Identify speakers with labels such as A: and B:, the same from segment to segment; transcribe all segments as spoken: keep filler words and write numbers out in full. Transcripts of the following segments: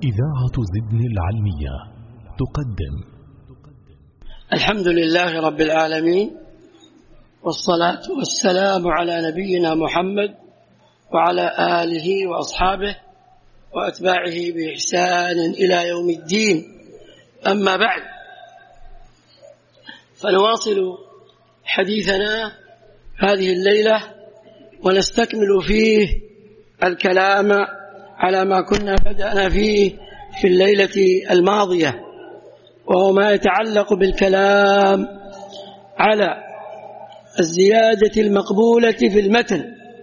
A: إذاعة زدن العلمية تقدم.
B: الحمد لله رب العالمين، والصلاة والسلام على نبينا محمد وعلى آله وأصحابه وأتباعه بإحسان إلى يوم الدين. أما بعد، فنواصل حديثنا هذه الليلة ونستكمل فيه الكلام على ما كنا بدأنا فيه في الليلة الماضية، وهو ما يتعلق بالكلام على الزيادة المقبولة في المتن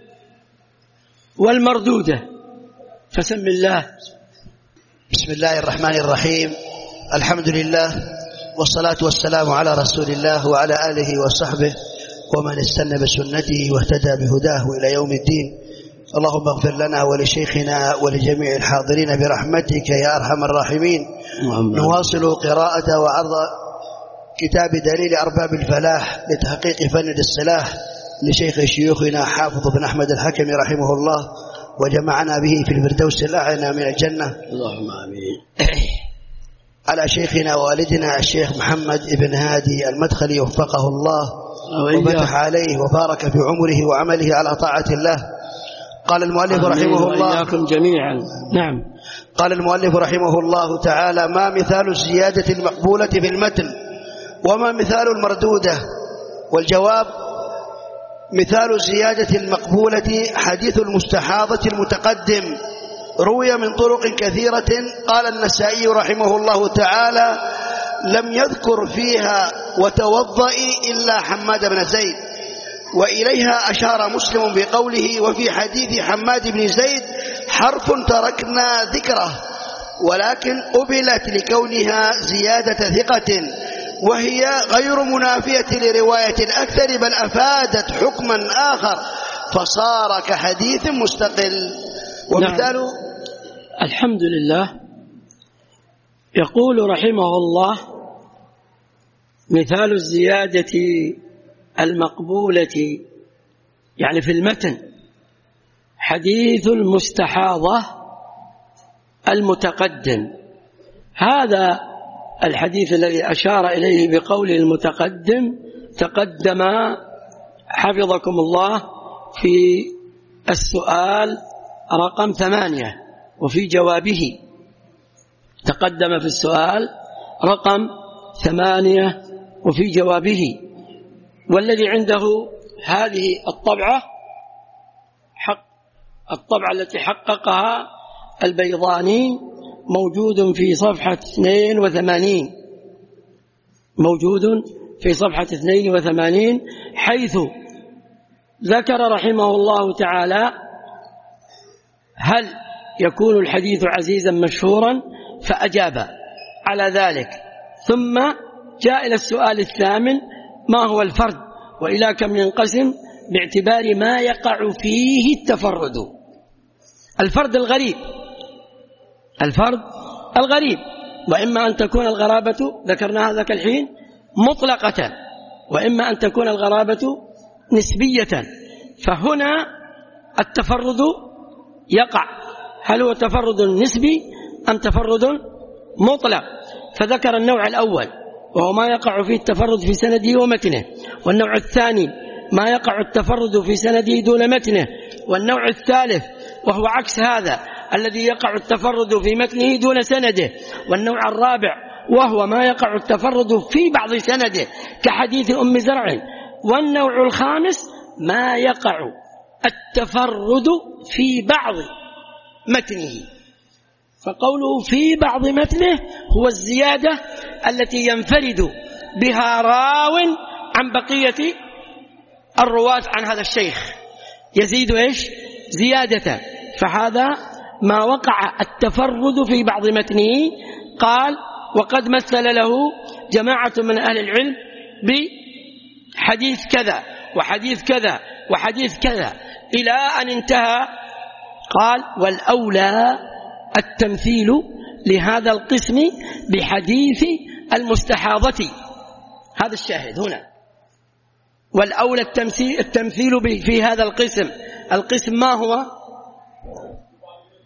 B: والمردودة. فسم الله.
C: بسم الله الرحمن الرحيم. الحمد لله والصلاة والسلام على رسول الله وعلى آله وصحبه ومن استنى بسنته واهتدى بهداه إلى يوم الدين. اللهم اغفر لنا ولشيخنا ولجميع الحاضرين برحمتك يا أرحم الراحمين. نواصل قراءة وعرض كتاب دليل أرباب الفلاح لتحقيق فن الاصطلاح لشيخ شيوخنا حافظ بن أحمد الحكمي رحمه الله، وجمعنا به في الفردوس الأعلى من الجنة.
B: اللهم آمين.
C: على شيخنا ووالدنا الشيخ محمد بن هادي المدخلي وفقه الله وفتح عليه وبارك في عمره وعمله على طاعة الله. قال المؤلف رحمه الله
B: وإياكم جميعا. نعم.
C: قال المؤلف رحمه الله تعالى: ما مثال الزيادة المقبولة في المتن وما مثال المردودة؟ والجواب: مثال الزيادة المقبولة حديث المستحاضة المتقدم، روي من طرق كثيرة. قال النسائي رحمه الله تعالى: لم يذكر فيها وتوضئي إلا حماد بن زيد، وإليها أشار مسلم بقوله: وفي حديث حماد بن زيد حرف تركنا ذكره، ولكن أبلت لكونها زيادة ثقة، وهي غير منافية لرواية الأكثر، بل أفادت حكما آخر فصار كحديث مستقل. ومثال
B: نعم. الحمد لله. يقول رحمه الله: مثال الزيادة المقبولة يعني في المتن حديث المستحاضة المتقدم. هذا الحديث الذي أشار إليه بقوله المتقدم تقدم حفظكم الله في السؤال رقم ثمانية وفي جوابه. تقدم في السؤال رقم ثمانية وفي جوابه. والذي عنده هذه الطبعة حق الطبعة التي حققها البيضاني موجود في صفحة اثنين وثمانين موجود في صفحة اثنين وثمانين حيث ذكر رحمه الله تعالى: هل يكون الحديث عزيزا مشهورا؟ فأجاب على ذلك. ثم جاء إلى السؤال الثامن: ما هو الفرد وإلى كم ينقسم باعتبار ما يقع فيه التفرد؟ الفرد الغريب الفرد الغريب وإما أن تكون الغرابة ذكرناها ذاك الحين مطلقة، وإما أن تكون الغرابة نسبية. فهنا التفرد يقع، هل هو تفرد نسبي أم تفرد مطلق؟ فذكر النوع الأول وهو ما يقع فيه التفرد في سنده ومتنه، والنوع الثاني ما يقع التفرد في سنده دون متنه، والنوع الثالث وهو عكس هذا الذي يقع التفرد في متنه دون سنده، والنوع الرابع وهو ما يقع التفرد في بعض سنده كحديث أم زرع، والنوع الخامس ما يقع التفرد في بعض متنه. فقوله في بعض متنه هو الزيادة التي ينفرد بها راو عن بقية الرواة عن هذا الشيخ، يزيد إيش؟ زيادة. فهذا ما وقع التفرد في بعض متنه. قال: وقد مثل له جماعة من أهل العلم بحديث كذا وحديث كذا وحديث كذا إلى أن انتهى. قال: والأولى التمثيل لهذا القسم بحديث المستحاضة. هذا الشاهد هنا. والأولى التمثيل, التمثيل في هذا القسم. القسم ما هو؟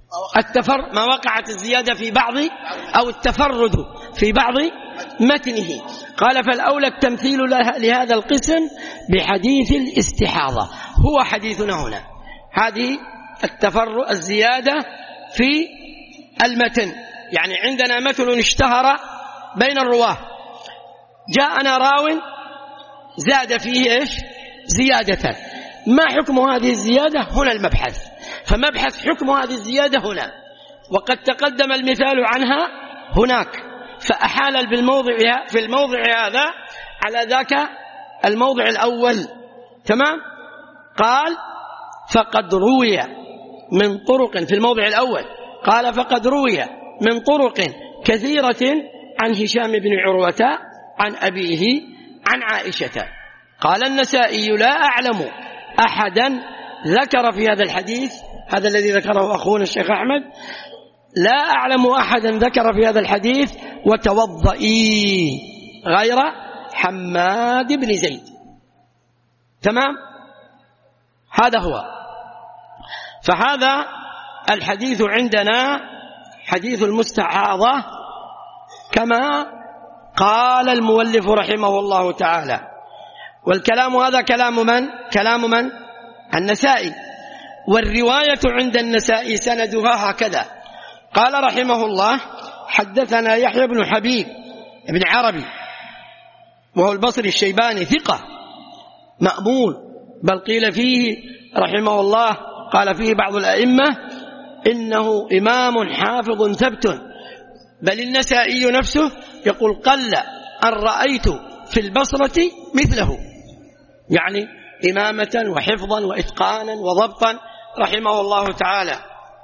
B: التفر ما وقعت الزيادة في بعض أو التفرد في بعض متنه. قال فالأولى التمثيل لهذا القسم بحديث الاستحاضة، هو حديثنا هنا. هذه التفرد الزيادة في المتن، يعني عندنا متن اشتهر بين الرواه، جاءنا راو زاد فيه إيش زيادة، ما حكم هذه الزيادة؟ هنا المبحث، فمبحث حكم هذه الزيادة هنا، وقد تقدم المثال عنها هناك، فأحال بالموضع في الموضع هذا على ذاك الموضع الأول. تمام. قال فقد روي من طرق في الموضع الأول، قال فقد روي من طرق كثيرة عن هشام بن عروة عن أبيه عن عائشة. قال النسائي لا أعلم أحدا ذكر في هذا الحديث، هذا الذي ذكره أخونا الشيخ أحمد، لا أعلم أحدا ذكر في هذا الحديث وتوضئي غير حماد بن زيد. تمام. هذا هو. فهذا الحديث عندنا حديث المستعاضة كما قال المؤلف رحمه الله تعالى، والكلام هذا كلام من؟ كلام من؟ النسائي. والرواية عند النسائي سندها هكذا. قال رحمه الله حدثنا يحيى بن حبيب بن عربي وهو البصري الشيباني ثقة مأمون، بل قيل فيه رحمه الله قال فيه بعض الأئمة إنه إمام حافظ ثبت، بل النسائي نفسه يقول قل أن رأيت في البصرة مثله، يعني إمامة وحفظا وإتقانا وضبطا رحمه الله تعالى.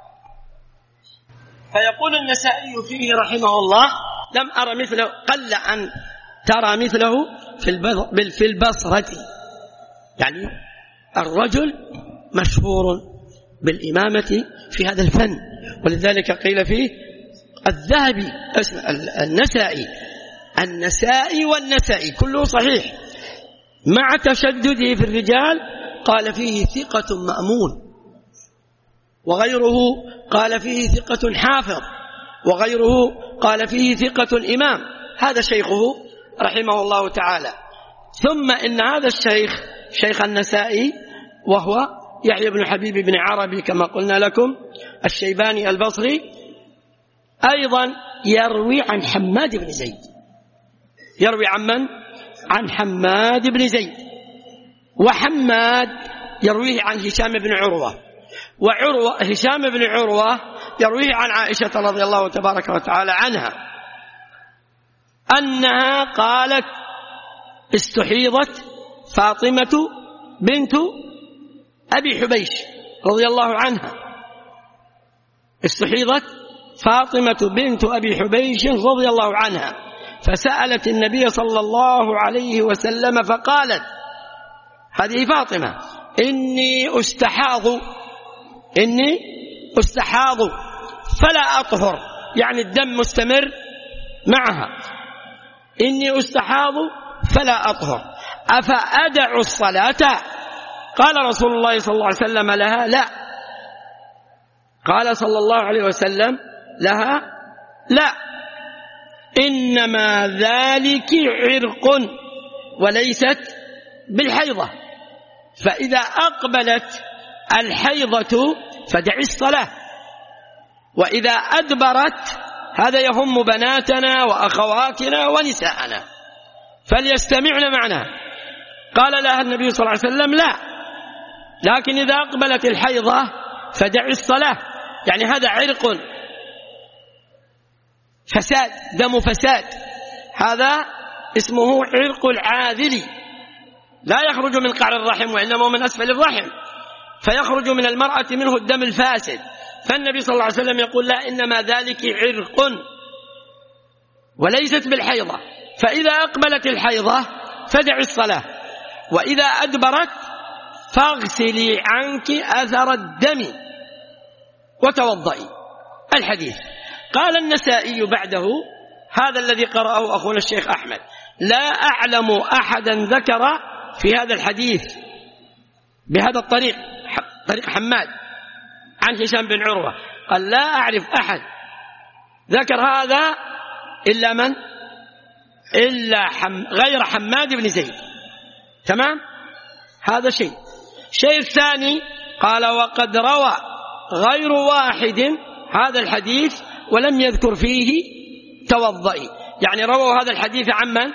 B: فيقول النسائي فيه رحمه الله لم أرى مثله، قل أن ترى مثله في البصرة، يعني الرجل مشهور بالإمامة في هذا الفن، ولذلك قيل فيه الذهبي النسائي النسائي والنسائي كله صحيح مع تشدده في الرجال، قال فيه ثقة مأمون، وغيره قال فيه ثقة حافظ، وغيره قال فيه ثقة إمام. هذا شيخه رحمه الله تعالى. ثم إن هذا الشيخ شيخ النسائي وهو يحيى بن حبيب بن عربي كما قلنا لكم الشيباني البصري، أيضا يروي عن حماد بن زيد. يروي عن من؟ عن حماد بن زيد. وحماد يرويه عن هشام بن عروة، وعروة هشام بن عروة يرويه عن عائشة رضي الله تبارك وتعالى عنها أنها قالت استحيضت فاطمة بنت أبي حبيش رضي الله عنها، استحيضت فاطمة بنت أبي حبيش رضي الله عنها، فسألت النبي صلى الله عليه وسلم فقالت هذه فاطمة إني أستحاض إني أستحاض فلا أطهر، يعني الدم مستمر معها، إني أستحاض فلا أطهر أفأدع الصلاة؟ قال رسول الله صلى الله عليه وسلم لها لا. قال صلى الله عليه وسلم لها لا، إنما ذلك عرق وليست بالحيضة، فإذا أقبلت الحيضة فدع الصلاة، وإذا أدبرت هذا يهم بناتنا وأخواتنا ونساءنا فليستمعن معنا. قال لها النبي صلى الله عليه وسلم لا، لكن إذا أقبلت الحيضة فدع الصلاة، يعني هذا عرق فساد، دم فساد، هذا اسمه عرق العاذل، لا يخرج من قعر الرحم وإنما من أسفل الرحم، فيخرج من المرأة منه الدم الفاسد. فالنبي صلى الله عليه وسلم يقول لا، إنما ذلك عرق وليست بالحيضة، فإذا أقبلت الحيضة فدع الصلاة، وإذا أدبرت فاغسلي عنك أثر الدم وتوضئي. الحديث. قال النسائي بعده هذا الذي قرأه أخونا الشيخ أحمد لا أعلم أحدا ذكر في هذا الحديث بهذا الطريق، طريق حماد عن هشام بن عروة، قال لا أعرف أحد ذكر هذا إلا من إلا حم غير حماد بن زيد. تمام؟ هذا شيء. شيء الثاني قال وقد روى غير واحد هذا الحديث ولم يذكر فيه توضئي، يعني رووا هذا الحديث عمن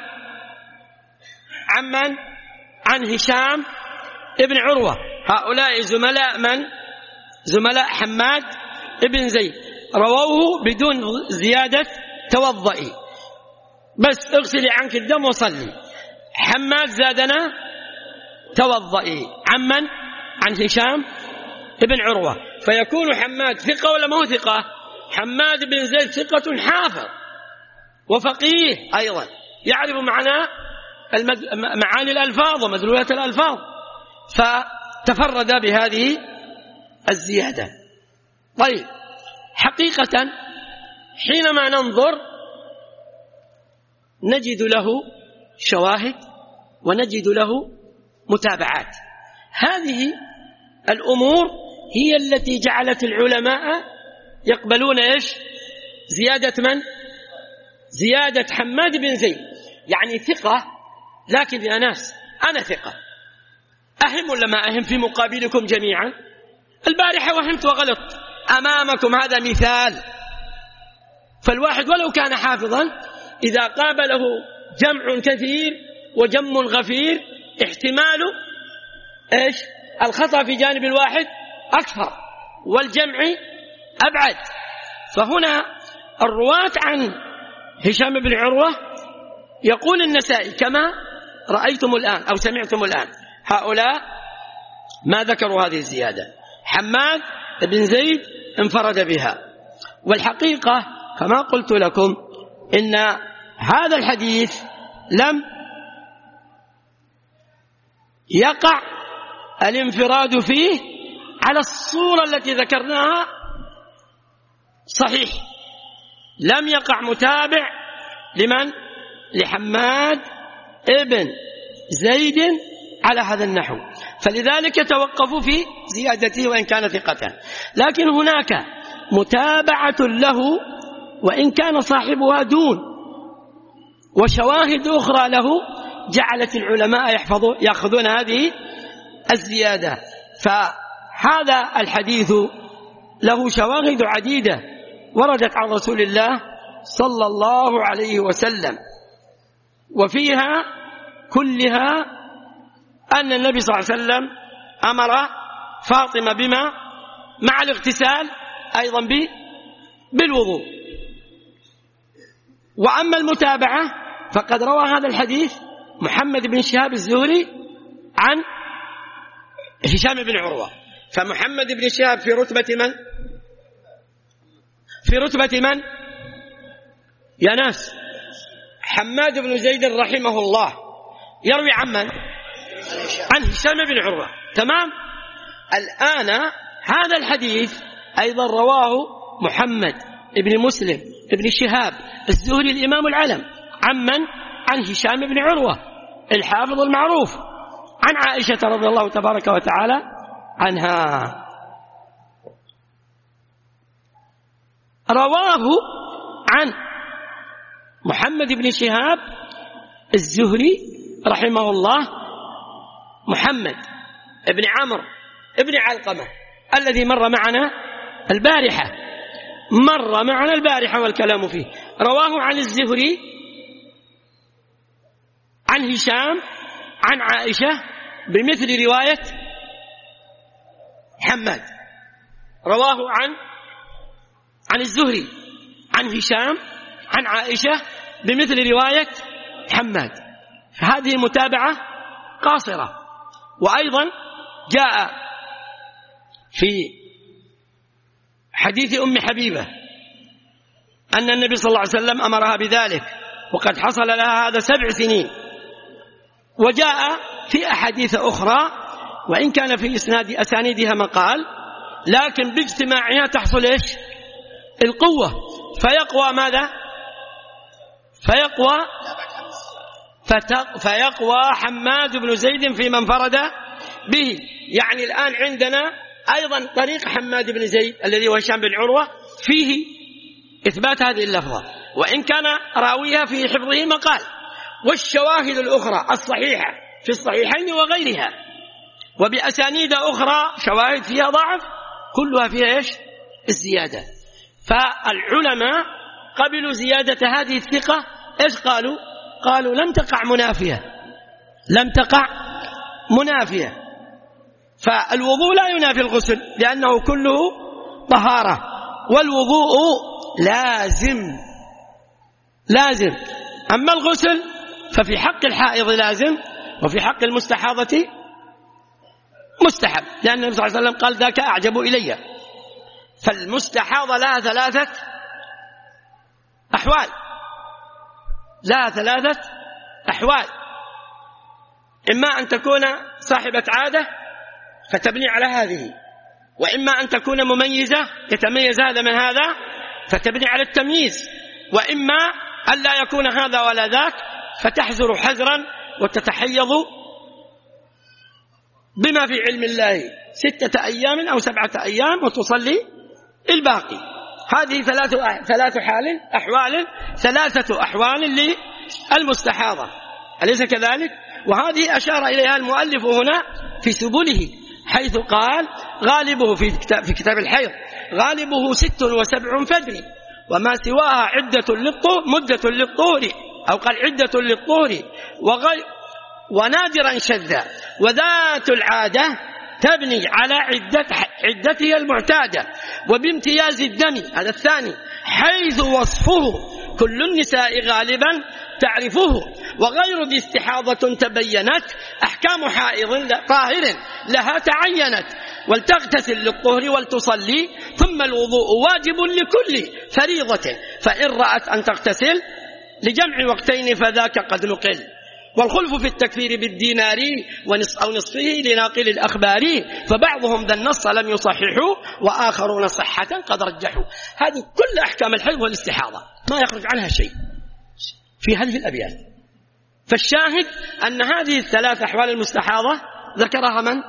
B: عمن عن هشام ابن عروة. هؤلاء زملاء من زملاء حماد ابن زيد، رووه بدون زيادة توضئي، بس اغسلي عنك الدم وصلي. حماد زادنا توضئي عمن عن هشام ابن عروة، فيكون حماد ثقة ولا مو ثقة؟ حماد بن زيد ثقة حافظ وفقيه أيضا، يعرف معنى المد... معاني الألفاظ ومدلولات الألفاظ، فتفرد بهذه الزيادة. طيب، حقيقة حينما ننظر نجد له شواهد ونجد له متابعات. هذه الأمور هي التي جعلت العلماء يقبلون إيش؟ زيادة من؟ زيادة حماد بن زيد، يعني ثقة. لكن يا ناس أنا ثقة، أهم ولا ما أهم في مقابلكم جميعا؟ البارحة وهمت وغلط، أمامكم هذا مثال. فالواحد ولو كان حافظا إذا قابله جمع كثير وجم غفير احتمال إيش؟ الخطأ في جانب الواحد أكثر والجمع أبعد. فهنا الرواة عن هشام بن عروة يقول النسائي كما رأيتم الآن أو سمعتم الآن، هؤلاء ما ذكروا هذه الزيادة، حماد بن زيد انفرد بها. والحقيقة كما قلت لكم إن هذا الحديث لم يقع الانفراد فيه على الصورة التي ذكرناها صحيح، لم يقع متابع لمن؟ لحماد ابن زيد على هذا النحو، فلذلك توقفوا في زيادته وإن كان ثقة. لكن هناك متابعة له وإن كان صاحبها دون، وشواهد أخرى له جعلت العلماء يحفظوا يأخذون هذه الزيادة. فهذا الحديث له شواهد عديدة وردت عن رسول الله صلى الله عليه وسلم، وفيها كلها أن النبي صلى الله عليه وسلم أمر فاطمة بما مع الاغتسال أيضا بالوضوء. وأما المتابعة فقد روى هذا الحديث محمد بن شهاب الزهري عن هشام بن عروة. فمحمد بن شهاب في رتبة من؟ في رتبة من يا ناس؟ حماد بن زيد رحمه الله يروي عن من؟ عن هشام بن عروة. تمام. الآن هذا الحديث أيضا رواه محمد بن مسلم بن شهاب الزهري الإمام العلم عن من؟ عن هشام بن عروة الحافظ المعروف عن عائشة رضي الله تبارك وتعالى عنها. رواه عن محمد بن شهاب الزهري رحمه الله محمد بن عمرو بن علقمة الذي مر معنا البارحة مر معنا البارحة والكلام فيه. رواه عن الزهري عن هشام عن عائشة بمثل رواية حماد. رواه عن عن الزهري عن هشام عن عائشة بمثل رواية حماد. فهذه متابعة قاصرة. وأيضا جاء في حديث أم حبيبة أن النبي صلى الله عليه وسلم أمرها بذلك وقد حصل لها هذا سبع سنين. وجاء في أحاديث أخرى وإن كان في إسناد أسانيدها مقال، لكن باجتماعها تحصل إيش؟ القوة. فيقوى ماذا؟ فيقوى فيقوى حماد بن زيد في من فرد به. يعني الآن عندنا أيضا طريق حماد بن زيد الذي هو هشام بن عروة فيه إثبات هذه اللفظة، وإن كان راويها في حفظه مقال. والشواهد الأخرى الصحيحة في الصحيحين وغيرها وبأسانيد أخرى شواهد فيها ضعف كلها فيها إيش؟ الزيادة. فالعلماء قبلوا زيادة هذه الثقة. إيش قالوا؟ قالوا لم تقع منافية، لم تقع منافية. فالوضوء لا ينافي الغسل لأنه كله طهارة، والوضوء لازم لازم. أما الغسل ففي حق الحائض لازم، وفي حق المستحاضة مستحب، لأن النبي صلى الله عليه وسلم قال ذاك أعجب إلي. فالمستحاضة لها ثلاثة أحوال، لها ثلاثة أحوال: إما أن تكون صاحبة عادة فتبني على هذه، وإما أن تكون مميزة يتميز هذا من هذا فتبني على التمييز، وإما أن لا يكون هذا ولا ذاك فتحذر حذرا وتتحيض بما في علم الله ستة أيام أو سبعة أيام وتصلي الباقي. هذه ثلاث ثلاث حال أحوال ثلاثة أحوال للمستحاضة، أليس كذلك؟ وهذه أشار إليها المؤلف هنا في سبله، حيث قال غالبه في كتاب, في كتاب الحيض غالبه ست وسبع فدري، وما سواها عدة للطهر مدة للطهر، أو قال عدة للطهر وغير ونادرا شذا. وذات العادة تبني على عدة عدتها المعتادة وبامتياز الدم، هذا الثاني، حيث وصفه كل النساء غالبا تعرفه، وغير ذي استحاضة تبينت أحكام حائض طاهر لها تعينت، ولتغتسل للطهر ولتصلي، ثم الوضوء واجب لكل فريضة، فإن رأت أن تغتسل لجمع وقتين فذاك قد نقل. والخلف في التكفير بالدينار ونصف أو نصفه لناقل الأخبار، فبعضهم ذا النص لم يصححوا وآخرون صحة قد رجحوا. هذه كل أحكام الحيض والاستحاضة ما يخرج عنها شيء في هذه الأبيات. فالشاهد أن هذه الثلاث أحوال المستحاضة ذكرها من؟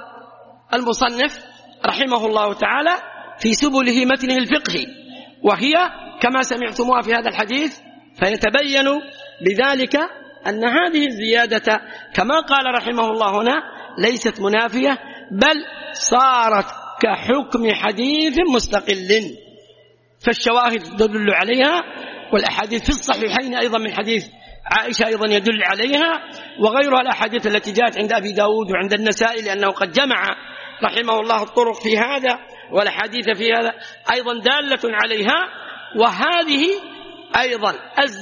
B: المصنف رحمه الله تعالى في سبله متنه الفقهي، وهي كما سمعتموها في هذا الحديث. فيتبين بذلك أن هذه الزيادة كما قال رحمه الله هنا ليست منافية، بل صارت كحكم حديث مستقل، فالشواهد تدل عليها، والأحاديث في الصحيحين أيضا من حديث عائشة أيضا يدل عليها، وغيرها الأحاديث التي جاءت عند أبي داود وعند النسائي، لأنه قد جمع رحمه الله الطرق في هذا والأحاديث في هذا أيضا دالة عليها. وهذه أيضا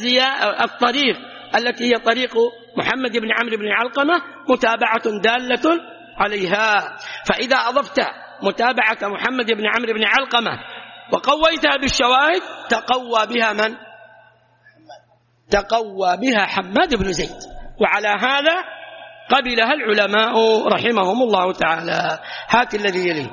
B: الطريق التي هي طريق محمد بن عمرو بن علقمة متابعة دالة عليها. فإذا أضفت متابعة محمد بن عمرو بن علقمة وقويتها بالشواهد تقوى بها من؟ تقوى بها حماد بن زيد. وعلى هذا قبلها العلماء رحمهم الله تعالى. هات الذي يليه.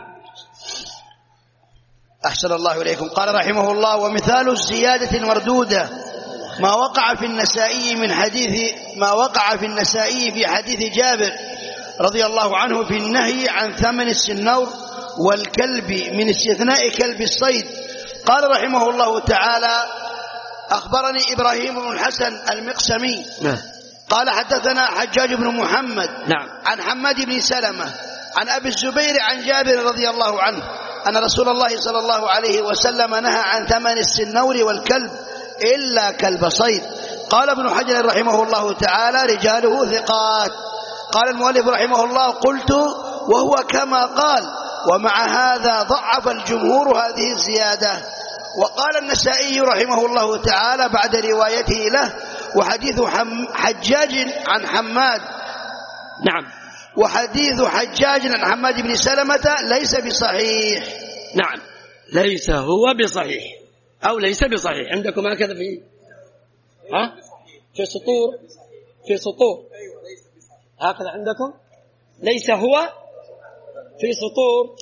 C: أحسن الله إليكم. قال رحمه الله: ومثال الزيادة المردودة ما وقع في النسائي من حديث ما وقع في النسائي في حديث جابر رضي الله عنه في النهي عن ثمن السنور والكلب من استثناء كلب الصيد. قال رحمه الله تعالى: أخبرني إبراهيم بن الحسن المقسمي قال حدثنا حجاج بن محمد
B: نعم.
C: عن حماد بن سلمة عن أبي الزبير عن جابر رضي الله عنه أن رسول الله صلى الله عليه وسلم نهى عن ثمن السنور والكلب إلا كلب صيد. قال ابن حجر رحمه الله تعالى: رجاله ثقات. قال المؤلف رحمه الله: قلت وهو كما قال، ومع هذا ضعف الجمهور هذه الزيادة. وقال النسائي رحمه الله تعالى بعد روايته له: وحديث حجاج عن حماد
B: نعم
C: وحديث حجاج عن حماد بن سلمة ليس بصحيح.
B: نعم ليس هو بصحيح أو ليس بصحيح. عندكم هكذا في ها في سطور في سطور هكذا عندكم ليس هو في سطور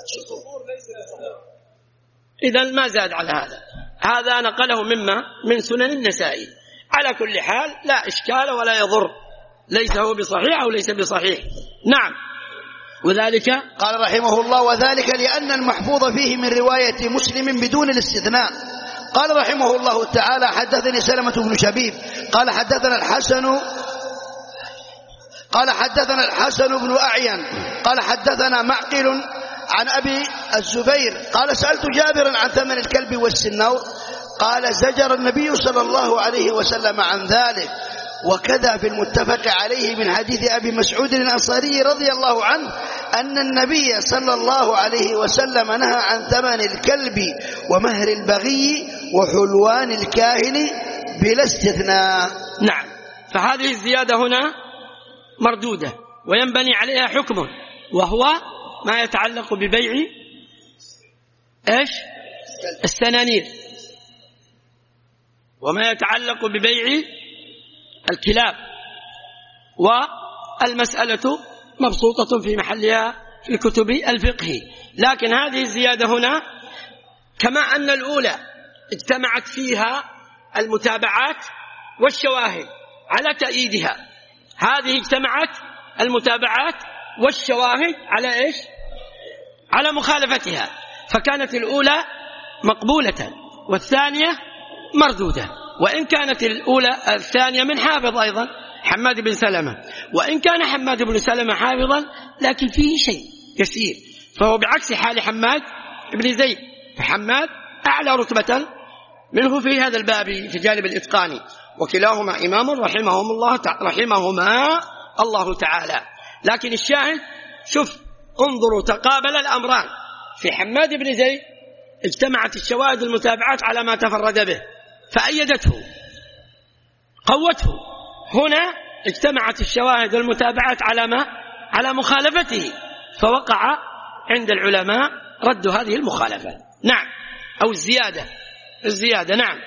B: إذن ما زاد على هذا. هذا نقله مما من سنن النسائي. على كل حال لا إشكال ولا يضر، ليس هو بصحيح أو ليس بصحيح. نعم. وذلك
C: قال رحمه الله وذلك لأن المحفوظ فيه من رواية مسلم بدون الاستثناء. قال رحمه الله تعالى حدثني سلمة بن شبيب قال حدثنا الحسن قال حدثنا الحسن بن أعين قال حدثنا معقل عن أبي الزبير قال سألت جابرا عن ثمن الكلب والسنور قال زجر النبي صلى الله عليه وسلم عن ذلك. وكذا في المتفق عليه من حديث أبي مسعود الأنصاري رضي الله عنه أن النبي صلى الله عليه وسلم نهى عن ثمن الكلب ومهر البغي وحلوان الكاهن بلا استثناء.
B: نعم. فهذه الزيادة هنا مردودة وينبني عليها حكم وهو ما يتعلق ببيع إيش؟ السنانير وما يتعلق ببيع الكلاب، والمسألة مبسوطة في محلها في كتب الفقه. لكن هذه الزيادة هنا كما أن الأولى اجتمعت فيها المتابعات والشواهد على تأييدها، هذه اجتمعت المتابعات والشواهد على إيش؟ على مخالفتها، فكانت الأولى مقبولة والثانية مردودة. وإن كانت الأولى الثانية من حافظ أيضا حماد بن سلمة، وإن كان حماد بن سلمة حافظا لكن فيه شيء يسير، فهو بعكس حال حماد بن زيد، فحماد أعلى رتبة منه في هذا الباب في جانب الإتقان، وكلاهما إمام رحمهم الله رحمهما الله تعالى. لكن الشاهد شوف انظروا تقابل الأمران، في حماد بن زيد اجتمعت الشواهد المتابعات على ما تفرد به فأيدته قوته، هنا اجتمعت الشواهد والمتابعات على ما على مخالفته فوقع عند العلماء رد هذه المخالفة. نعم، أو الزيادة الزيادة نعم.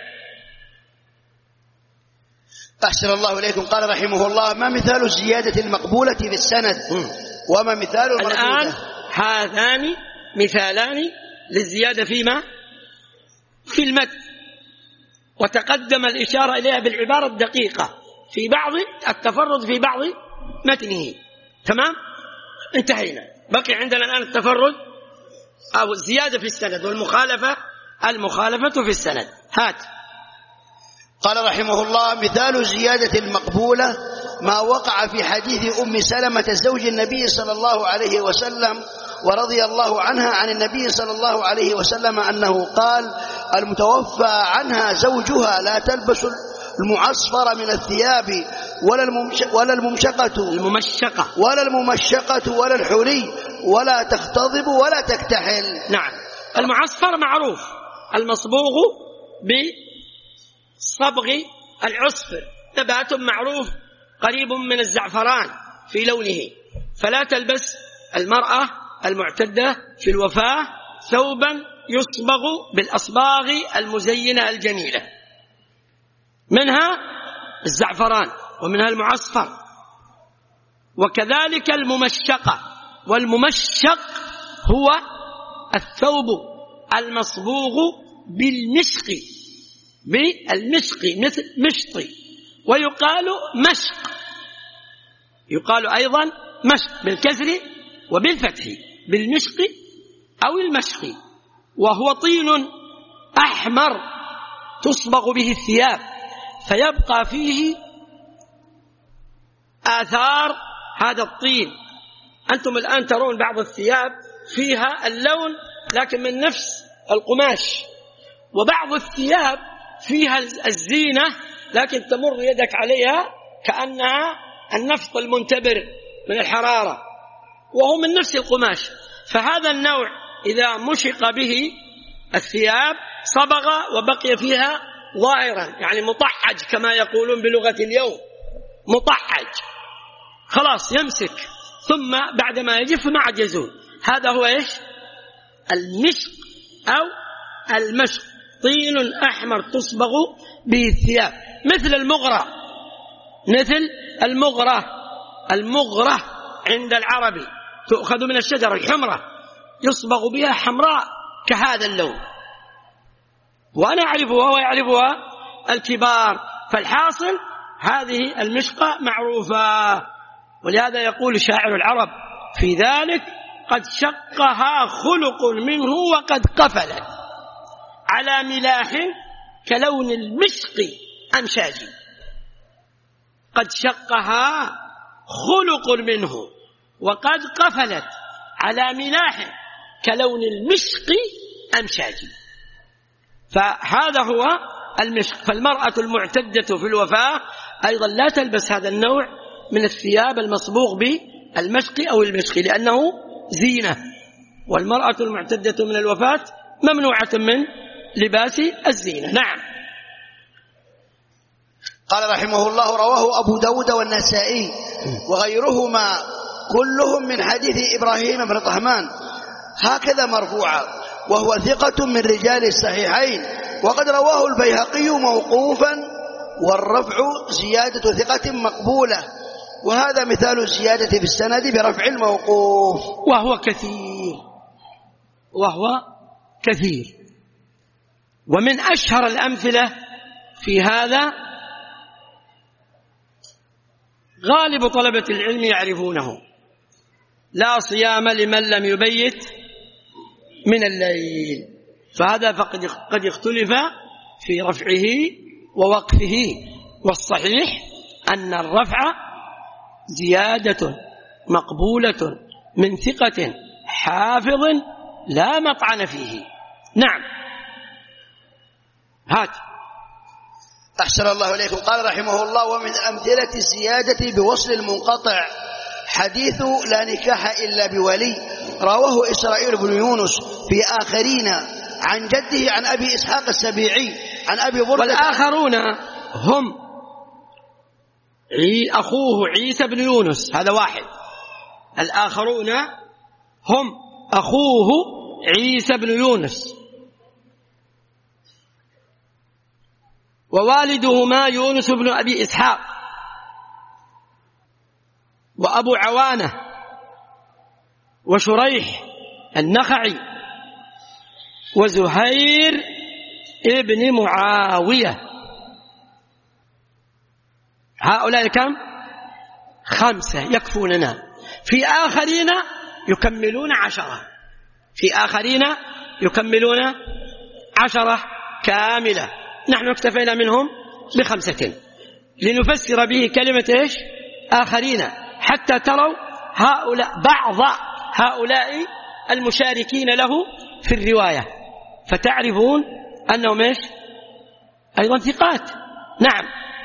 C: أحسن الله إليكم. قال رحمه الله ما مثال الزيادة المقبولة في السند وما مثال المردودة؟
B: الآن هذان مثالان للزيادة فيما في المتن، وتقدم الإشارة إليها بالعبارة الدقيقة في بعض التفرد في بعض متنه. تمام، انتهينا. بقي عندنا الآن التفرد أو الزيادة في السند والمخالفة المخالفة في السند. هات.
C: قال رحمه الله مثال الزيادة المقبولة ما وقع في حديث أم سلمة زوج النبي صلى الله عليه وسلم ورضي الله عنها عن النبي صلى الله عليه وسلم أنه قال المتوفى عنها زوجها لا تلبس المعصفر من الثياب ولا ولا الممشقة
B: الممشقة
C: ولا الممشقة ولا الحلي ولا تختضب ولا تكتحل.
B: نعم، المعصفر معروف، المصبوغ بصبغ العصفر نبات معروف قريب من الزعفران في لونه، فلا تلبس المرأة المعتدة في الوفاة ثوبا يصبغ بالأصباغ المزينة الجميلة، منها الزعفران ومنها المعصفر، وكذلك الممشقة. والممشق هو الثوب المصبوغ بالمشق بالمشق مثل مشطي، ويقال مشق، يقال أيضا مشق بالكسر وبالفتح، بالمشق أو المشق، وهو طين أحمر تصبغ به الثياب فيبقى فيه آثار هذا الطين. أنتم الآن ترون بعض الثياب فيها اللون لكن من نفس القماش، وبعض الثياب فيها الزينة لكن تمر يدك عليها كأنها النفط المنتبر من الحرارة وهو من نفس القماش. فهذا النوع إذا مشق به الثياب صبغ وبقي فيها ظاهرا، يعني مطحج كما يقولون بلغة اليوم، مطحج خلاص يمسك ثم بعدما يجف ما عاد يزول. هذا هو إيش؟ المشق أو المشق، طين أحمر تصبغ به الثياب، مثل المغرة مثل المغرة المغرة عند العربي تؤخذ من الشجرة الحمرة يصبغ بها حمراء كهذا اللون، وأنا أعرفها ويعرفها الكبار. فالحاصل هذه المشقة معروفة، ولهذا يقول شاعر العرب في ذلك قد شقها خلق منه وقد قفلت على ملاح كلون المشق أمشاجي. قد شقها خلق منه وقد قفلت على ملاح كلون المشق أمشاجي. فهذا هو المشق. فالمرأة المعتدة في الوفاة أيضا لا تلبس هذا النوع من الثياب المصبوغ بالمشق أو المشق لأنه زينة، والمرأة المعتدة من الوفاة ممنوعة من لباس الزينة. نعم.
C: قال رحمه الله: رواه أبو داود والنسائي وغيرهما كلهم من حديث إبراهيم بن طهمان هكذا مرفوعا، وهو ثقة من رجال الصحيحين، وقد رواه البيهقي موقوفا، والرفع زيادة ثقة مقبولة، وهذا مثال الزيادة في السند برفع الموقوف.
B: وهو كثير وهو كثير ومن أشهر الأمثلة في هذا غالب طلبة العلم يعرفونه: لا صيام لمن لم يبيت من الليل. فهذا فقد قد اختلف في رفعه ووقفه، والصحيح أن الرفع زيادة مقبولة من ثقة حافظ لا مطعن فيه. نعم. هات.
C: أحسن الله إليكم. قال رحمه الله: ومن أمثلة الزيادة بوصل المنقطع حديث لا نكاح إلا بولي، رواه إسرائيل بن يونس في آخرين عن جده عن أبي إسحاق السبيعي عن أبي بردة.
B: والآخرون هم أخوه عيسى بن يونس، هذا واحد. الآخرون هم أخوه عيسى بن يونس، ووالدهما يونس بن أبي إسحاق، وأبو عوانة، وشريح النخعي، وزهير ابن معاوية. هؤلاء كم؟ خمسة يكفوننا. في آخرين يكملون عشرة، في آخرين يكملون عشرة كاملة. نحن اكتفينا منهم بخمسة لنفسر به كلمة إيش؟ آخرين، حتى تروا هؤلاء بعض هؤلاء المشاركين له في الرواية، فتعرفون أنهم إيش؟ أيضا ثقات. نعم.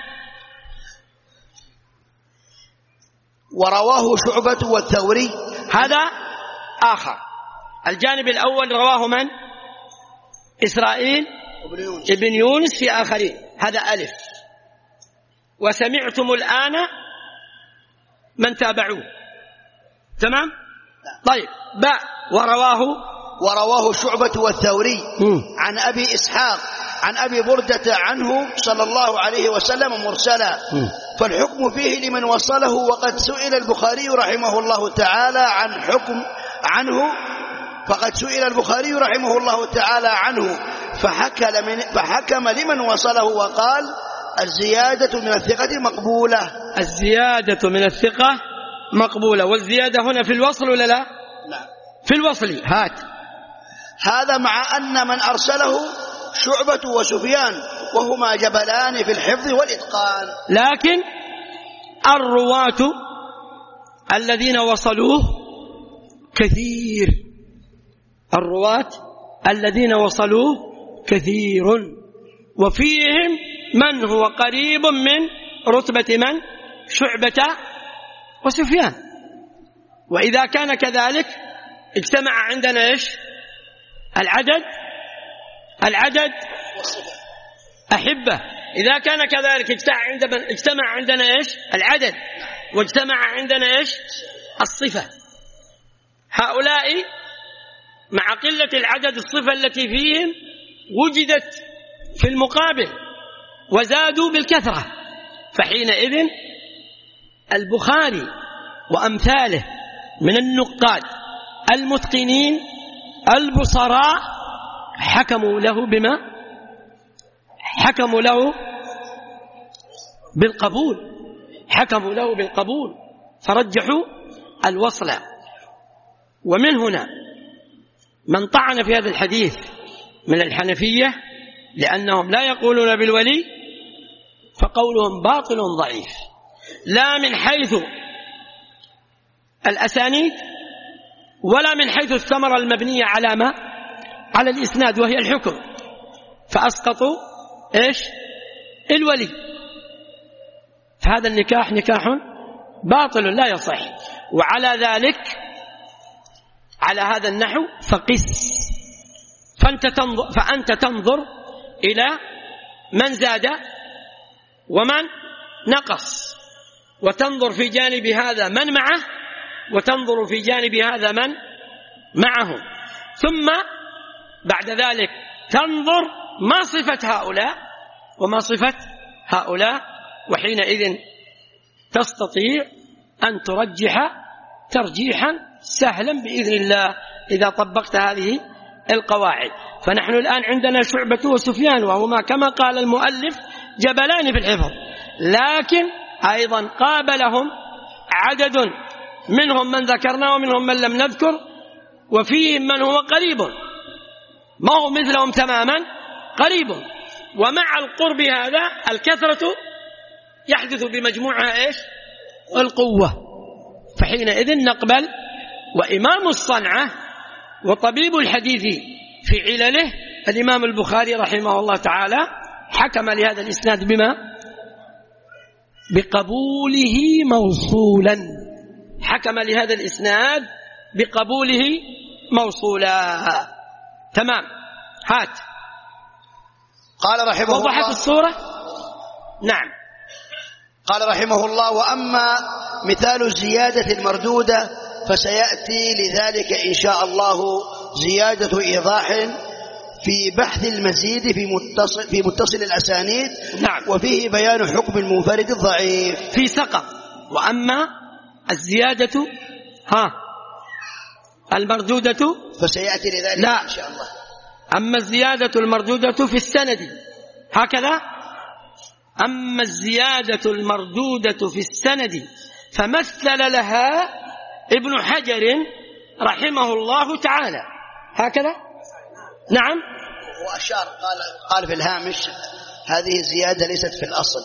C: ورواه شعبة والثوري،
B: هذا آخر. الجانب الأول رواه من؟ إسرائيل ابن يونس في آخرين، هذا ألف. وسمعتم الآن من تابعوه، تمام؟ طيب. باء. ورواه
C: ورواه شعبة والثوري
B: م.
C: عن أبي إسحاق عن أبي بردة عنه صلى الله عليه وسلم مرسلا، م. فالحكم فيه لمن وصله. وقد سئل البخاري رحمه الله تعالى عن حكم عنه فقد سئل البخاري رحمه الله تعالى عنه فحكم لمن وصله وقال: الزيادة من الثقة مقبولة.
B: الزيادة من الثقة مقبولة. والزيادة هنا في الوصل ولا لا؟
C: لا،
B: في الوصل. هات.
C: هذا مع أن من أرسله شعبة وسفيان، وهما جبلان في الحفظ والإتقان.
B: لكن الرواة الذين وصلوه كثير، الرواة الذين وصلوه كثير، وفيهم من هو قريب من رتبة من؟ شعبة وسفيان. وإذا كان كذلك اجتمع عندنا إيش؟ العدد العدد أحبة. إذا كان كذلك اجتمع عندنا إيش؟ العدد، واجتمع عندنا إيش؟ الصفة. هؤلاء مع قلة العدد الصفة التي فيهم وجدت في المقابل وزادوا بالكثرة، فحينئذ البخاري وأمثاله من النقاد المتقنين البصراء حكموا له بما حكموا له بالقبول حكموا له بالقبول فرجحوا الوصل. ومن هنا من طعن في هذا الحديث من الحنفية لأنهم لا يقولون بالولي فقولهم باطل ضعيف، لا من حيث الأسانيد ولا من حيث الثمرة المبنية على ما على الإسناد وهي الحكم، فأسقطوا إيش الولي، فهذا النكاح نكاح باطل لا يصح. وعلى ذلك على هذا النحو فقس، فأنت تنظر, فأنت تنظر إلى من زاد ومن نقص، وتنظر في جانب هذا من معه وتنظر في جانب هذا من معه، ثم بعد ذلك تنظر ما صفة هؤلاء وما صفة هؤلاء، وحينئذ تستطيع أن ترجح ترجيحا سهلا بإذن الله إذا طبقت هذه القواعد. فنحن الآن عندنا شعبة وسفيان، وهما كما قال المؤلف جبلان في الحفظ، لكن أيضا قابلهم عدد منهم من ذكرنا ومنهم من لم نذكر، وفيهم من هو قريب ما هو مثلهم تماما قريب، ومع القرب هذا الكثرة يحدث بمجموعها إيش القوة، فحينئذ نقبل. وإمام الصنعة وطبيب الحديث في علله الإمام البخاري رحمه الله تعالى حكم لهذا الإسناد بما بقبوله موصولا، حكم لهذا الإسناد بقبوله موصولا. تمام، هات.
C: قال رحمه الله،
B: وضحت الصورة؟ نعم.
C: قال رحمه الله: وأما مثال الزيادة المردودة فسيأتي لذلك إن شاء الله زيادة إيضاح في بحث المزيد في متصل, في متصل الأسانيد.
B: نعم.
C: وفيه بيان حكم المنفرد الضعيف
B: في سقط. وأما الزيادة ها المردودة
C: فسيأتي لذلك
B: لا.
C: إن شاء الله.
B: أما الزيادة المردودة في السند هكذا، أما الزيادة المردودة في السند فمثل لها ابن حجر رحمه الله تعالى هكذا. نعم.
C: وأشار قال, قال في الهامش هذه الزيادة ليست في الأصل،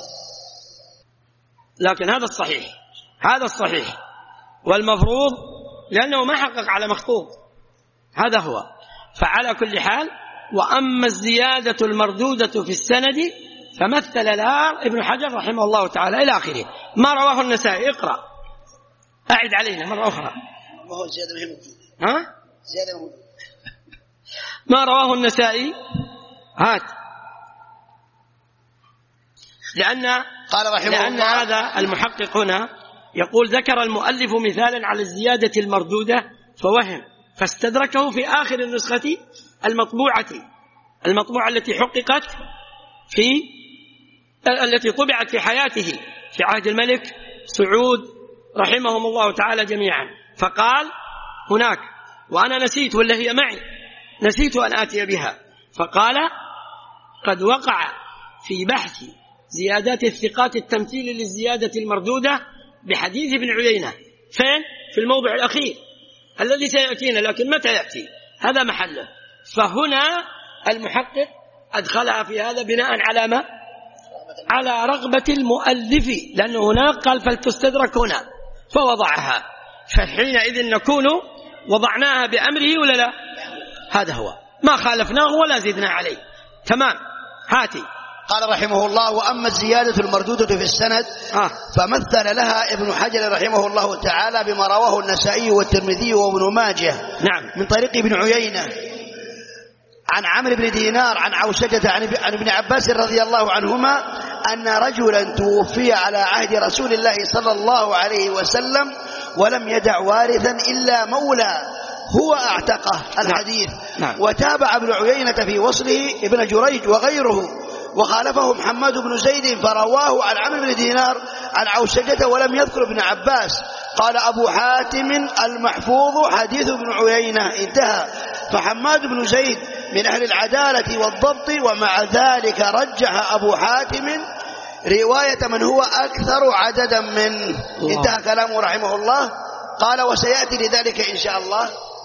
B: لكن هذا الصحيح، هذا الصحيح والمفروض لأنه ما حقق على مخطوط، هذا هو. فعلى كل حال، وأما الزيادة المردودة في السند فمثل لها ابن حجر رحمه الله تعالى إلى آخره. ما رواه النسائي، اقرأ أعد علينا مرة أخرى.
C: ما هو زيادة مهمة.
B: ها؟
C: زيادة مهمة.
B: ما رواه النسائي هات، لأن
C: قال رحمه
B: لأن
C: الله
B: هذا المحقق هنا يقول ذكر المؤلف مثالا على الزيادة المردودة فوهم، فاستدركه في آخر النسخة المطبوعة المطبوعة التي حققت في التي طبعت في حياته في عهد الملك سعود رحمهم الله تعالى جميعا، فقال هناك وأنا نسيت ولا هي معي نسيت أن آتي بها، فقال قد وقع في بحث زيادات الثقات التمثيل للزيادة المردودة بحديث ابن عيينة. فين؟ في الموضع الأخير الذي سيأتينا، لكن متى يأتي هذا محله. فهنا المحقق أدخلها في هذا بناء على ما؟ على رغبة المؤلف، لأنه هناك قال فلتستدرك هنا فوضعها، فحينئذ نكون وضعناها بأمره ولا لا؟ هذا هو، ما خالفناه ولا زدنا عليه. تمام، هاتي.
C: قال رحمه الله: وأما الزيادة المردودة في السند
B: آه.
C: فمثل لها ابن حجر رحمه الله تعالى بما رواه النسائي والترمذي وابن ماجه
B: نعم.
C: من طريق ابن عيينة عن عمرو بن دينار عن عوشجة عن ابن عباس رضي الله عنهما أن رجلا توفي على عهد رسول الله صلى الله عليه وسلم ولم يدع وارثا إلا مولى هو اعتقه الحديث.
B: نعم.
C: وتابع ابن عيينة في وصله ابن جريج وغيره، وخالفه محمد بن زيد فرواه عن عمرو بن دينار عن عوشجة ولم يذكر ابن عباس. قال أبو حاتم المحفوظ حديث ابن عيينة، انتهى. فحماد بن زيد من أهل العدالة والضبط، ومع ذلك رجح أبو حاتم رواية من هو أكثر عددا منه. انتهى كلامه رحمه الله. قال وسيأتي لذلك إن شاء الله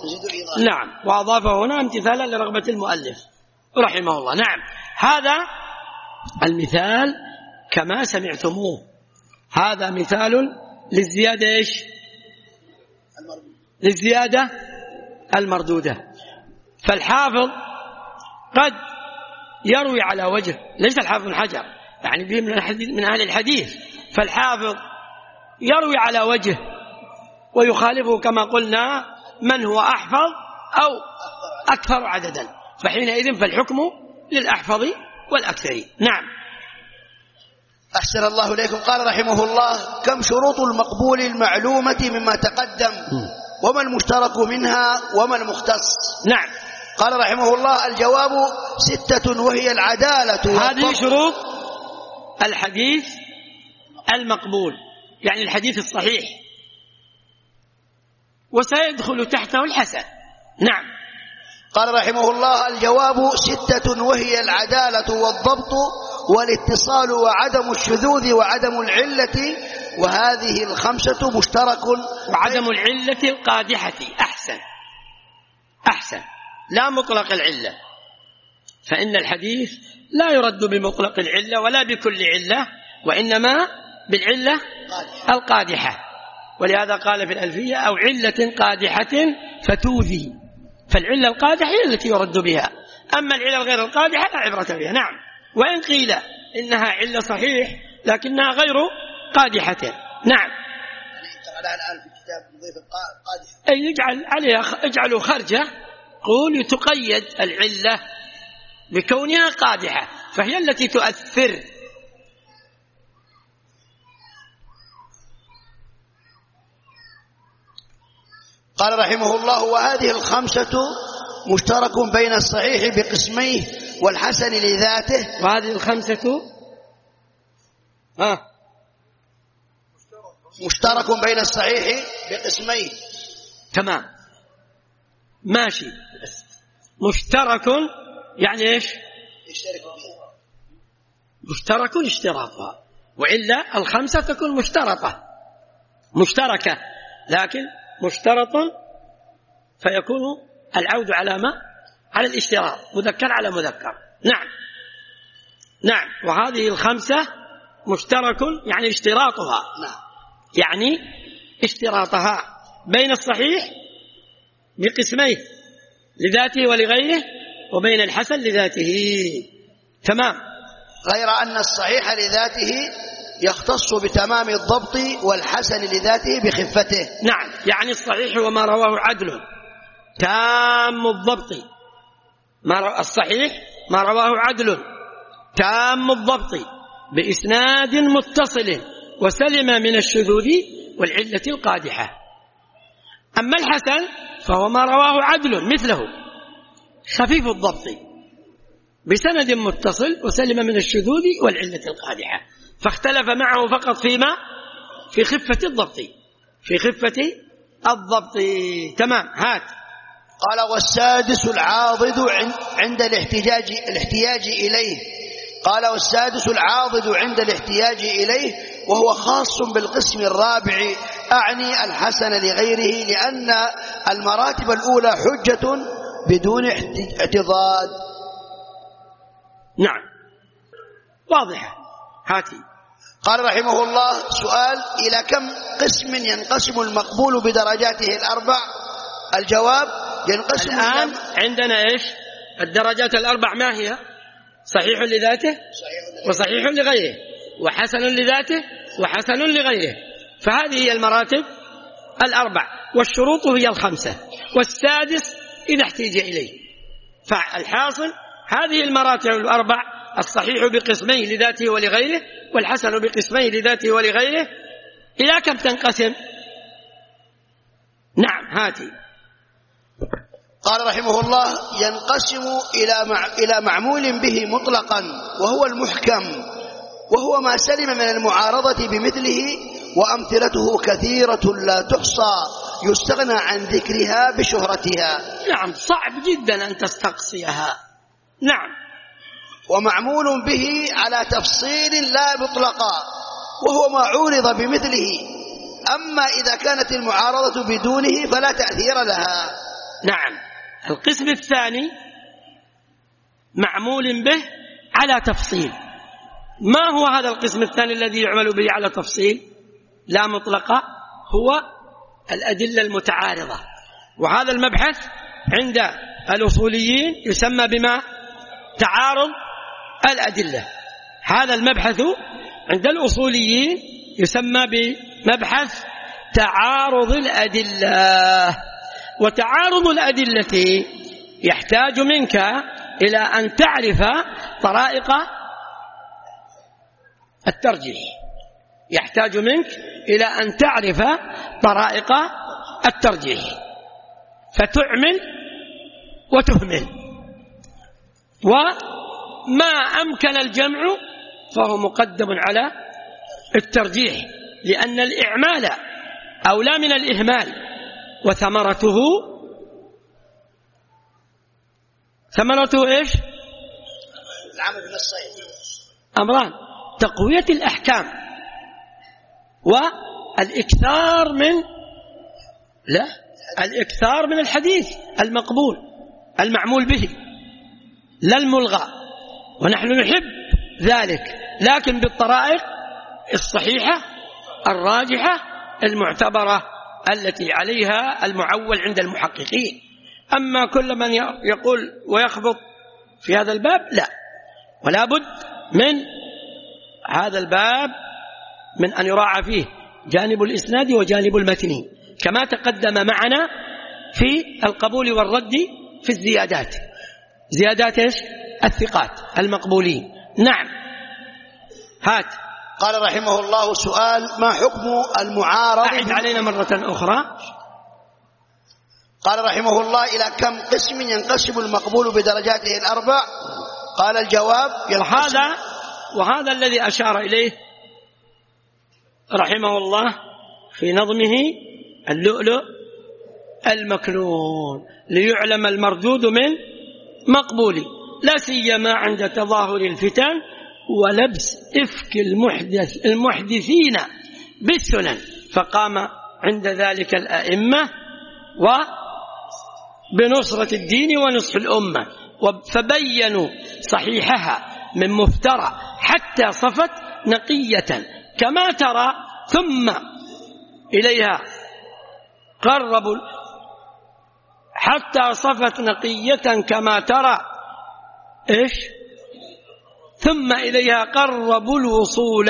B: نعم، وأضافه هنا امتثالا لرغبة المؤلف رحمه الله. نعم، هذا المثال كما سمعتموه، هذا مثال للزيادة إيش؟ للزيادة المردودة. فالحافظ قد يروي على وجه، ليس الحافظ بن حجر يعني به من أهل الحديث، فالحافظ يروي على وجه ويخالفه كما قلنا من هو أحفظ أو أكثر عددا، فحينئذ فالحكم للأحفظ والأكثر. نعم.
C: أحسن الله إليكم. قال رحمه الله: كم شروط المقبول المعلومة مما تقدم، وما المشترك منها وما المختص؟
B: نعم.
C: قال رحمه الله: الجواب ستة، وهي العدالة.
B: هذه شروط الحديث المقبول، يعني الحديث الصحيح، وسيدخل تحته الحسن. نعم.
C: قال رحمه الله: الجواب ستة، وهي العدالة والضبط والاتصال وعدم الشذوذ وعدم العلة، وهذه الخمسة مشترك.
B: وعدم العلة القادحة أحسن أحسن لا مطلق العلة، فإن الحديث لا يرد بمطلق العلة ولا بكل علة، وإنما بالعلة القادحة. ولهذا قال في الألفية: أو علة قادحة فتوذي، فالعلة القادحة هي التي يرد بها، أما العلة غير القادحة لا عبرة بها. نعم. وإن قيل إنها علة صحيح لكنها غير قادحة. نعم. أي يجعل عليها، اجعلوا خرجة، قول تقيد العلة بكونها قادحة، فهي التي تؤثر.
C: قال رحمه الله: وهذه الخمسة مشترك بين الصحيح بقسميه والحسن لذاته.
B: وهذه الخمسة ها
C: مشترك بين الصحيح بقسميه.
B: تمام، ماشي. مشترك يعني ايش؟ مشترك اشتراطها، وإلا الخمسة تكون مشترطة مشتركة، لكن مشترط فيكون العود على ما؟ على الاشتراط، مذكر على مذكر. نعم. نعم. وهذه الخمسة مشترك يعني اشتراطها، يعني اشتراطها بين الصحيح بقسميه لذاته ولغيره، وبين الحسن لذاته. تمام.
C: غير أن الصحيح لذاته يختص بتمام الضبط، والحسن لذاته بخفته.
B: نعم، يعني الصحيح وما رواه عدل تام الضبط، ما الصحيح ما رواه عدل تام الضبط بإسناد متصل وسلم من الشذوذ والعلة القادحة. أما الحسن فهو ما رواه عدل مثله خفيف الضبط بسند متصل وسلم من الشذوذ والعلة القادحة، فاختلف معه فقط فيما في خفة الضبط في خفة الضبط. تمام. هات.
C: قال: والسادس العاضد عند الاحتجاج الاحتياج إليه. قال: والسادس العاضد عند الاحتياج إليه، وهو خاص بالقسم الرابع، أعني الحسن لغيره، لأن المراتب الأولى حجة بدون اعتضاد.
B: نعم، واضحة. هاتي.
C: قال رحمه الله: سؤال: إلى كم قسم ينقسم المقبول بدرجاته الأربع؟ الجواب: ينقسم
B: الآن عندنا إيش الدرجات الأربع؟ ما هي؟ صحيح لذاته وصحيح لغيره وحسن لذاته وحسن لغيره، فهذه هي المراتب الأربع، والشروط هي الخمسة، والسادس إذا احتيج إليه. فالحاصل هذه المراتب الأربع: الصحيح بقسمين لذاته ولغيره، والحسن بقسمين لذاته ولغيره. إلى كم تنقسم؟ نعم. هاتي.
C: قال رحمه الله: ينقسم إلى مع... إلى معمول به مطلقا، وهو المحكم، وهو ما سلم من المعارضة بمثله، وأمثلته كثيرة لا تحصى، يستغنى عن ذكرها بشهرتها.
B: نعم، صعب جدا أن تستقصيها. نعم.
C: ومعمول به على تفصيل لا مطلقا، وهو ما عورض بمثله، أما إذا كانت المعارضة بدونه فلا تأثير لها.
B: نعم. القسم الثاني معمول به على تفصيل. ما هو هذا القسم الثاني الذي يعمل به على تفصيل لا مطلقة؟ هو الأدلة المتعارضة. وهذا المبحث عند الأصوليين يسمى بما تعارض الأدلة. هذا المبحث عند الأصوليين يسمى بمبحث تعارض الأدلة. وتعارض الأدلة يحتاج منك إلى أن تعرف طرائق الترجيح، يحتاج منك إلى أن تعرف طرائق الترجيح، فتعمل وتهمل. وما أمكن الجمع فهو مقدم على الترجيح، لأن الإعمال أولى من الإهمال. وثمرته ثمرته إيش؟
C: العمل بالنصين
B: أمران: تقوية الأحكام والإكثار من لا الإكثار من الحديث المقبول المعمول به لا الملغى. ونحن نحب ذلك، لكن بالطرائق الصحيحة الراجحة المعتبرة التي عليها المعول عند المحققين. أما كل من يقول ويخبط في هذا الباب لا، ولا بد من هذا الباب من أن يراعى فيه جانب الإسناد وجانب المتن، كما تقدم معنا في القبول والرد في الزيادات، زيادات إيش؟ الثقات المقبولين. نعم. هات.
C: قال رحمه الله: سؤال: ما حكم المعارض؟
B: أعد علينا مرة أخرى.
C: قال رحمه الله: إلى كم قسم ينقسم المقبول بدرجاته الأربع؟ قال: الجواب:
B: وهذا وهذا الذي أشار إليه رحمه الله في نظمه اللؤلؤ المكنون، ليعلم المردود من مقبول، لا سيما عند تظاهر الفتن ولبس إفك المحدث المحدثين بالسنن. فقام عند ذلك الأئمة وبنصرة الدين ونصح الأمة، فبينوا صحيحها من مفترى حتى صفت نقية كما ترى، ثم إليها قربوا حتى صفت نقية كما ترى إيش ثم إليها قربوا الوصول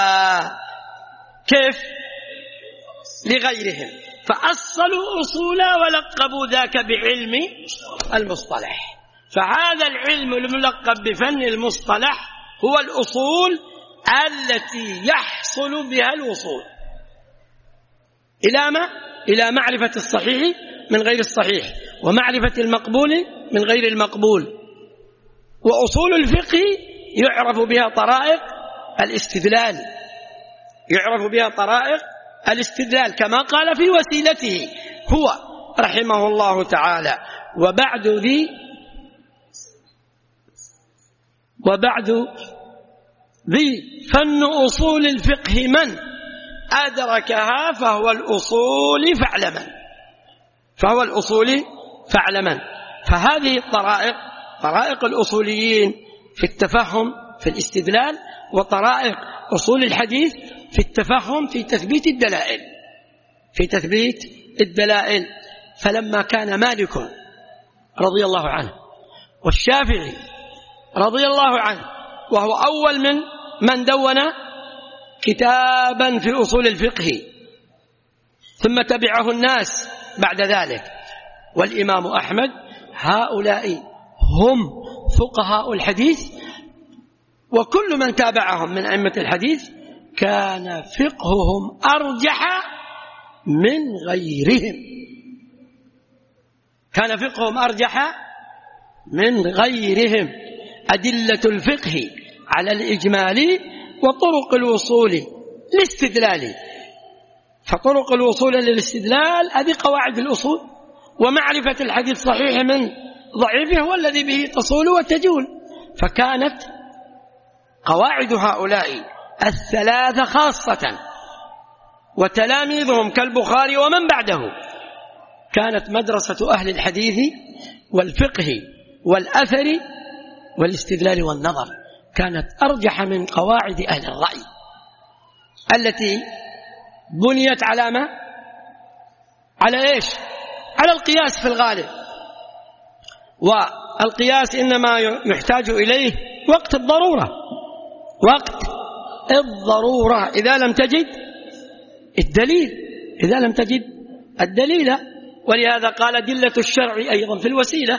B: كيف لغيرهم، فأصلوا أصولا ولقبوا ذاك بعلم المصطلح. فهذا العلم الملقب بفن المصطلح هو الأصول التي يحصل بها الوصول إلى ما؟ إلى معرفة الصحيح من غير الصحيح، ومعرفة المقبول من غير المقبول. وأصول الفقه يعرف بها طرائق الاستدلال، يعرف بها طرائق الاستدلال كما قال في وسيلته هو رحمه الله تعالى: وبعد ذي وبعد ذي فن أصول الفقه من أدركها فهو الأصول فاعلما فهو الأصول فاعلما. فهذه الطرائق طرائق الأصوليين في التفهم في الاستدلال، وطرائق أصول الحديث في التفهم في تثبيت الدلائل في تثبيت الدلائل. فلما كان مالك رضي الله عنه والشافعي رضي الله عنه، وهو أول من من دون كتابا في أصول الفقه، ثم تبعه الناس بعد ذلك، والإمام أحمد، هؤلاء هم فقهاء الحديث، وكل من تابعهم من أئمة الحديث كان فقههم أرجح من غيرهم كان فقههم أرجح من غيرهم. أدلة الفقه على الإجمال وطرق الوصول للاستدلال. فطرق الوصول للاستدلال هذه قواعد الأصول، ومعرفة الحديث الصحيح من ضعيفه هو الذي به تصول وتجول. فكانت قواعد هؤلاء الثلاثة خاصة، وتلاميذهم كالبخاري ومن بعده كانت مدرسة أهل الحديث والفقه والأثر والاستدلال والنظر، كانت أرجح من قواعد أهل الرأي التي بنيت على ما؟ على إيش؟ على القياس في الغالب، والقياس إنما يحتاج إليه وقت الضرورة، وقت الضرورة إذا لم تجد الدليل، إذا لم تجد الدليل. ولهذا قال دلة الشرع أيضا في الوسيلة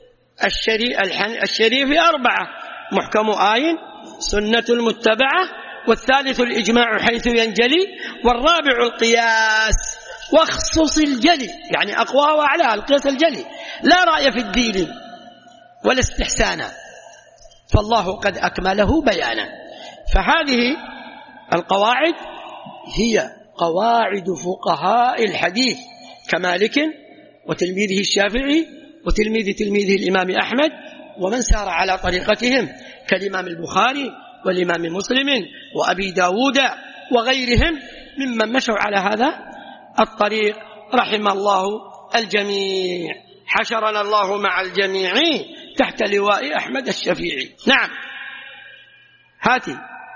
B: الشريف أربعة: محكم آي، سنة المتبعة، والثالث الإجماع حيث ينجلي، والرابع القياس واخصص الجلي، يعني أقوى وأعلى القياس الجلي، لا رأي في الدين ولا استحسانا، فالله قد أكمله بيانا. فهذه القواعد هي قواعد فقهاء الحديث كمالك وتلميذه الشافعي وتلميذ تلميذه الإمام أحمد ومن سار على طريقتهم كالإمام البخاري والإمام مسلم وأبي داود وغيرهم ممن مشوا على هذا الطريق، رحم الله الجميع، حشرنا الله مع الجميع تحت لواء أحمد الشفيعي. نعم هاتي.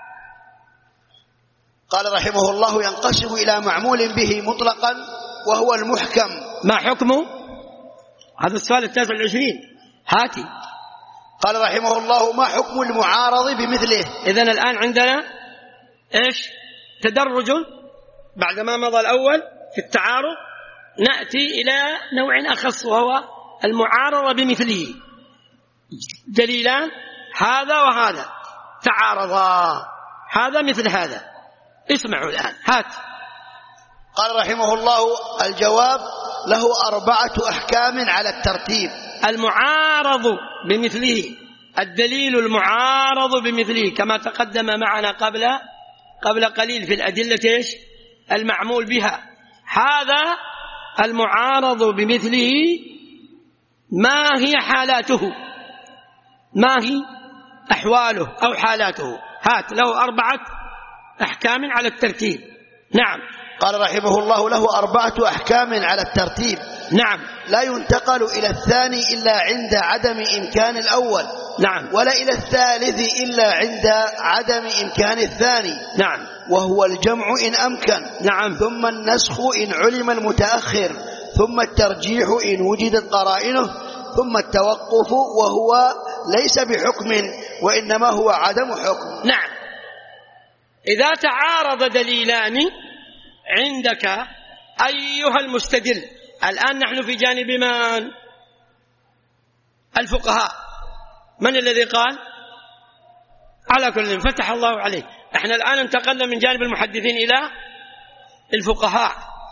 C: قال رحمه الله: ينقسم إلى معمول به مطلقا وهو المحكم.
B: ما حكمه؟ هذا السؤال التاسع والعشرين. هاتي.
C: قال رحمه الله: ما حكم المعارض بمثله؟
B: إذن الآن عندنا إيش؟ تدرج بعدما مضى الأول في التعارض، نأتي إلى نوع أخص وهو المعارضة بمثله. دليلان هذا وهذا تعارضا، هذا مثل هذا. اسمعوا الآن. هات.
C: قال رحمه الله: الجواب له أربعة أحكام على الترتيب.
B: المعارض بمثله، الدليل المعارض بمثله كما تقدم معنا قبل قبل قليل في الأدلة إيش؟ المعمول بها. هذا المعارض بمثله ما هي حالاته؟ ما هي أحواله أو حالاته؟ هات. له أربعة أحكام على الترتيب. نعم.
C: قال رحمه الله: له أربعة أحكام على الترتيب.
B: نعم.
C: لا ينتقل إلى الثاني إلا عند عدم إمكان الأول.
B: نعم.
C: ولا إلى الثالث إلا عند عدم إمكان الثاني.
B: نعم.
C: وهو الجمع إن أمكن.
B: نعم.
C: ثم النسخ إن علم المتأخر، ثم الترجيح إن وجدت قرائنه، ثم التوقف وهو ليس بحكم وإنما هو عدم حكم.
B: نعم. إذا تعارض دليلان عندك أيها المستدل، الآن نحن في جانب من؟ الفقهاء. من الذي قال؟ على كل فتح الله عليه. احنا الآن انتقلنا من جانب المحدثين إلى الفقهاء،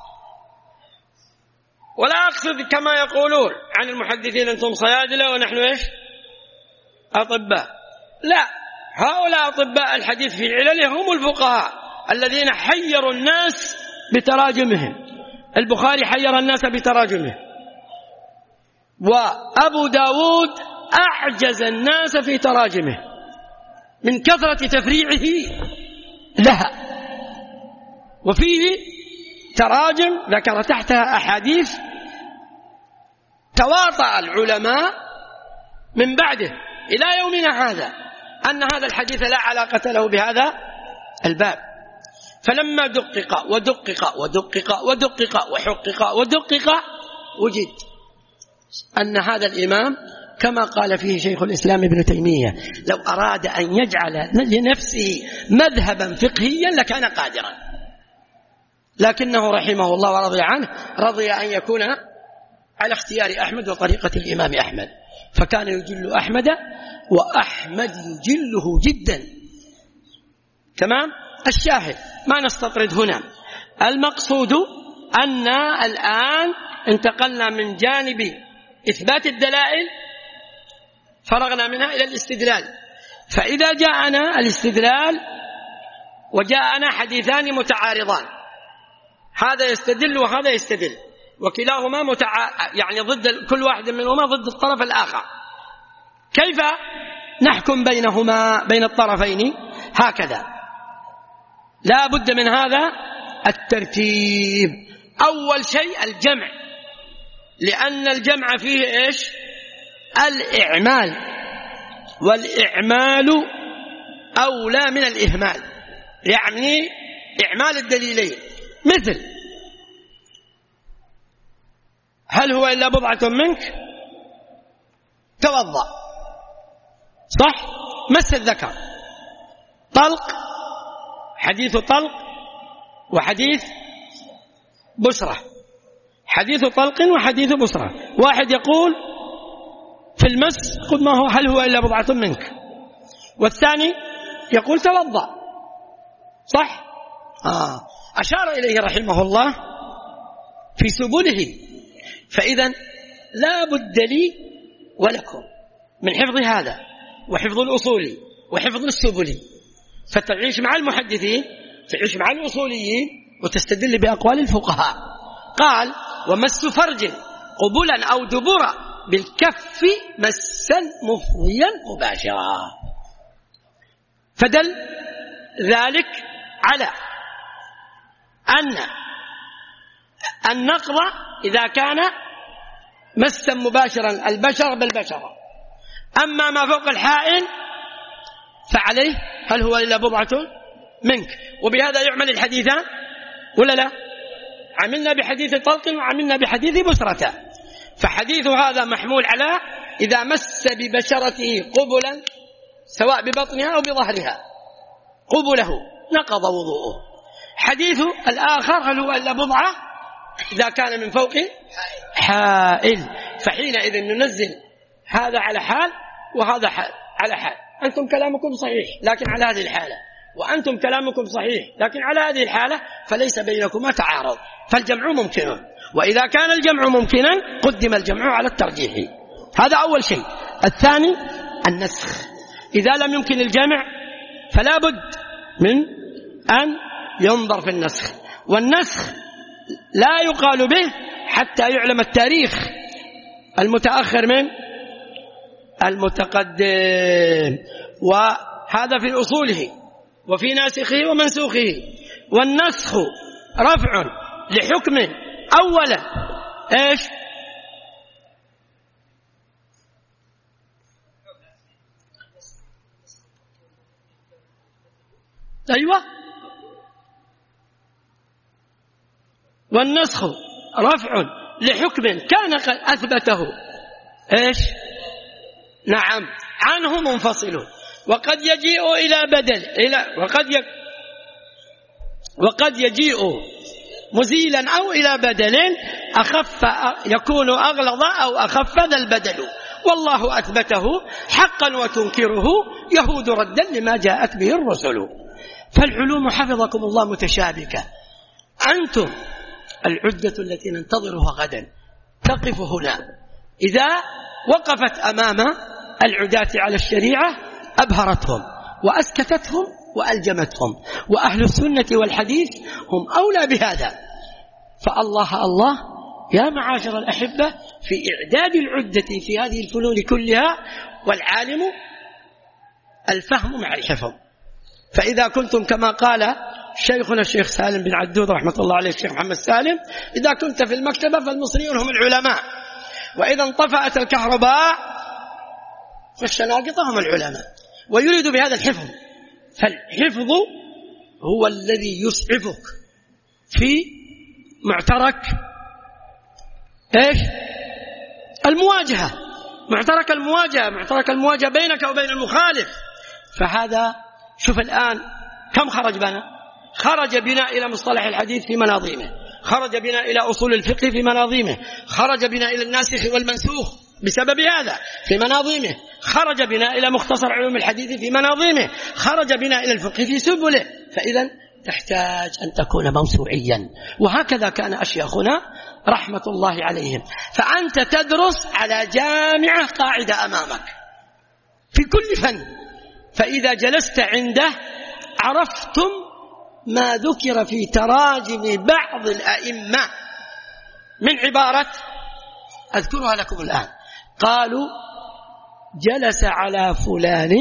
B: ولا أقصد كما يقولون عن المحدثين أنتم صيادلة ونحن إيش؟ أطباء. لا، هؤلاء أطباء الحديث في العلل هم الفقهاء الذين حيروا الناس بتراجمهم. البخاري حير الناس بتراجمه، وأبو داود أعجز الناس في تراجمه من كثرة تفريعه لها، وفيه تراجم ذكر تحتها أحاديث تواطأ العلماء من بعده إلى يومنا هذا أن هذا الحديث لا علاقة له بهذا الباب. فلما دقق ودقق ودقق ودقق وحقق ودقق وجد أن هذا الإمام كما قال فيه شيخ الإسلام ابن تيمية لو أراد أن يجعل لنفسه مذهبا فقهيا لكان قادرا، لكنه رحمه الله ورضي عنه رضي أن يكون على اختيار أحمد وطريقة الإمام أحمد، فكان يجل أحمد وأحمد يجله جدا. تمام. الشاهد ما نستطرد هنا، المقصود أن الآن انتقلنا من جانب إثبات الدلائل فرغنا منها إلى الاستدلال. فإذا جاءنا الاستدلال وجاءنا حديثان متعارضان، هذا يستدل وهذا يستدل، وكلاهما متع... يعني ضد كل واحد منهما ضد الطرف الآخر، كيف نحكم بينهما بين الطرفين؟ هكذا لا بد من هذا الترتيب. أول شيء الجمع، لأن الجمع فيه إيش؟ الإعمال، والإعمال أولى من الإهمال، يعني إعمال الدليلين. مثل هل هو إلا بضعة منك؟ توضأ، صح؟ مس الذكر. طلق، حديث طلق وحديث بشرة، حديث طلق وحديث بشرة. واحد يقول في المس قل ما هو هل هو إلا بضعة منك، والثاني يقول توضأ، صح؟ آه. أشار إليه رحمه الله في سبله. فإذا لا بد لي ولكم من حفظ هذا وحفظ الأصول وحفظ السبل، فتعيش مع المحدثين، تعيش مع الأصوليين، وتستدل بأقوال الفقهاء. قال ومس فرج قبلا أو دبرا بالكف مسا مفضيا مباشرا، فدل ذلك على أن النقض إذا كان مسا مباشرا البشر بالبشرة، أما ما فوق الحائل فعليه هل هو إلا بضعة منك. وبهذا يعمل الحديثان ولا لا؟ عملنا بحديث طلق وعملنا بحديث بشرة، فحديث هذا محمول على إذا مس ببشرته قبلا سواء ببطنها أو بظهرها قبله نقض وضوءه. حديث الآخر هل هو إلا بضعة إذا كان من فوق حائل، فحينئذ ننزل هذا على حال وهذا حال على حال. أنتم كلامكم صحيح لكن على هذه الحالة، وأنتم كلامكم صحيح لكن على هذه الحالة، فليس بينكما تعارض، فالجمع ممكن. وإذا كان الجمع ممكنا قدم الجمع على الترجيح. هذا أول شيء. الثاني النسخ، إذا لم يمكن الجمع فلا بد من أن ينظر في النسخ، والنسخ لا يقال به حتى يعلم التاريخ المتأخر من المتقدم، وهذا في أصوله وفي ناسخه ومنسوخه. والنسخ رفع لحكم أولا إيش؟ أيوة، والنسخ رفع لحكم كان قد أثبته إيش؟ نعم، عنه منفصل، وقد يجيء إلى بدل إلى وقد ي... وقد يجيء مزيلا أو إلى بدل أخف يكون أغلظ أو أخف ذا البدل، والله أثبته حقا وتنكره يهود ردا لما جاءت به الرسل. فالعلوم حفظكم الله متشابكة. أنتم العدة التي ننتظرها غدا تقف هنا، إذا وقفت أمام العداة على الشريعة أبهرتهم وأسكتتهم وألجمتهم، وأهل السنة والحديث هم أولى بهذا. فالله الله يا معاشر الأحبة في إعداد العدة في هذه الفنون كلها، والعالم الفهم مع الحفظ. فإذا كنتم كما قال شيخنا الشيخ سالم بن عدود رحمة الله عليه الشيخ محمد سالم، إذا كنت في المكتبة فالمصريون هم العلماء، وإذا انطفأت الكهرباء فالشناقطة هم العلماء، ويريد بهذا الحفظ. فالحفظ هو الذي يسعفك في معترك إيش؟ المواجهة، معترك المواجهة، معترك المواجهة بينك وبين المخالف. فهذا شوف الآن كم خرج بنا؟ خرج بنا إلى مصطلح الحديث في مناظيمه، خرج بنا إلى أصول الفقه في مناظيمه، خرج بنا إلى الناسخ والمنسوخ بسبب هذا في مناظيمه، خرج بنا إلى مختصر علوم الحديث في مناظيمه، خرج بنا إلى الفقه في سبله. فإذا تحتاج أن تكون موسوعيا، وهكذا كان أشياخنا رحمة الله عليهم. فأنت تدرس على جامعة قاعدة أمامك في كل فن، فإذا جلست عنده عرفتم ما ذكر في تراجم بعض الأئمة من عبارة أذكرها لكم الآن. قالوا جلس على فلان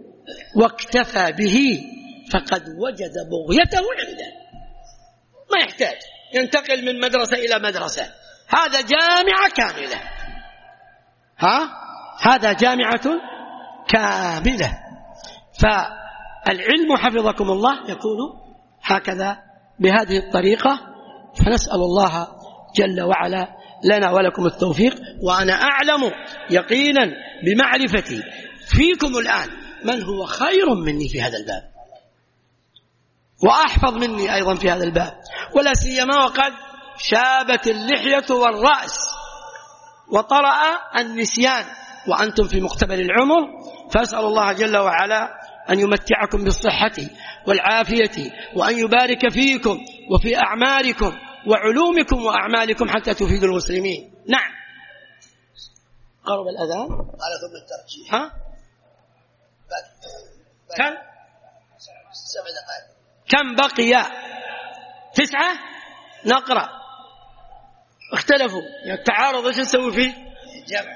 B: واكتفى به فقد وجد بغيته عنده، ما يحتاج ينتقل من مدرسة إلى مدرسة، هذا جامعة كاملة. ها هذا جامعة كاملة. فالعلم حفظكم الله يكون هكذا بهذه الطريقة. فنسأل الله جل وعلا لنا ولكم التوفيق. وأنا أعلم يقينا بمعرفتي فيكم الآن من هو خير مني في هذا الباب وأحفظ مني أيضا في هذا الباب، ولا سيما وقد شابت اللحية والرأس وطرأ النسيان وأنتم في مقتبل العمر. فأسأل الله جل وعلا أن يمتعكم بالصحة والعافية، وأن يبارك فيكم وفي أعمالكم وعلومكم وأعمالكم حتى تفيدوا المسلمين. نعم. قرب الأذان.
C: قال ثم الترجيح.
B: ها؟ كم؟
C: سبع دقائق.
B: كم بقي؟ تسعة. نقرأ. اختلفوا التعارض ايش نسوي فيه؟
C: جمع.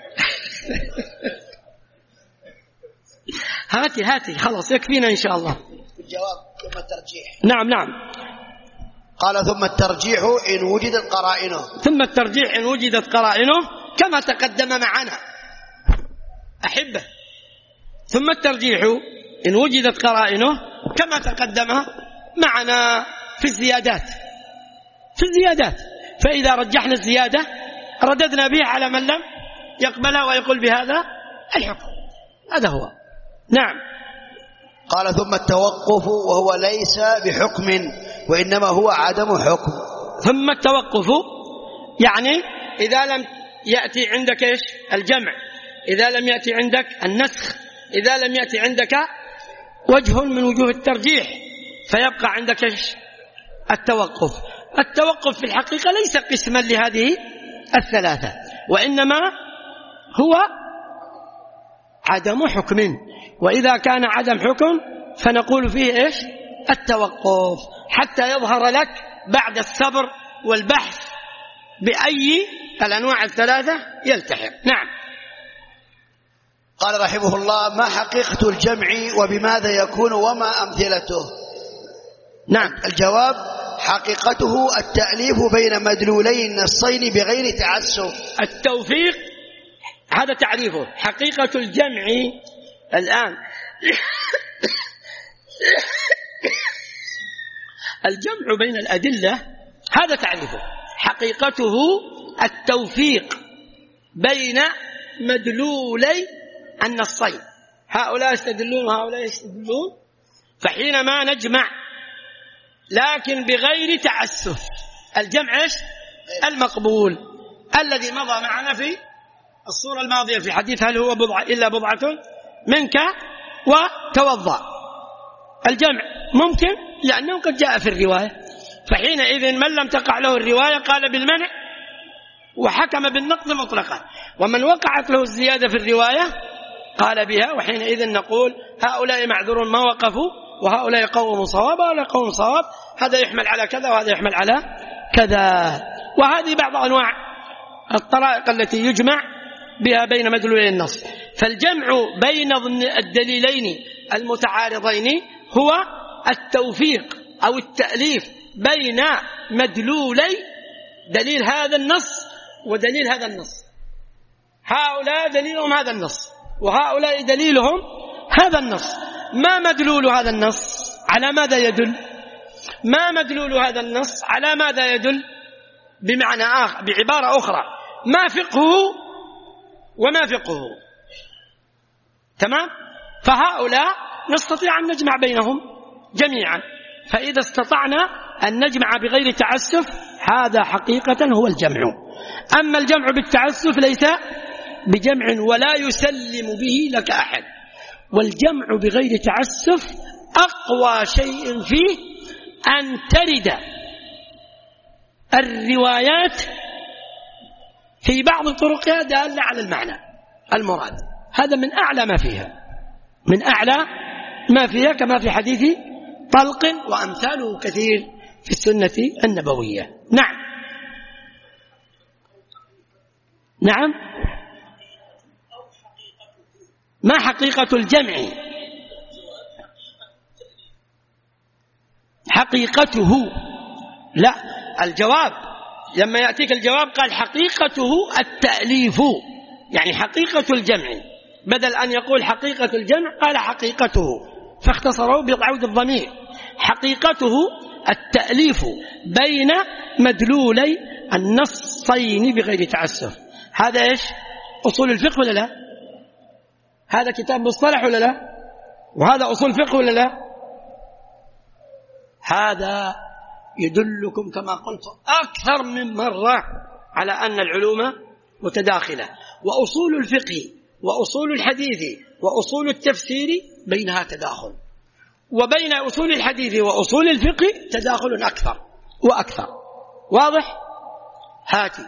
B: هاتي هاتي خلاص يكفينا إن شاء الله.
C: الجواب ثم الترجيح.
B: نعم نعم.
C: قال ثم الترجيح إن وجدت قرائنه.
B: ثم الترجيح إن وجدت قرائنه كما تقدم معنا أحبه. ثم الترجيح إن وجدت قرائنه كما تقدم معنا في الزيادات. في الزيادات فإذا رجحنا الزيادة رددنا بها على من لم يقبلها ويقول بهذا الحكم. هذا هو. نعم.
C: قال ثم التوقف وهو ليس بحكم وإنما هو عدم حكم.
B: ثم التوقف يعني إذا لم يأتي عندك إيش؟ الجمع، إذا لم يأتي عندك النسخ، إذا لم يأتي عندك وجه من وجوه الترجيح، فيبقى عندك إيش؟ التوقف. التوقف في الحقيقة ليس قسما لهذه الثلاثة، وإنما هو عدم حكم. وإذا كان عدم حكم فنقول فيه إيش؟ التوقف، حتى يظهر لك بعد الصبر والبحث بأي الأنواع الثلاثة يلتحق. نعم.
C: قال رحمه الله ما حقيقة الجمع وبماذا يكون وما أمثلته؟
B: نعم.
C: الجواب حقيقته التأليف بين مدلولي النصين بغير تعسف.
B: التوفيق هذا تعريفه. حقيقة الجمع الآن الجمع بين الأدلة هذا تعريفه. حقيقته التوفيق بين مدلولي النصين، هؤلاء يستدلون وهؤلاء يستدلون، فحينما نجمع لكن بغير تعسف. الجمع إيش؟ المقبول الذي مضى معنا في الصورة الماضية في حديث هل هو بضعة إلا بضعة منك وتوضأ. الجمع ممكن لأنه قد جاء في الرواية، فحينئذ من لم تقع له الرواية قال بالمنع وحكم بالنقض مطلقا، ومن وقعت له الزيادة في الرواية قال بها، وحينئذ نقول هؤلاء معذور ما وقفوا وهؤلاء قوم صواب وهؤلاء قوم صواب، هذا يحمل على كذا وهذا يحمل على كذا. وهذه بعض أنواع الطرائق التي يجمع بها بين مدلولي النص. فالجمع بين الدليلين المتعارضين هو التوفيق أو التأليف بين مدلولي دليل هذا النص ودليل هذا النص. هؤلاء دليلهم هذا النص وهؤلاء دليلهم هذا النص. ما مدلول هذا النص؟ على ماذا يدل؟ ما مدلول هذا النص؟ على ماذا يدل؟ بمعنى آخر، بعبارة أخرى، ما فقهه وما فقهه. تمام؟ فهؤلاء نستطيع أن نجمع بينهم جميعا. فإذا استطعنا أن نجمع بغير تعسف هذا حقيقة هو الجمع. أما الجمع بالتعسف ليس بجمع ولا يسلم به لك أحد. والجمع بغير تعسف أقوى شيء فيه أن ترد الروايات في بعض طرقها دالة على المعنى المراد. هذا من أعلى ما فيها، من أعلى ما فيها، كما في حديث طلق وأمثاله كثير في السنة النبوية. نعم. نعم. ما حقيقة الجمع؟ حقيقته لا، الجواب لما يأتيك الجواب قال حقيقته التأليف، يعني حقيقة الجمع، بدل أن يقول حقيقة الجمع قال حقيقته، فاختصروا بعود الضمير. حقيقته التأليف بين مدلولي النصين بغير تعسف. هذا إيش؟ أصول الفقه ولا لا؟ هذا كتاب مصطلح ولا لا؟ وهذا أصول فقه ولا لا؟ هذا يدلكم كما قلت أكثر من مرة على أن العلوم متداخلة، وأصول الفقه وأصول الحديث وأصول التفسير بينها تداخل، وبين أصول الحديث وأصول الفقه تداخل أكثر وأكثر. واضح؟ هاتي.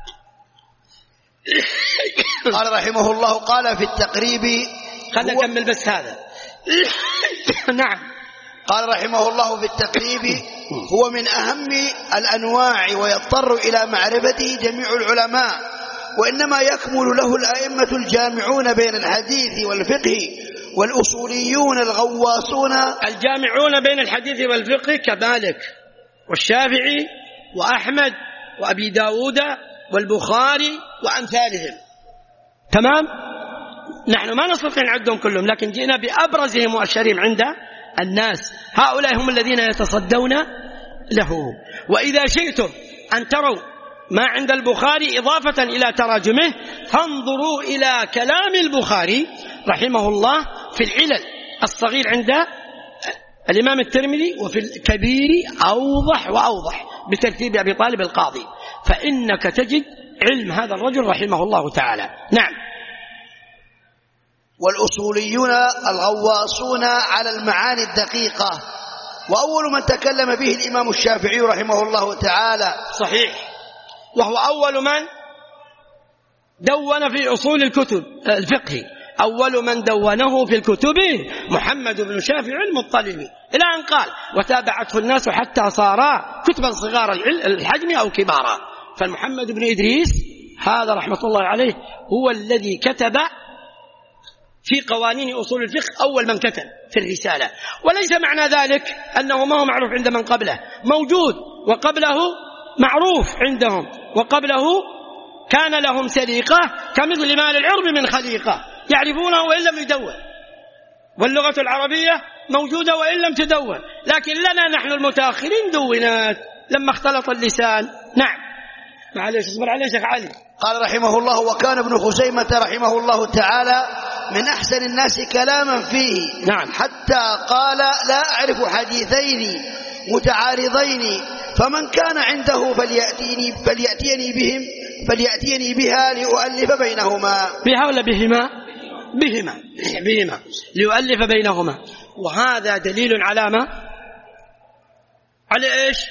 C: قال رحمه الله قال في التقريب،
B: خلنا نكمل بس هذا. نعم.
C: قال رحمه الله في التقريب هو من أهم الأنواع ويضطر إلى معرفته جميع العلماء، وإنما يكمل له الأئمة الجامعون بين الحديث والفقه والأصوليون الغواصون.
B: الجامعون بين الحديث والفقه كمالك والشافعي وأحمد وأبي داود والبخاري وأمثالهم. تمام؟ نحن ما نستطيع نعدهم كلهم، لكن جئنا بأبرزهم وأشهرهم عند الناس. هؤلاء هم الذين يتصدون له. وإذا شئتم أن تروا ما عند البخاري إضافة إلى تراجمه فانظروا إلى كلام البخاري رحمه الله في العلل الصغير عند الإمام الترمذي، وفي الكبير أوضح وأوضح بترتيب أبي طالب القاضي، فإنك تجد علم هذا الرجل رحمه الله تعالى. نعم.
C: والأصوليون الغواصون على المعاني الدقيقة، وأول من تكلم به الإمام الشافعي رحمه الله تعالى.
B: صحيح، وهو أول من دون في أصول الكتب الفقه، أول من دونه في الكتب محمد بن شافع المطلبي، إلى أن قال وتابعته الناس حتى صارا كتبا صغار الحجم أو كبارا. فالمحمد بن إدريس هذا رحمة الله عليه هو الذي كتب في قوانين أصول الفقه، أول من كتب في الرسالة. وليس معنى ذلك أنه ما هو معروف عند من قبله، موجود وقبله معروف عندهم، وقبله كان لهم سليقة كمثل ما للعرب من خليقة يعرفونه وإن لم يدون، واللغة العربية موجودة وإن لم تدون، لكن لنا نحن المتأخرين دونات لما اختلط اللسان. نعم. معليش اصبر عليه شيخ علي.
C: قال رحمه الله وكان ابن خزيمة رحمه الله تعالى من أحسن الناس كلاما فيه.
B: نعم.
C: حتى قال لا أعرف حديثين متعارضين، فمن كان عنده فليأتيني, فليأتيني بهم فليأتيني بها لأؤلف بينهما.
B: بها ولا بهما؟ بهما بهما ليؤلف بينهما. وهذا دليل على ما؟ على إيش؟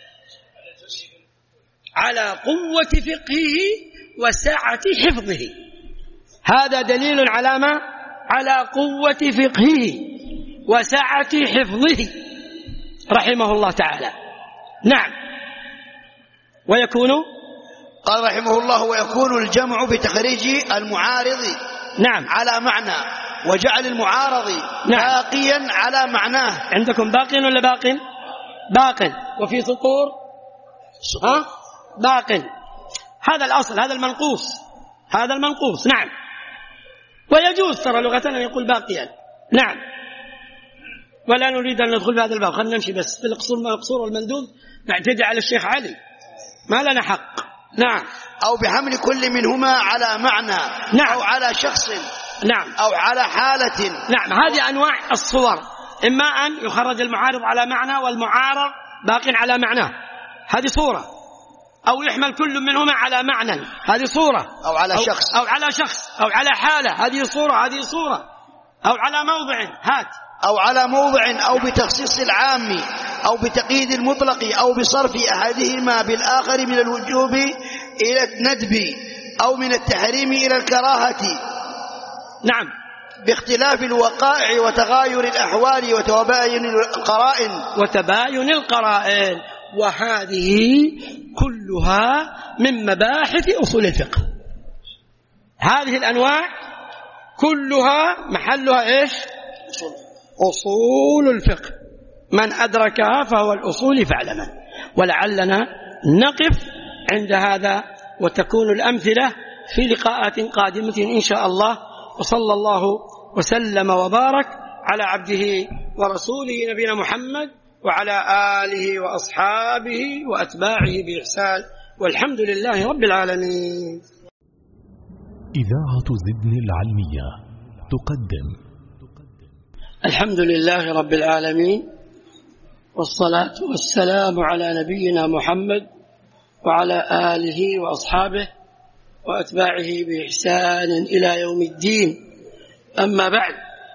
B: على قوة فقهه وسعة حفظه. هذا دليل على ما؟ على قوة فقهه وسعة حفظه رحمه الله تعالى. نعم. ويكون
C: قال رحمه الله ويكون الجمع بتخريج المعارض
B: نعم
C: على معنى، وجعل المعارض نعم باقيا على معناه.
B: عندكم باقي ولا باق؟ باق. وفي سطور ها باق. هذا الأصل، هذا المنقوص، هذا المنقوص. نعم. ويجوز ترى لغة أن يقول باقيا. نعم. ولا نريد أن ندخل في هذا الباب، خلنا نمشي بس في القصور والمندوب نعتدي على الشيخ علي، ما لنا حق. نعم.
C: أو بحمل كل منهما على معنى
B: نعم.
C: أو على شخص
B: نعم.
C: أو على حالة.
B: نعم. هذه أنواع الصور، إما أن يخرج المعارض على معنى والمعارض باق على معناه، هذه صورة، أو يحمل كل منهما على معنى، هذه صورة،
C: أو على
B: أو
C: شخص
B: أو على شخص أو على حالة، هذه صورة، هذه صورة، أو على موضع، هات،
C: أو على موضع، أو بتخصيص العام، أو بتقييد المطلق، أو بصرف أحدهما بالآخر من الوجوب إلى الندب، أو من التحريم إلى الكراهة.
B: نعم.
C: باختلاف الوقائع وتغاير الأحوال وتباين القرائن
B: وتباين القرائن. وهذه كلها من مباحث أصول الفقه. هذه الأنواع كلها محلها إيش؟ أصول الفقه. من أدركها فهو الأصول فاعلما. ولعلنا نقف عند هذا، وتكون الأمثلة في لقاءات قادمة إن شاء الله. وصلى الله وسلم وبارك على عبده ورسوله نبينا محمد وعلى آله وأصحابه وأتباعه بإحسان، والحمد لله رب العالمين.
A: إذاعة زدن العلمية تقدم
B: الحمد لله رب العالمين، والصلاة والسلام على نبينا محمد وعلى آله وأصحابه وأتباعه بإحسان إلى يوم الدين. أما بعد،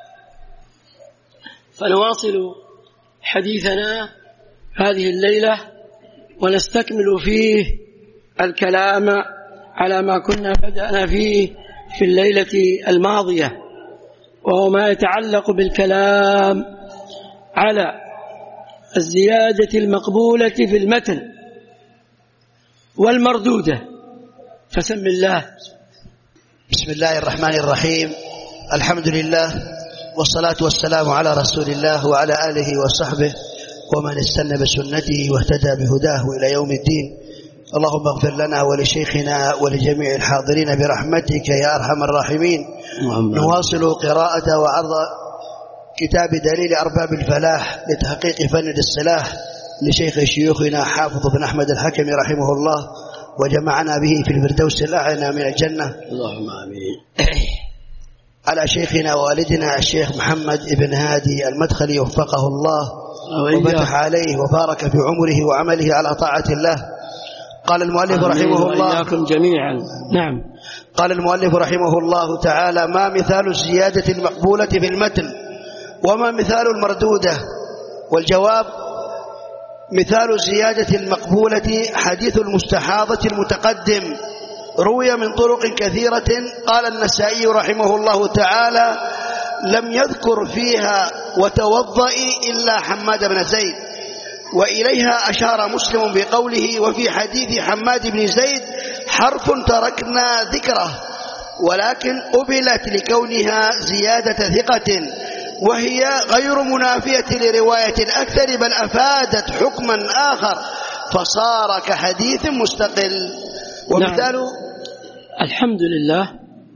B: فنواصل حديثنا هذه الليلة ونستكمل فيه الكلام على ما كنا بدأنا فيه في الليلة الماضية، وهو ما يتعلق بالكلام على الزيادة المقبولة في المتن والمردودة. فسم الله.
C: بسم الله الرحمن الرحيم. الحمد لله والصلاة والسلام على رسول الله وعلى آله وصحبه ومن استنى بسنته واهتدى بهداه إلى يوم الدين. اللهم اغفر لنا ولشيخنا ولجميع الحاضرين برحمتك يا أرحم الراحمين. نواصل قراءة وعرض كتاب دليل أرباب الفلاح لتحقيق فن الاصطلاح لشيخ شيوخنا حافظ بن أحمد الحكمي رحمه الله، وجمعنا به في الفردوس الأعلى من الجنة.
B: اللهم آمين.
C: على شيخنا ووالدنا الشيخ محمد بن هادي المدخلي وفقه الله وفتح عليه وبارك في عمره وعمله على طاعة الله. قال المؤلف رحمه الله
B: وإياكم جميعا. نعم.
C: قال المؤلف رحمه الله تعالى: ما مثال الزيادة المقبولة في المتن وما مثال المردودة؟ والجواب: مثال الزيادة المقبولة حديث المستحاضة المتقدم، روي من طرق كثيرة. قال النسائي رحمه الله تعالى: لم يذكر فيها وتوضئي إلا حماد بن زيد، وإليها أشار مسلم بقوله: وفي حديث حماد بن زيد حرف تركنا ذكره، ولكن أبلت لكونها زيادة ثقة، وهي غير منافية لرواية الأكثر، بل أفادت حكما آخر فصار كحديث مستقل. ومثال
B: نعم. الحمد لله.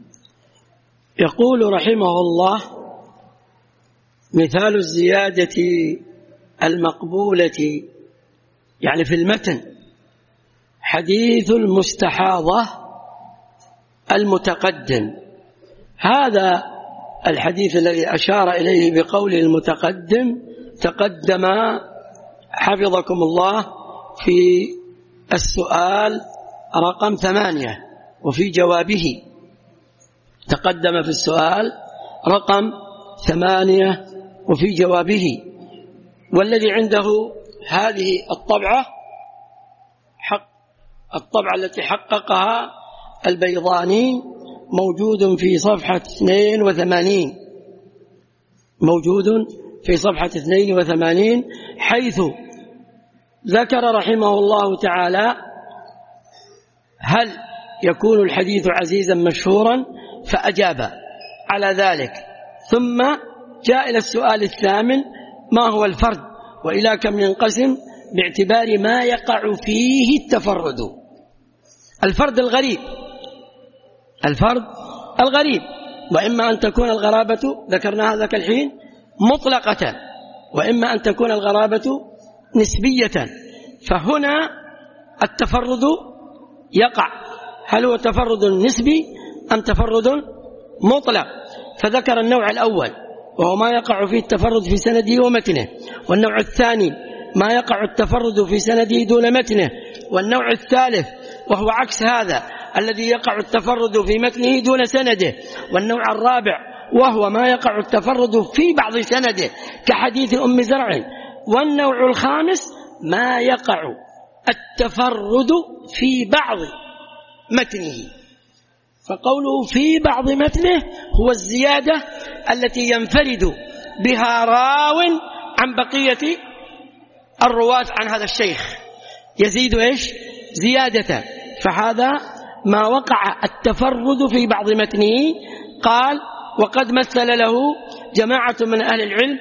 B: يقول رحمه الله: مثال الزيادة المقبولة يعني في المتن حديث المستحاضة المتقدم. هذا الحديث الذي أشار إليه بقول المتقدم تقدم حفظكم الله في السؤال رقم ثمانية، وفي جوابه تقدم في السؤال رقم ثمانية وفي جوابه. والذي عنده هذه الطبعة حق الطبعة التي حققها البيضاني موجود في صفحة اثنين وثمانين موجود في صفحة اثنين وثمانين حيث ذكر رحمه الله تعالى: هل يكون الحديث عزيزا مشهورا؟ فأجاب على ذلك، ثم جاء إلى السؤال الثامن: ما هو الفرد وإلى كم ينقسم باعتبار ما يقع فيه التفرد؟ الفرد الغريب الفرد الغريب وإما أن تكون الغرابة ذكرنا هذا الحين مطلقة، وإما أن تكون الغرابة نسبية. فهنا التفرد يقع، هل هو تفرد نسبي أم تفرد مطلق؟ فذكر النوع الأول وهو ما يقع فيه التفرد في سنده ومتنه، والنوع الثاني ما يقع التفرد في سنده دون متنه، والنوع الثالث وهو عكس هذا الذي يقع التفرد في متنه دون سنده، والنوع الرابع وهو ما يقع التفرد في بعض سنده كحديث أم زرع، والنوع الخامس ما يقع التفرد في بعض متنه. فقوله في بعض متنه هو الزيادة التي ينفرد بها راو عن بقية الرواة عن هذا الشيخ، يزيد إيش؟ زيادة. فهذا ما وقع التفرد في بعض متنه. قال: وقد مثل له جماعة من أهل العلم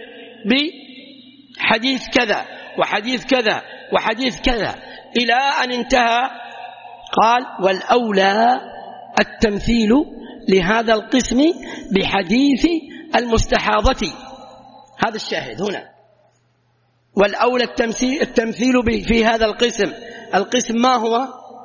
B: بحديث كذا وحديث كذا وحديث كذا، إلى أن انتهى قال والأولى التمثيل لهذا القسم بحديث المستحاضة. هذا الشاهد هنا. والأولى التمثيل, التمثيل في هذا القسم. القسم ما هو؟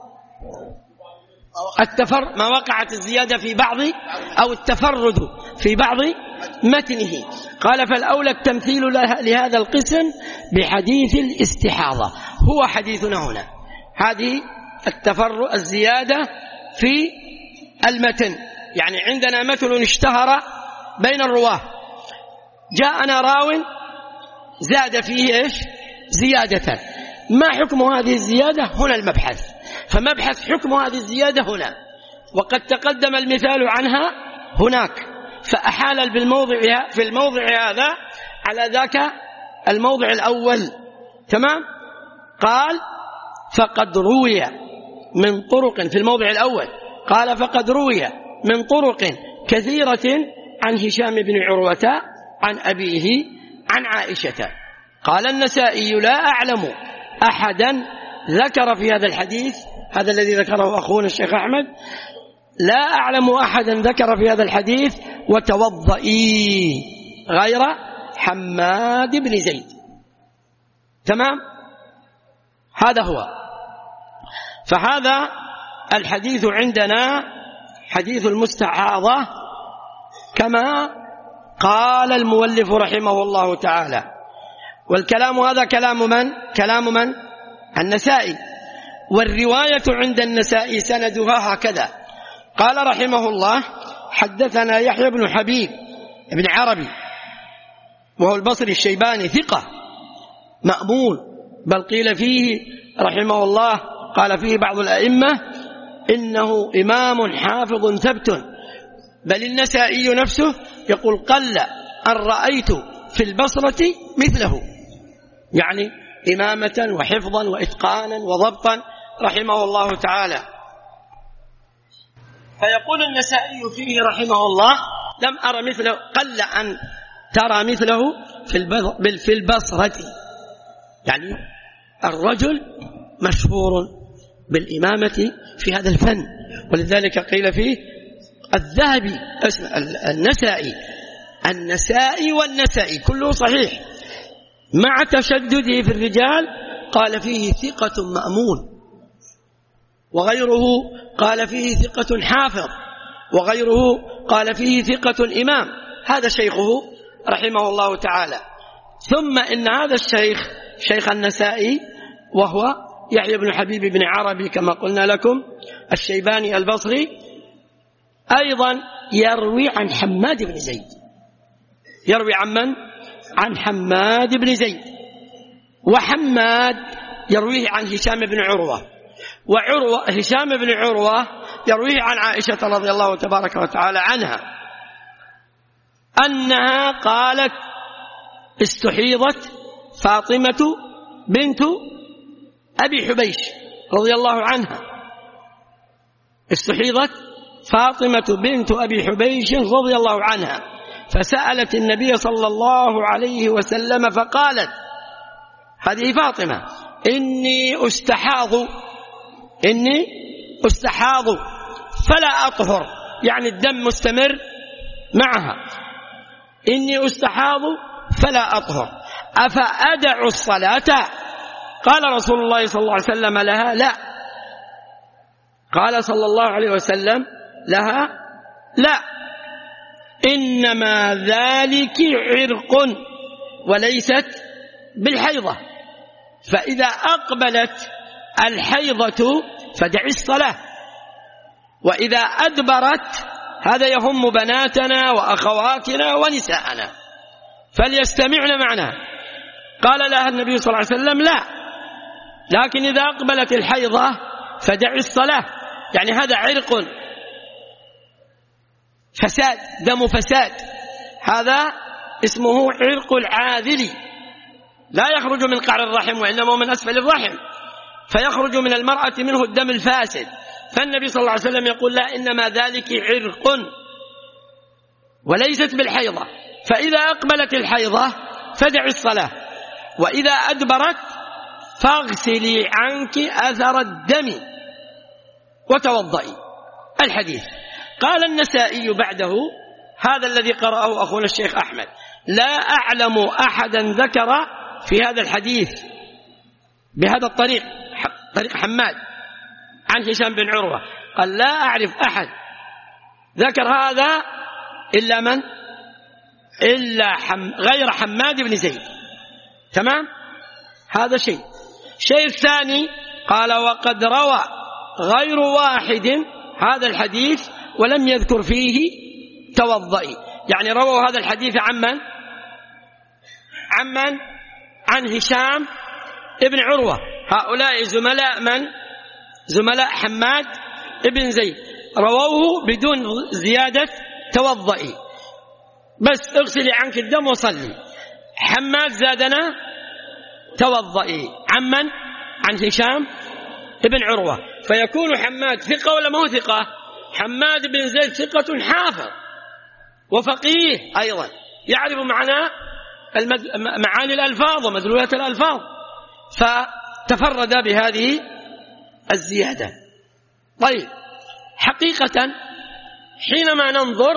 B: التفر ما وقعت الزيادة في بعض أو التفرد في بعض متنه. قال فالأولى التمثيل لهذا القسم بحديث الاستحاضة، هو حديثنا هنا. هذه التفرد الزيادة في المتن، يعني عندنا متن اشتهر بين الرواه، جاءنا راو زاد فيه إيش؟ زيادة. ما حكم هذه الزيادة؟ هنا المبحث. فمبحث حكم هذه الزيادة هنا، وقد تقدم المثال عنها هناك، فأحال بالموضع في الموضع هذا على ذاك الموضع الأول. تمام؟ قال فقد روي من طرق في الموضع الأول، قال فقد روي من طرق كثيرة عن هشام بن عروة عن أبيه عن عائشة. قال النسائي لا أعلم أحدا ذكر في هذا الحديث، هذا الذي ذكره أخونا الشيخ أحمد، لا أعلم أحدا ذكر في هذا الحديث وتوضئي غير حماد بن زيد. تمام؟ هذا هو. فهذا الحديث عندنا حديث المستعاضة كما قال المؤلف رحمه الله تعالى. والكلام هذا كلام من؟ كلام من؟ النسائي. والرواية عند النسائي سندها هكذا. قال رحمه الله حدثنا يحيى بن حبيب بن عربي وهو البصري الشيباني ثقة مأمون، بل قيل فيه رحمه الله، قال فيه بعض الأئمة إنه إمام حافظ ثبت، بل النسائي نفسه يقول قل أن رأيت في البصرة مثله، يعني إمامة وحفظا وإتقانا وضبطا رحمه الله تعالى. فيقول النسائي فيه رحمه الله لم أرى مثله، قل أن ترى مثله في البصرة، يعني الرجل مشهور بالإمامة في هذا الفن، ولذلك قيل فيه الذهبي النسائي النسائي والنسائي كله صحيح مع تشدده في الرجال، قال فيه ثقة مأمون، وغيره قال فيه ثقة حافظ، وغيره قال فيه ثقة إمام. هذا شيخه رحمه الله تعالى. ثم إن هذا الشيخ شيخ النسائي وهو يحيى بن حبيب بن عربي كما قلنا لكم الشيباني البصري، أيضا يروي عن حماد بن زيد. يروي عن من؟ عن حماد بن زيد. وحماد يرويه عن هشام بن عروة، وعروة هشام بن عروة يرويه عن عائشة رضي الله تبارك وتعالى عنها أنها قالت استحيضت فاطمة بنت أبي حبيش رضي الله عنها، استحيضت فاطمة بنت أبي حبيش رضي الله عنها، فسألت النبي صلى الله عليه وسلم فقالت هذه فاطمة إني أستحاض إني أستحاض فلا أطهر، يعني الدم مستمر معها، إني أستحاض فلا أطهر أفأدع الصلاة؟ قال رسول الله صلى الله عليه وسلم لها لا. قال صلى الله عليه وسلم لها لا، إنما ذلك عرق وليست بالحيضة، فإذا أقبلت الحيضة فدعي الصلاة، وإذا أدبرت، هذا يهم بناتنا وأخواتنا ونساءنا فليستمعن معنا. قال لها النبي صلى الله عليه وسلم لا، لكن إذا أقبلت الحيضة فدعي الصلاة، يعني هذا عرق فساد، دم فساد، هذا اسمه عرق العاذل، لا يخرج من قعر الرحم وإنما من أسفل الرحم، فيخرج من المرأة منه الدم الفاسد. فالنبي صلى الله عليه وسلم يقول لا، إنما ذلك عرق وليست بالحيضة، فإذا أقبلت الحيضة فدعي الصلاة، وإذا أدبرت فاغسلي عنك أثر الدم. وتوضئي. الحديث. قال النسائي بعده، هذا الذي قرأه أخونا الشيخ أحمد: لا أعلم أحدا ذكر في هذا الحديث بهذا الطريق، طريق حماد عن هشام بن عروة، قال لا أعرف أحد ذكر هذا إلا من إلا حم غير حماد بن زيد. تمام؟ هذا شيء. شيء الثاني، قال وقد روى غير واحد هذا الحديث ولم يذكر فيه توضئي. يعني رووا هذا الحديث عمن عمن عن هشام ابن عروة. هؤلاء زملاء من زملاء حماد ابن زيد، رووه بدون زيادة توضئي، بس اغسلي عنك الدم وصلي. حماد زادنا توضئي عمن عن هشام ابن عروة، فيكون حماد ثقة ولا ما هو ثقة؟ حماد بن زيد ثقة حافظ وفقيه أيضا، يعرف معنى المد... معاني الألفاظ ومدلولات الألفاظ، فتفرد بهذه الزيادة. طيب، حقيقة حينما ننظر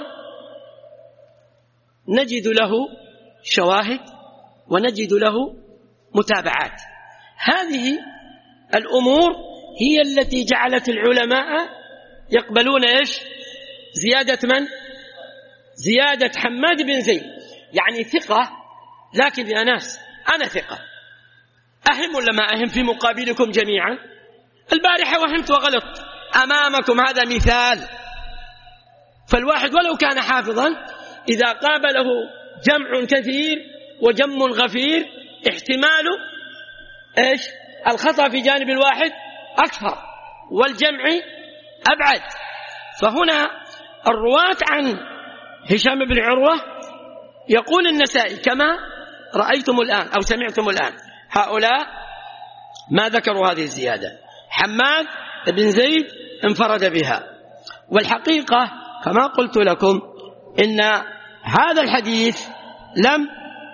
B: نجد له شواهد ونجد له متابعات. هذه الأمور هي التي جعلت العلماء يقبلون إيش؟ زيادة من؟ زيادة حماد بن زيد. يعني ثقة، لكن يا ناس أنا ثقة، أهم ولا ما أهم في مقابلكم جميعا؟ البارحة وهمت وغلطت، أمامكم هذا مثال. فالواحد ولو كان حافظا إذا قابله جمع كثير وجم غفير احتمال إيش؟ الخطأ في جانب الواحد أكثر والجمع أبعد. فهنا الرواة عن هشام بن عروة يقول النسائي كما رأيتم الآن أو سمعتم الآن، هؤلاء ما ذكروا هذه الزيادة، حماد بن زيد انفرد بها. والحقيقة كما قلت لكم إن هذا الحديث لم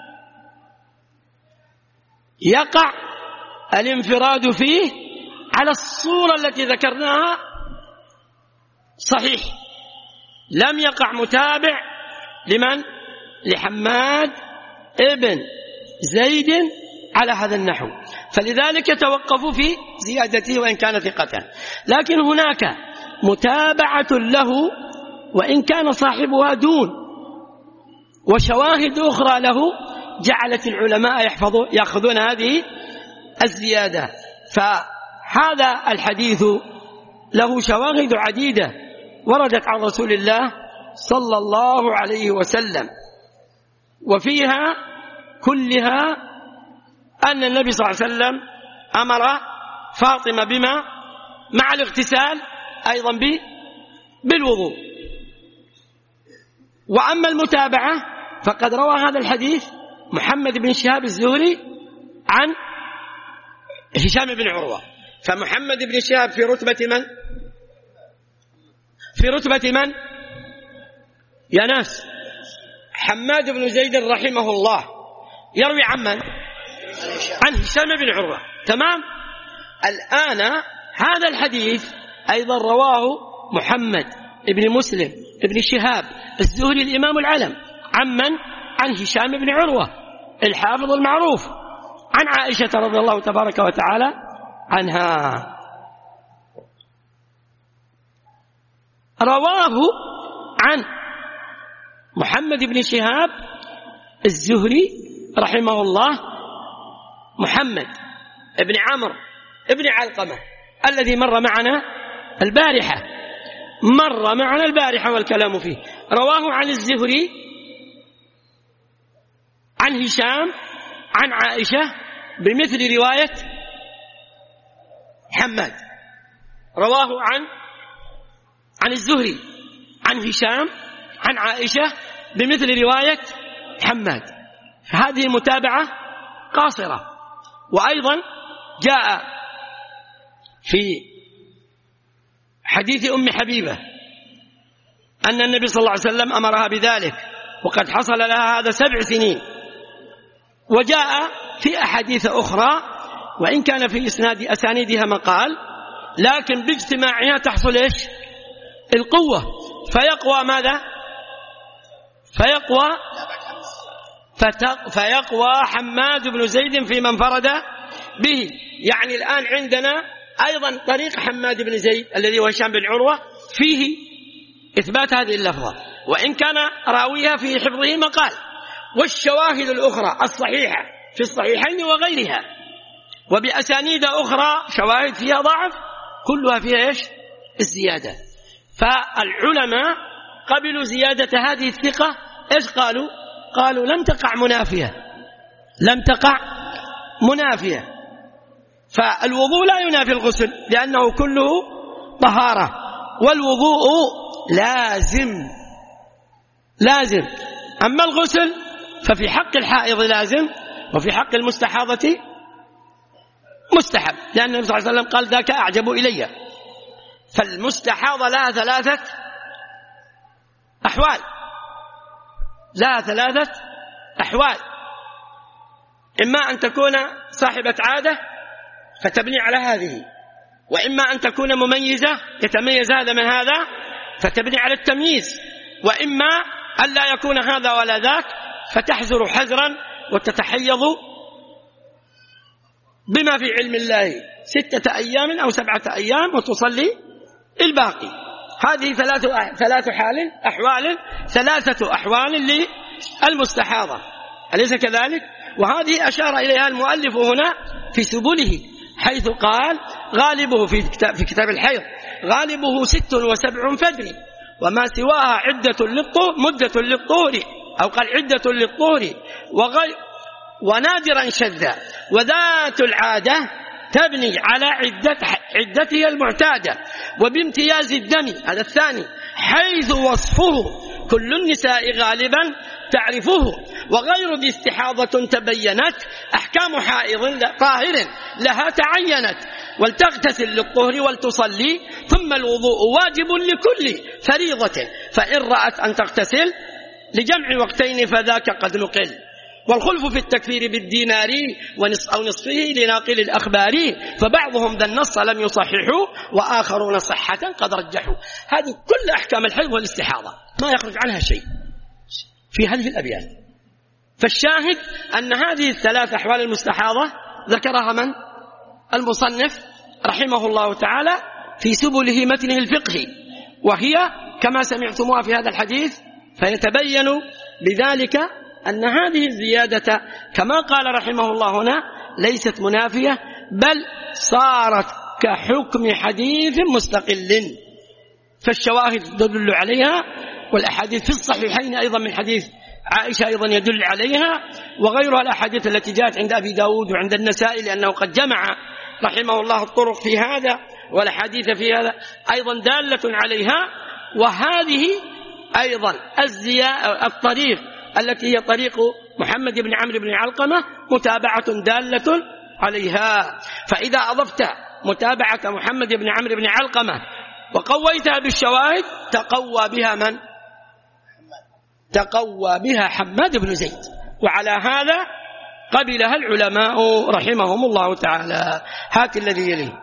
B: يقع الانفراد فيه على الصورة التي ذكرناها صحيح، لم يقع متابع لمن؟ لحماد ابن زيد على هذا النحو، فلذلك توقفوا في زيادته وإن كان ثقة. لكن هناك متابعة له وإن كان صاحبها دون، وشواهد أخرى له جعلت العلماء يحفظوا يأخذون هذه الزيادة. فهذا الحديث له شواهد عديدة وردت عن رسول الله صلى الله عليه وسلم، وفيها كلها أن النبي صلى الله عليه وسلم أمر فاطمة بما مع الاغتسال أيضا بالوضوء. وأما المتابعة فقد روى هذا الحديث محمد بن شهاب الزهري عن هشام بن عروة. فمحمد بن شهاب في رتبة من؟ في رتبة من يا ناس؟ حماد بن زيد رحمه الله يروي عن من؟ عن هشام بن عروة. تمام. الآن هذا الحديث أيضا رواه محمد بن مسلم بن شهاب الزهري الإمام العلم عن من؟ عن هشام بن عروة الحافظ المعروف عن عائشة رضي الله تبارك وتعالى عنها. رواه عن محمد بن شهاب الزهري رحمه الله محمد بن عمرو بن علقمة الذي مر معنا البارحة مر معنا البارحة والكلام فيه. رواه عن الزهري عن هشام عن عائشة بمثل رواية حماد. رواه عن عن الزهري عن هشام عن عائشة بمثل رواية حماد. فهذه متابعة قاصرة. وأيضا جاء في حديث أم حبيبة أن النبي صلى الله عليه وسلم أمرها بذلك وقد حصل لها هذا سبع سنين. وجاء في أحاديث أخرى وإن كان في إسناد أسانيدها مقال لكن باجتماعها تحصل إيش؟ القوة. فيقوى ماذا؟ فيقوى فيقوى حماد بن زيد في من انفرد به. يعني الآن عندنا أيضا طريق حماد بن زيد الذي هو هشام بن عروة فيه إثبات هذه اللفظة، وإن كان راويها في حفظه مقال. والشواهد الأخرى الصحيحة في الصحيحين وغيرها وبأسانيد أخرى شواهد فيها ضعف كلها فيها إيش؟ الزيادة. فالعلماء قبلوا زيادة هذه الثقة. إيش قالوا؟ قالوا لم تقع منافية، لم تقع منافية. فالوضوء لا ينافي الغسل لأنه كله طهارة، والوضوء لازم لازم. أما الغسل ففي حق الحائض لازم، وفي حق المستحاضة مستحب، لأن النبي صلى الله عليه وسلم قال ذاك أعجب إلي. فالمستحاضة لها ثلاثة أحوال، لها ثلاثة أحوال: إما أن تكون صاحبة عادة فتبني على هذه، وإما أن تكون مميزة يتميز هذا من هذا فتبني على التمييز، وإما أن لا يكون هذا ولا ذاك فتحذر حذرا وتتحيض بما في علم الله ستة أيام أو سبعة أيام وتصلي الباقي. هذه ثلاث ثلاث حال أحوال ثلاثة أحوال للمستحاضة، أليس كذلك؟ وهذه أشار إليها المؤلف هنا في سبله، حيث قال غالبه في كتاب, في كتاب الحيض غالبه ست وسبع فدري، وما سواها عدة للطهر مدة للطهر، أو قال عدة للطهر وغير ونادرا شذا. وذات العادة تبني على عدة عدتها المعتادة وبامتياز الدم، هذا الثاني، حيث وصفه كل النساء غالبا تعرفه، وغير ذي استحاضة تبينت أحكام حائض طاهر لها تعينت، ولتغتسل للطهر ولتصلي، ثم الوضوء واجب لكل فريضة، فإن رأت أن تغتسل لجمع وقتين فذاك قد نقل. والخلف في التكفير بالدينار ونصف أو نصفه لناقل الأخبار، فبعضهم ذا النص لم يصححوا وآخرون صحة قد رجحوا. هذه كل أحكام الحيض والاستحاضة ما يخرج عنها شيء في هذه الأبيات. فالشاهد أن هذه الثلاث أحوال المستحاضة ذكرها من؟ المصنف رحمه الله تعالى في سبله متنه الفقهي، وهي كما سمعتموها في هذا الحديث. فيتبين بذلك أن هذه الزيادة كما قال رحمه الله هنا ليست منافية، بل صارت كحكم حديث مستقل، فالشواهد تدل عليها، والأحاديث في الصحيحين أيضا من حديث عائشة أيضا يدل عليها، وغيرها الأحاديث التي جاءت عند أبي داود وعند النسائي، لأنه قد جمع رحمه الله الطرق في هذا والأحاديث في هذا أيضا دالة عليها. وهذه أيضا الطريق التي هي طريق محمد بن عمرو بن علقمة متابعة دالة عليها. فإذا أضفت متابعة محمد بن عمرو بن علقمة وقويتها بالشواهد تقوى بها من؟ تقوى بها حماد بن زيد. وعلى هذا قبلها العلماء رحمهم الله تعالى. هات الذي يليه.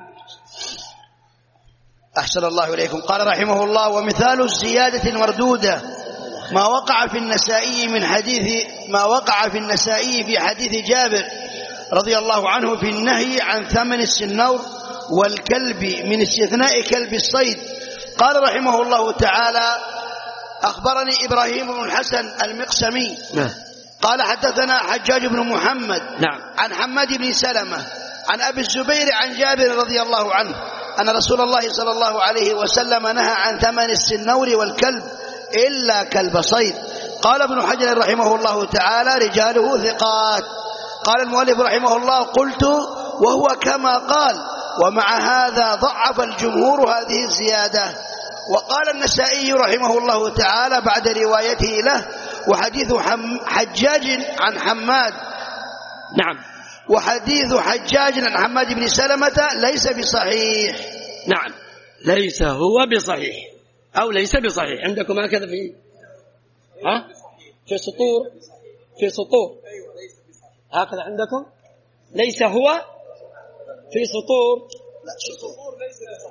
C: أحسن الله إليكم. قال رحمه الله: ومثال الزيادة المردودة ما وقع في النسائي من حديث ما وقع في النسائي في حديث جابر رضي الله عنه في النهي عن ثمن السنور والكلب من استثناء كلب الصيد. قال رحمه الله تعالى: أخبرني إبراهيم بن الحسن المقسمي قال حدثنا حجاج بن محمد
B: نعم.
C: عن حماد بن سلمة عن أبي الزبير عن جابر رضي الله عنه أن رسول الله صلى الله عليه وسلم نهى عن ثمن السنور والكلب إلا كلب صيد. قال ابن حجر رحمه الله تعالى: رجاله ثقات. قال المؤلف رحمه الله: قلت وهو كما قال، ومع هذا ضعف الجمهور هذه الزيادة. وقال النسائي رحمه الله تعالى بعد روايته له: وحديث حجاج عن حماد
B: نعم
C: وحديث حجاج عن حماد بن سلمة ليس بصحيح.
B: نعم ليس هو بصحيح أو ليس بصحيح. عندكم هكذا في ها في سطور في سطور هكذا عندكم ليس هو في سطور.
D: لا سطور ليس بصحيح.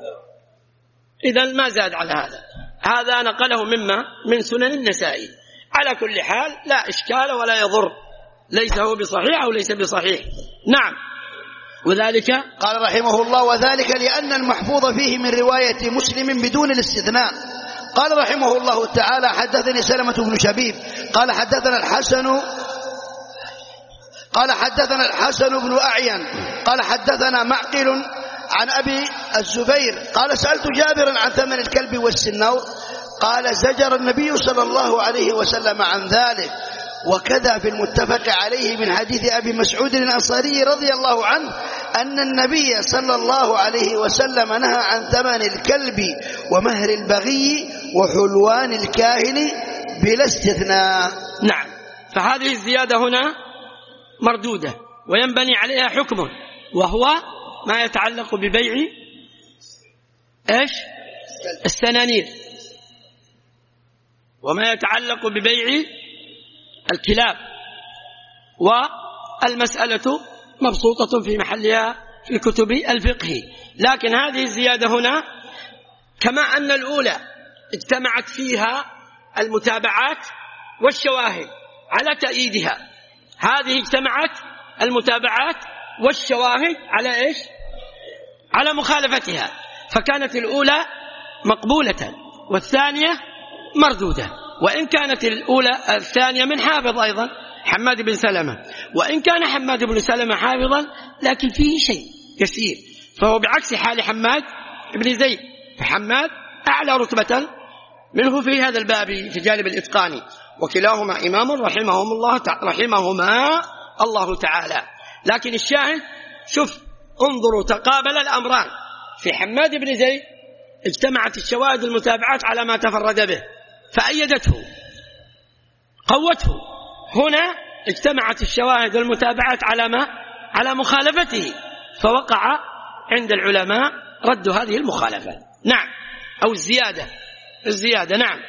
B: إذن ما زاد على هذا. هذا نقله مما من سنن النسائي. على كل حال لا إشكال ولا يضر، ليس هو بصحيح أو ليس بصحيح. نعم. وذلك
C: قال رحمه الله وذلك لأن المحفوظ فيه من رواية مسلم بدون الاستثناء. قال رحمه الله تعالى حدثني سلمة بن شبيب قال حدثنا الحسن قال حدثنا الحسن بن أعين قال حدثنا معقل عن أبي الزبير قال سألت جابرا عن ثمن الكلب والسنور قال زجر النبي صلى الله عليه وسلم عن ذلك. وكذا في المتفق عليه من حديث أبي مسعود الأنصاري رضي الله عنه أن النبي صلى الله عليه وسلم نهى عن ثمن الكلب ومهر البغي وحلوان الكاهن بلا استثناء.
B: نعم. فهذه الزيادة هنا مردودة وينبني عليها حكم، وهو ما يتعلق ببيع إيش؟ السنانير، وما يتعلق ببيع الكلاب، والمسألة مبسوطة في محلها في كتب الفقه. لكن هذه الزيادة هنا كما أن الأولى اجتمعت فيها المتابعات والشواهد على تأييدها، هذه اجتمعت المتابعات والشواهد على إيش؟ على مخالفتها، فكانت الأولى مقبولة والثانية مردودة. وإن كانت الأولى الثانية من حافظ أيضا حماد بن سلمة، وإن كان حماد بن سلمة حافظا لكن فيه شيء يسير، فهو بعكس حال حماد بن زيد، فحماد أعلى رتبة منه في هذا الباب في جانب الإتقان، وكلاهما إمام رحمهم الله رحمهما الله تعالى. لكن الشاهد شوف انظروا تقابل الأمران، في حماد بن زيد اجتمعت الشواهد المتابعات على ما تفرد به فأيدته قوته، هنا اجتمعت الشواهد المتابعات على ما على مخالفته، فوقع عند العلماء رد هذه المخالفة. نعم. أو الزيادة الزيادة. نعم.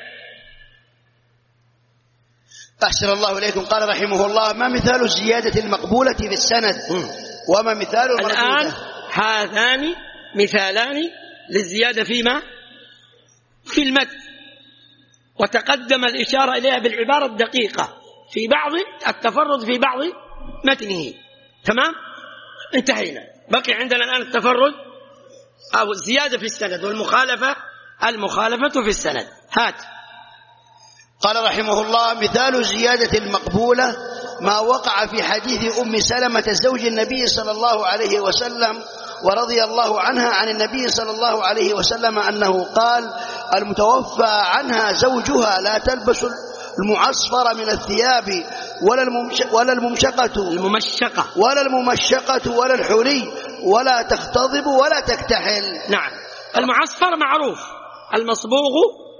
C: أحسن الله إليكم. قال رحمه الله ما مثال الزيادة المقبولة في السند وما مثال المردودة؟
B: الآن هذان مثالان للزيادة فيما في المتن، وتقدم الإشارة إليها بالعبارة الدقيقة في بعض التفرد في بعض متنه. تمام، انتهينا. بقي عندنا الآن التفرد أو الزيادة في السند والمخالفة المخالفة في السند. هات.
C: قال رحمه الله مثال الزيادة المقبولة ما وقع في حديث أم سلمة زوج النبي صلى الله عليه وسلم ورضي الله عنها عن النبي صلى الله عليه وسلم أنه قال المتوفى عنها زوجها لا تلبس المعصفر من الثياب ولا ولا الممشقة
B: الممشقة
C: ولا الممشقة ولا الحلي ولا تختضب ولا تكتحل.
B: نعم. المعصفر معروف، المصبوغ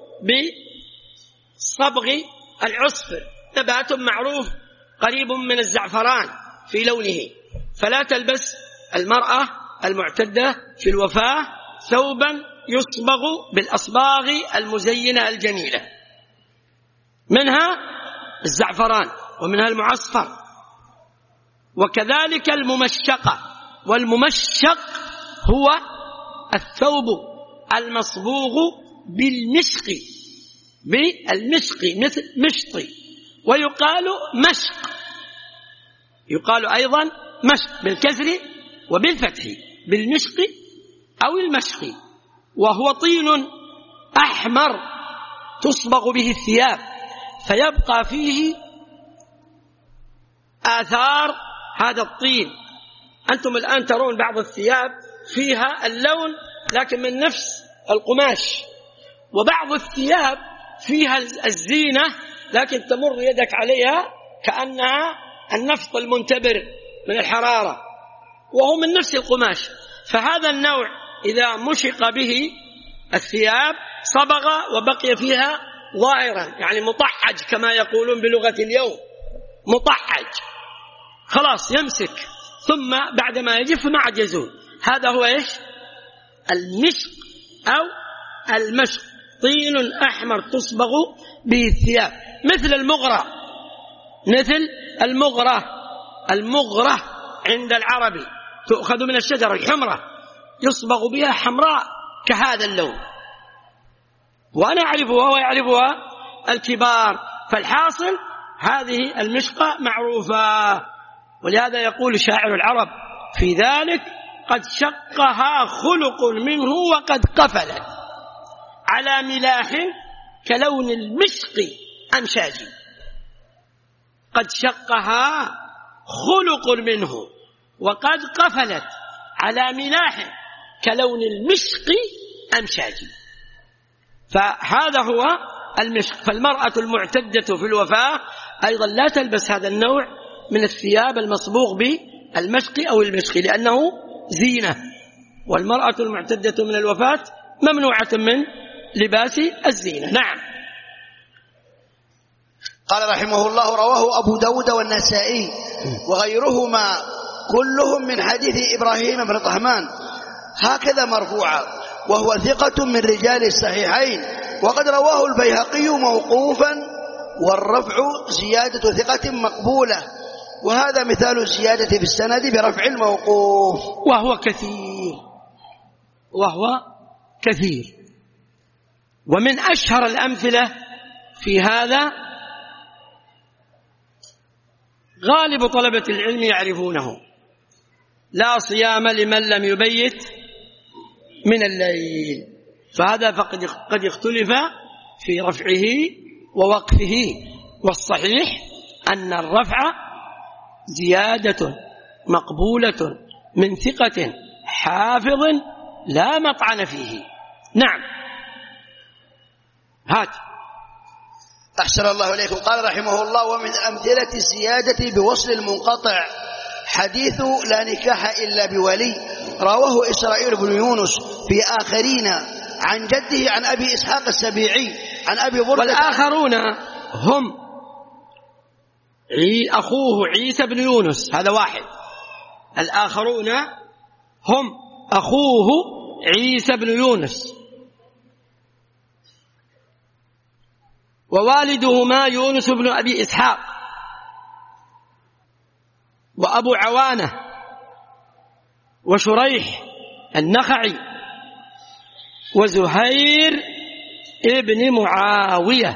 B: بصبغ العصفر نبات معروف قريب من الزعفران في لونه، فلا تلبس المرأة المعتدة في الوفاة ثوبا يصبغ بالأصباغ المزينة الجميلة، منها الزعفران ومنها المعصفر، وكذلك الممشقة. والممشق هو الثوب المصبوغ بالمشق بالمشق مثل مشط، ويقال مشق، يقال أيضا مشق بالكسر وبالفتح، بالمشق أو المشق، وهو طين أحمر تصبغ به الثياب فيبقى فيه آثار هذا الطين. أنتم الآن ترون بعض الثياب فيها اللون لكن من نفس القماش، وبعض الثياب فيها الزينة لكن تمر يدك عليها كأنها النفط المنتبر من الحرارة وهو من نفس القماش. فهذا النوع إذا مشق به الثياب صبغ وبقي فيها ظاهرا، يعني مطحج كما يقولون بلغة اليوم، مطحج خلاص يمسك، ثم بعدما يجف ما عاد يزول. هذا هو إيش؟ المشق أو المشق، طين أحمر تصبغ به الثياب، مثل المغرة مثل المغرة المغرة عند العربي تؤخذ من الشجرة الحمرة يصبغ بها حمراء كهذا اللون، وأنا أعرفها ويعرفها الكبار. فالحاصل هذه المشقة معروفة، ولهذا يقول شاعر العرب في ذلك: قد شقها خلق منه وقد قفلت على ملاح كلون المشق أمشاج. قد شقها خلق منه وقد قفلت على ملاح كلون المشق أمشاج. فهذا هو المشق. فالمرأة المعتدة في الوفاة أيضا لا تلبس هذا النوع من الثياب المصبوغ بالمشق أو المشق، لأنه زينة، والمرأة المعتدة من الوفاة ممنوعة من لباس الزينة. نعم.
C: قال رحمه الله: رواه أبو داود والنسائي وغيرهما كلهم من حديث إبراهيم بن طهمان هكذا مرفوعا، وهو ثقة من رجال الصحيحين. وقد رواه البيهقي موقوفا، والرفع زيادة ثقة مقبولة، وهذا مثال الزيادة في السند برفع الموقوف،
B: وهو كثير وهو كثير. ومن أشهر الأمثلة في هذا غالب طلبة العلم يعرفونه: لا صيام لمن لم يبيت من الليل. فهذا فقد قد اختلف في رفعه ووقفه، والصحيح أن الرفع زيادة مقبولة من ثقة حافظ لا مطعن فيه. نعم. هات.
C: أحسن الله إليكم. قال رحمه الله: ومن أمثلة الزيادة بوصل المنقطع حديث لا نكاح إلا بولي، رواه إسرائيل بن يونس في آخرين عن جده عن أبي إسحاق السبيعي عن أبي بردة.
B: والآخرون هم أخوه عيسى بن يونس، هذا واحد. الآخرون هم أخوه عيسى بن يونس، ووالدهما يونس بن أبي إسحاق، وأبو عوانة، وشريح النخعي، وزهير ابن معاوية.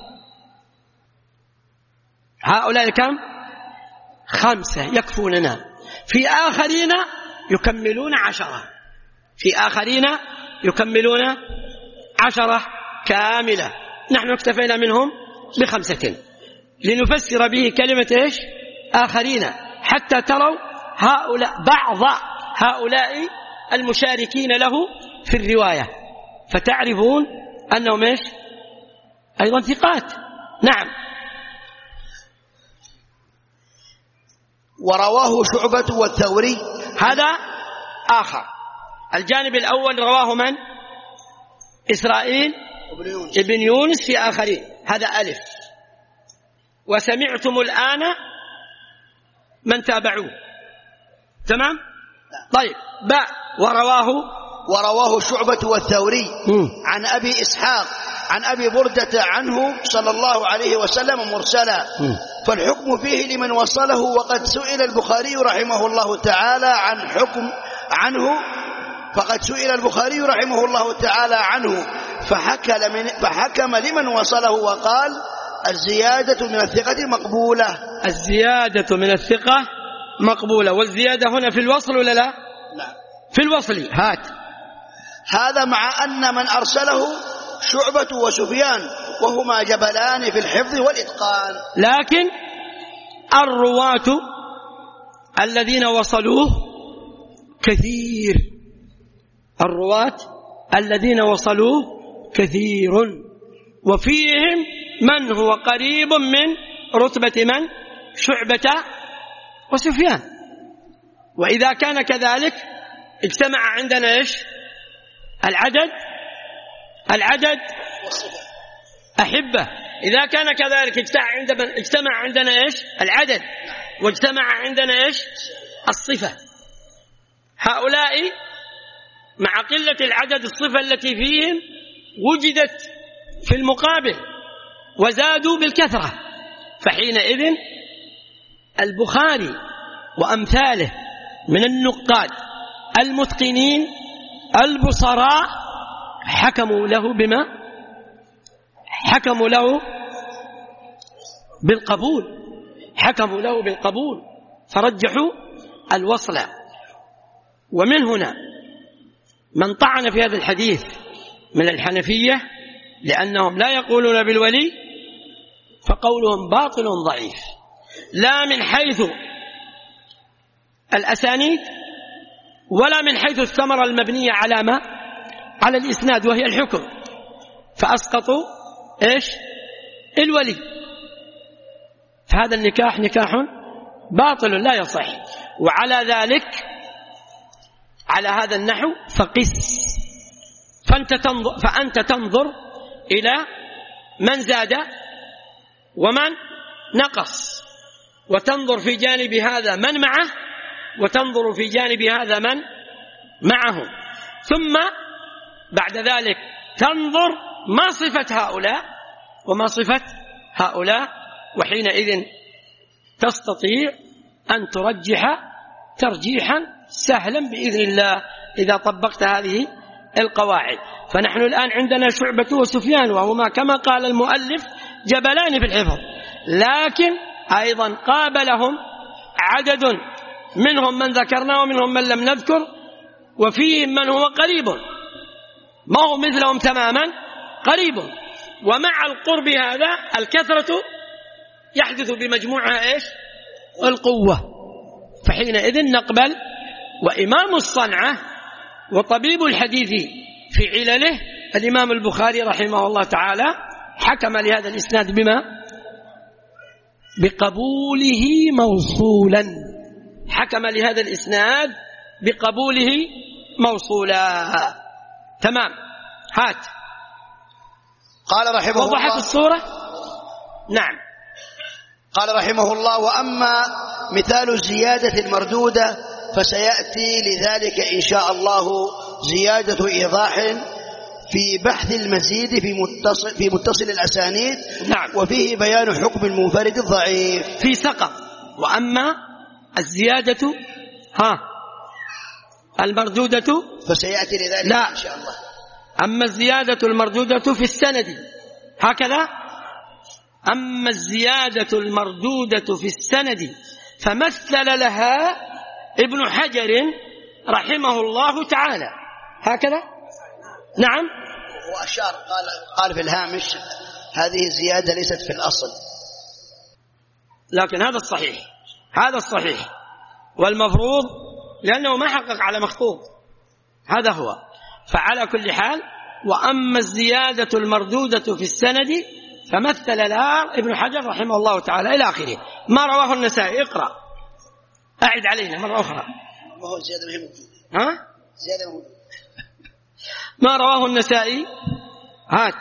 B: هؤلاء كم؟ خمسة يكفوننا. في آخرين يكملون عشرة، في آخرين يكملون عشرة كاملة. نحن اكتفينا منهم بخمسة لنفسر به كلمة إيش؟ آخرين، حتى تروا هؤلاء بعض هؤلاء المشاركين له في الرواية، فتعرفون أنهم إيش؟ أيضا ثقات. نعم.
C: ورواه شعبة والثوري،
B: هذا آخر. الجانب الأول رواه من؟ إسرائيل ابن يونس في آخرين، هذا ألف. وسمعتم الآن من تابعوه، تمام؟ طيب. باء. ورواه
C: ورواه شعبة والثوري
B: م.
C: عن أبي إسحاق عن أبي بردة عنه صلى الله عليه وسلم مرسلا، م. فالحكم فيه لمن وصله. وقد سئل البخاري رحمه الله تعالى عن حكم عنه فقد سئل البخاري رحمه الله تعالى عنه فحكم, من فحكم لمن وصله وقال: الزيادة من الثقة مقبولة.
B: الزيادة من الثقة مقبولة. والزيادة هنا في الوصل ولا لا؟
C: لا،
B: في الوصل. هات.
C: هذا مع أن من أرسله شعبة وسفيان، وهما جبلان في الحفظ والإتقان.
B: لكن الرواة الذين وصلوه كثير، الرواة الذين وصلوه كثير، وفيهم من هو قريب من رتبة من؟ شعبة وسفيان. وإذا كان كذلك اجتمع عندنا إيش؟ العدد العدد أحبة. إذا كان كذلك اجتمع عندنا إيش؟ العدد، واجتمع عندنا إيش؟ الصفة. هؤلاء مع قلة العدد الصفة التي فيهم وجدت في المقابل وزادوا بالكثرة، فحينئذ البخاري وأمثاله من النقاد المتقنين البصراء حكموا له بما حكموا له بالقبول حكموا له بالقبول فرجحوا الوصل. ومن هنا من طعن في هذا الحديث من الحنفية لأنهم لا يقولون بالولي فقولهم باطل ضعيف، لا من حيث الأسانيد ولا من حيث الثمرة المبنية على ما على الإسناد وهي الحكم، فأسقطوا إيش الولي، فهذا النكاح نكاح باطل لا يصح. وعلى ذلك على هذا النحو فقس، فأنت تنظر, فأنت تنظر إلى من زاد ومن نقص، وتنظر في جانب هذا من معه وتنظر في جانب هذا من معه، ثم بعد ذلك تنظر ما صفة هؤلاء وما صفة هؤلاء، وحينئذ تستطيع أن ترجح ترجيحا سهلا بإذن الله إذا طبقت هذه القواعد. فنحن الآن عندنا شعبة وسفيان، وهما كما قال المؤلف جبلان في الحفظ، لكن أيضا قابلهم عدد منهم من ذكرنا ومنهم من لم نذكر، وفيهم من هو قريب ما هو مثلهم تماما قريب، ومع القرب هذا الكثرة يحدث بمجموعها إيش القوة، فحينئذ نقبل. وإمام الصنعة وطبيب الحديث في علله الإمام البخاري رحمه الله تعالى حكم لهذا الإسناد بما بقبوله موصولا، حكم لهذا الإسناد بقبوله موصولا. تمام، هات.
C: قال رحمه الله،
B: وضحت الصورة؟ نعم.
C: قال رحمه الله: وأما مثال الزيادة المردودة فسيأتي لذلك إن شاء الله زيادة إيضاح في بحث المزيد في متصل, في متصل الأسانيد.
B: نعم.
C: وفيه بيان حكم المنفرد الضعيف
B: في سقط. وأما الزيادة ها المردودة
C: فسيأتي لذلك
B: لا.
C: إن شاء الله.
B: أما الزيادة المردودة في السند هكذا، أما الزيادة المردودة في السند فمثل لها ابن حجر رحمه الله تعالى هكذا. نعم.
C: وأشار قال, قال في الهامش هذه الزيادة ليست في الأصل،
B: لكن هذا الصحيح، هذا الصحيح والمفروض، لأنه ما حقق على مخطوط، هذا هو. فعلى كل حال، وأما الزيادة المردودة في السند فمثل لها ابن حجر رحمه الله تعالى إلى آخره. ما رواه النسائي. اقرأ، أعد علينا مرة أخرى.
C: ما هو زيادة مهم.
B: ها؟
C: زيادة مهم.
B: ما رواه النسائي هات،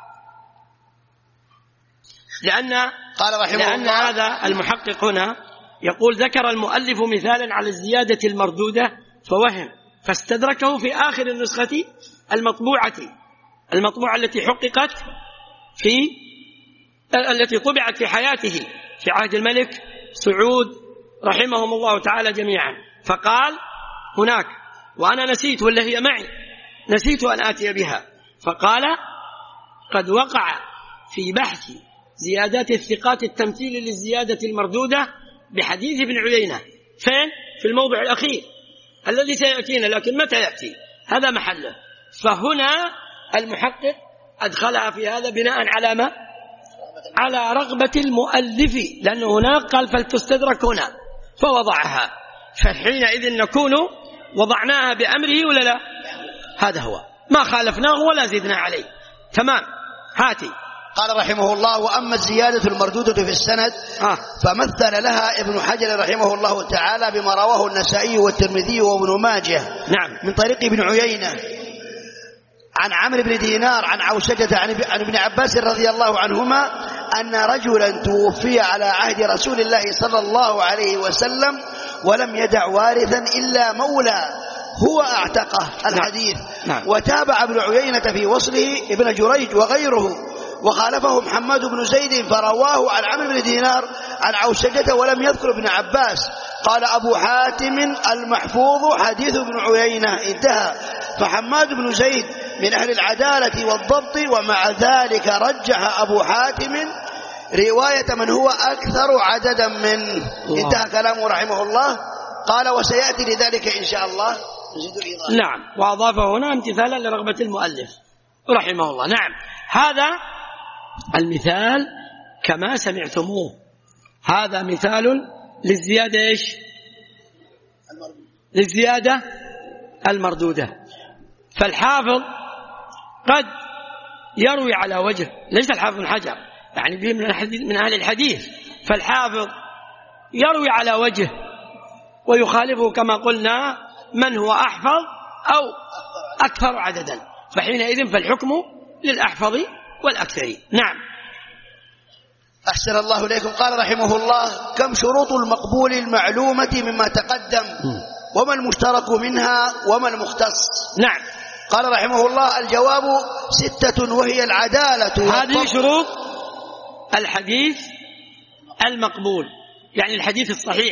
B: لأن
C: قال رحمه
B: لأن
C: الله
B: هذا المحقق هنا يقول ذكر المؤلف مثالا على الزيادة المردودة فوهم، فاستدركه في آخر النسخة المطبوعة المطبوعة التي حققت في التي طبعت في حياته في عهد الملك سعود رحمهم الله تعالى جميعا. فقال هناك، وأنا نسيت ولا هي معي، نسيت أن آتي بها، فقال قد وقع في بحث زيادات الثقات التمثيل للزيادة المردودة بحديث ابن عيينة. فين؟ في الموضع الأخير الذي سيأتينا، لكن متى يأتي هذا محله. فهنا المحقق أدخلها في هذا بناء على ما؟ على رغبة المؤلف، لأنه هناك قال فلتستدرك هنا فوضعها، فحينئذ نكون وضعناها بأمره ولا لا؟ هذا هو، ما خالفناه ولا زدنا عليه. تمام، هاتي.
C: قال رحمه الله: وأما الزيادة المردودة في السند
B: آه.
C: فمثل لها ابن حجر رحمه الله تعالى بما رواه النسائي والترمذي وابن ماجه
B: نعم.
C: من طريق ابن عيينة عن عمرو بن دينار عن عوشجة عن ابن عباس رضي الله عنهما أن رجلا توفي على عهد رسول الله صلى الله عليه وسلم ولم يدع وارثا إلا مولى هو أعتقه الحديث.
B: نعم.
C: وتابع ابن عيينة في وصله ابن جريج وغيره، وخالفه محمد بن زيد فرواه عن عمرو بن دينار عن عوشجة ولم يذكر ابن عباس. قال أبو حاتم: المحفوظ حديث ابن عيينة، انتهى. فحماد بن زيد من أهل العدالة والضبط، ومع ذلك رجح أبو حاتم رواية من هو أكثر عددا منه. انتهى كلامه رحمه الله. قال وسيأتي لذلك إن شاء الله نزيد الإضافة.
B: نعم، وأضاف هنا امتثالا لرغبة المؤلف رحمه الله. نعم، هذا المثال كما سمعتموه، هذا مثال للزيادة إيش؟ للزيادة المردودة. فالحافظ قد يروي على وجه، ليس الحافظ بن حجر يعني به من أهل الحديث، فالحافظ يروي على وجه ويخالفه كما قلنا من هو أحفظ أو أكثر عددا، فحينئذ فالحكم للأحفظ والأكثر. نعم.
C: أحسن الله إليكم. قال رحمه الله كم شروط المقبول المعلومة مما تقدم، وما المشترك منها وما المختص؟
B: نعم.
C: قال رحمه الله الجواب ستة، وهي العدالة.
B: هذه شروط الحديث المقبول، يعني الحديث الصحيح،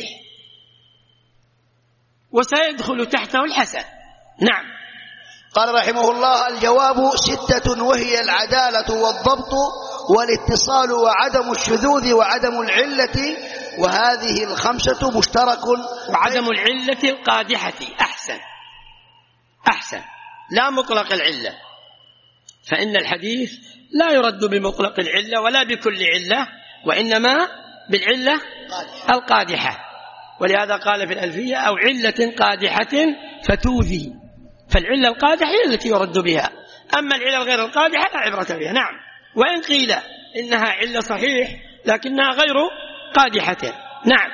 B: وسيدخل تحته الحسن. نعم.
C: قال رحمه الله الجواب ستة، وهي العدالة والضبط والاتصال وعدم الشذوذ وعدم العلة، وهذه الخمسة مشترك.
B: وعدم العلة القادحة أحسن أحسن لا مطلق العلة، فإن الحديث لا يرد بمطلق العلة ولا بكل علة، وإنما بالعلة القادحة. ولهذا قال في الألفية أو علة قادحة فتوذي، فالعلة القادحة هي التي يرد بها، أما العلة الغير القادحة لا عبرة بها. نعم. وإن قيل إنها علة صحيح لكنها غير قادحة. نعم.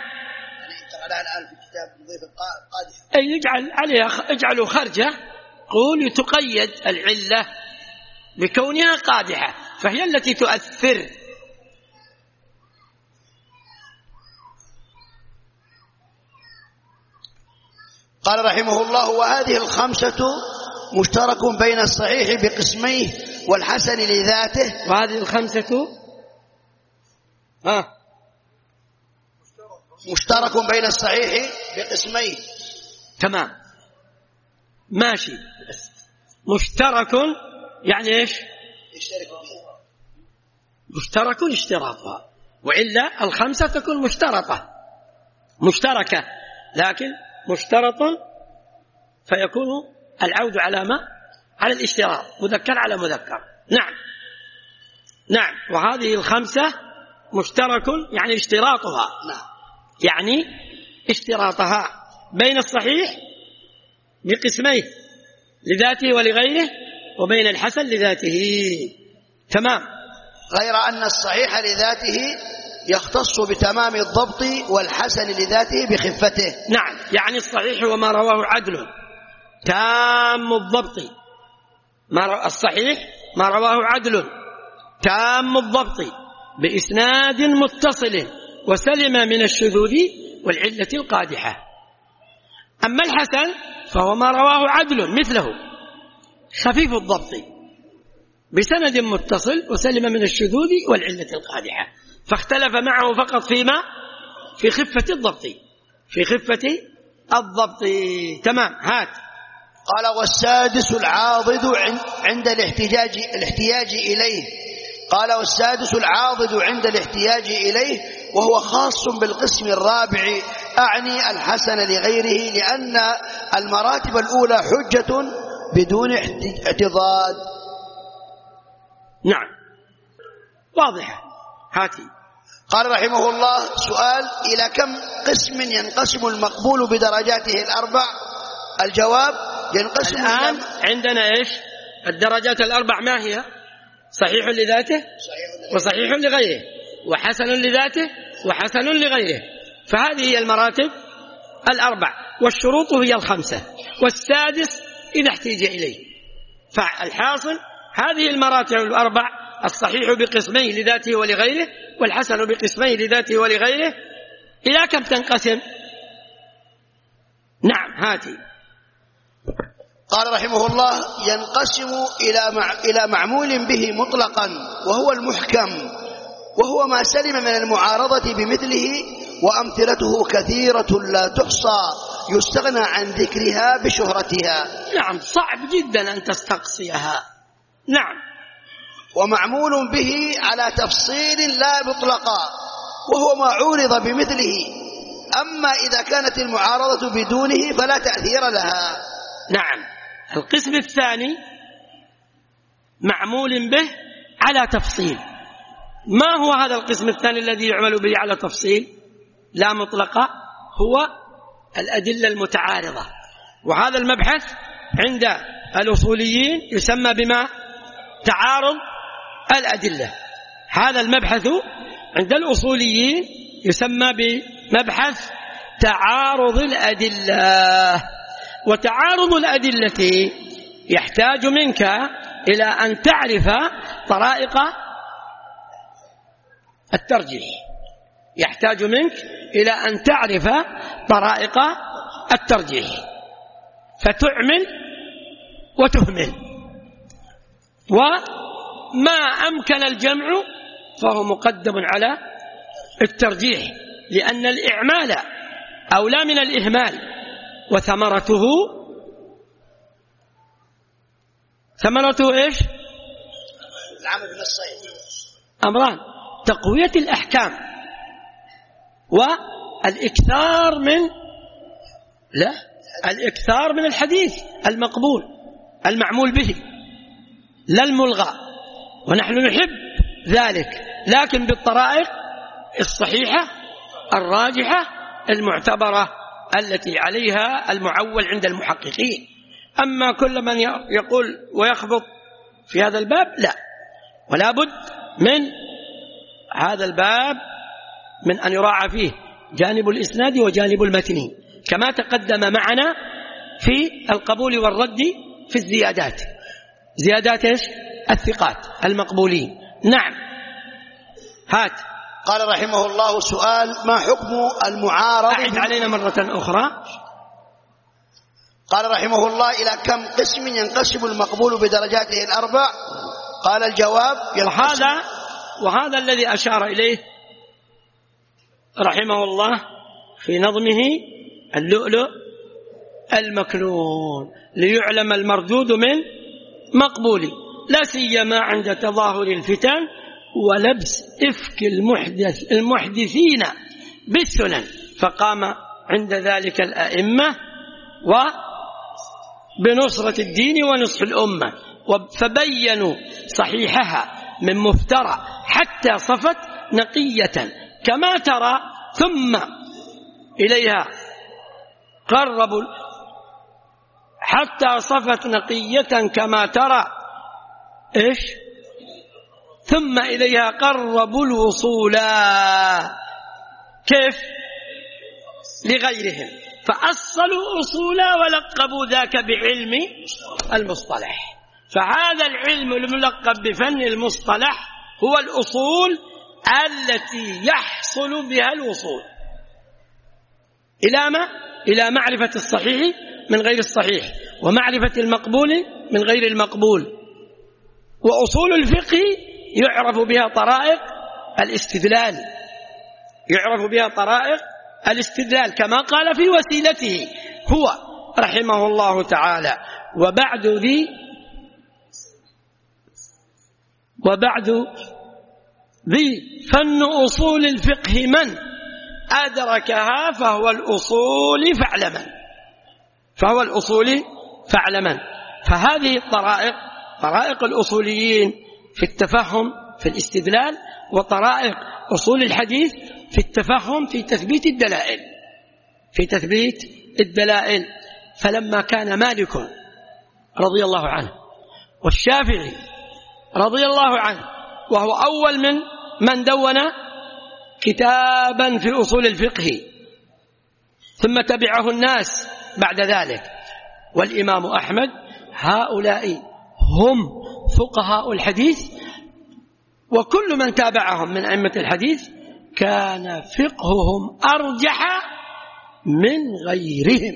B: أي يجعل عليها اجعلوا خرجة، قول تقيد العلة بكونها قادحة، فهي التي تؤثر.
C: قال رحمه الله وهذه الخمسة مشترك بين الصحيح بقسميه والحسن لذاته.
B: وهذه الخمسة ها
C: مشترك بين الصحيح بقسميه.
B: تمام، ماشي. مشترك يعني ايش؟ مشترك اشتراطها، وإلا الخمسة تكون مشترطة مشتركة، لكن مشترط فيكون العود على ما؟ على الاشتراط، مذكر على مذكر. نعم. نعم. وهذه الخمسة مشترك يعني اشتراطها، يعني اشتراطها بين الصحيح بقسميه لذاته ولغيره، وبين الحسن لذاته. تمام.
C: غير أن الصحيح لذاته يختص بتمام الضبط، والحسن لذاته بخفته.
B: نعم، يعني الصحيح وما رواه عدل تام الضبط، ما الصحيح ما رواه عدل تام الضبط بإسناد متصل وسلم من الشذوذ والعلة القادحة. أما الحسن فهو ما رواه عدل مثله خفيف الضبط بسند متصل وسلم من الشذوذ والعلة القادحة، فاختلف معه فقط فيما في خفة الضبط في خفة الضبط. تمام. هات.
C: قال والسادس العاضد عند الاحتجاج الاحتياج إليه. قال والسادس العاضد عند الاحتياج إليه، وهو خاص بالقسم الرابع، أعني الحسن لغيره، لأن المراتب الأولى حجة بدون اعتضاد.
B: نعم، واضحة. هاتي.
C: قال رحمه الله سؤال إلى كم قسم ينقسم المقبول بدرجاته الأربع؟ الجواب ينقسم
B: الآن عندنا إيش الدرجات الأربع؟ ما هي؟ صحيح لذاته وصحيح لغيره وحسن لذاته وحسن لغيره، فهذه هي المراتب الأربع، والشروط هي الخمسة، والسادس إذا احتيج إليه. فالحاصل هذه المراتب الأربع: الصحيح بقسميه لذاته ولغيره، والحسن بقسميه لذاته ولغيره. إلى كم تنقسم؟ نعم، هاتي.
C: قال رحمه الله ينقسم إلى مع إلى معمول به مطلقا، وهو المحكم، وهو ما سلم من المعارضة بمثله، وأمثلته كثيرة لا تحصى، يستغنى عن ذكرها بشهرتها.
B: نعم، صعب جدا أن تستقصيها. نعم.
C: ومعمول به على تفصيل لا مطلقا، وهو ما عورض بمثله، أما إذا كانت المعارضة بدونه فلا تأثير لها.
B: نعم. القسم الثاني معمول به على تفصيل. ما هو هذا القسم الثاني الذي يعمل به على تفصيل لا مطلقة؟ هو الأدلة المتعارضة. وهذا المبحث عند الأصوليين يسمى بما تعارض الأدلة. هذا المبحث عند الأصوليين يسمى بمبحث تعارض الأدلة. وتعارض الأدلة يحتاج منك إلى أن تعرف طرائق الترجيح، يحتاج منك إلى أن تعرف طرائق الترجيح، فتعمل وتهمل. وما أمكن الجمع فهو مقدم على الترجيح، لأن الإعمال أولى من الإهمال. وثمرته ثمرته إيش؟
C: العمل بالصيد.
B: أمران: تقوية الأحكام، والإكثار من لا الإكثار من الحديث المقبول المعمول به، لا الملغى. ونحن نحب ذلك، لكن بالطرائق الصحيحة الراجحة المعتبرة التي عليها المعول عند المحققين. أما كل من يقول ويخبط في هذا الباب لا، ولا بد من هذا الباب من أن يراعى فيه جانب الإسناد وجانب المتن، كما تقدم معنا في القبول والرد في الزيادات. زيادات إيش؟ الثقات المقبولين. نعم. هات.
C: قال رحمه الله: سؤال: ما حكم المعارض؟
B: أعد علينا مرة أخرى.
C: قال رحمه الله: إلى كم قسم ينقسم المقبول بدرجاته الأربع؟ قال: الجواب:
B: وهذا وهذا الذي أشار إليه رحمه الله في نظمه اللؤلؤ المكنون، ليعلم المردود من مقبول، لا سيما عند تظاهر الفتن ولبس إفك المحدث المحدثين بالسنن. فقام عند ذلك الأئمة وبنصرة الدين ونصح الأمة، فبينوا صحيحها من مفترى حتى صفت نقية كما ترى، ثم إليها قربوا حتى صفت نقية كما ترى إيش ثم إليها قربوا الوصول كيف لغيرهم، فأصلوا أصولا ولقبوا ذاك بعلم المصطلح. فهذا العلم الملقب بفن المصطلح هو الأصول التي يحصل بها الوصول إلى ما؟ إلى معرفة الصحيح من غير الصحيح، ومعرفة المقبول من غير المقبول. وأصول الفقه يعرف بها طرائق الاستدلال، يعرف بها طرائق الاستدلال كما قال في وسيلته هو رحمه الله تعالى: وبعد ذي وبعد ذي فن أصول الفقه من أدركها فهو الأصول فاعلما فهو الأصول فاعلما فهذه الطرائق طرائق الأصوليين في التفهم في الاستدلال، وطرائق أصول الحديث في التفهم في تثبيت الدلائل في تثبيت الدلائل. فلما كان مالك رضي الله عنه والشافعي رضي الله عنه، وهو أول من من دون كتابا في أصول الفقه، ثم تبعه الناس بعد ذلك، والإمام أحمد، هؤلاء هم فقهاء الحديث، وكل من تابعهم من أئمة الحديث كان فقههم أرجح من غيرهم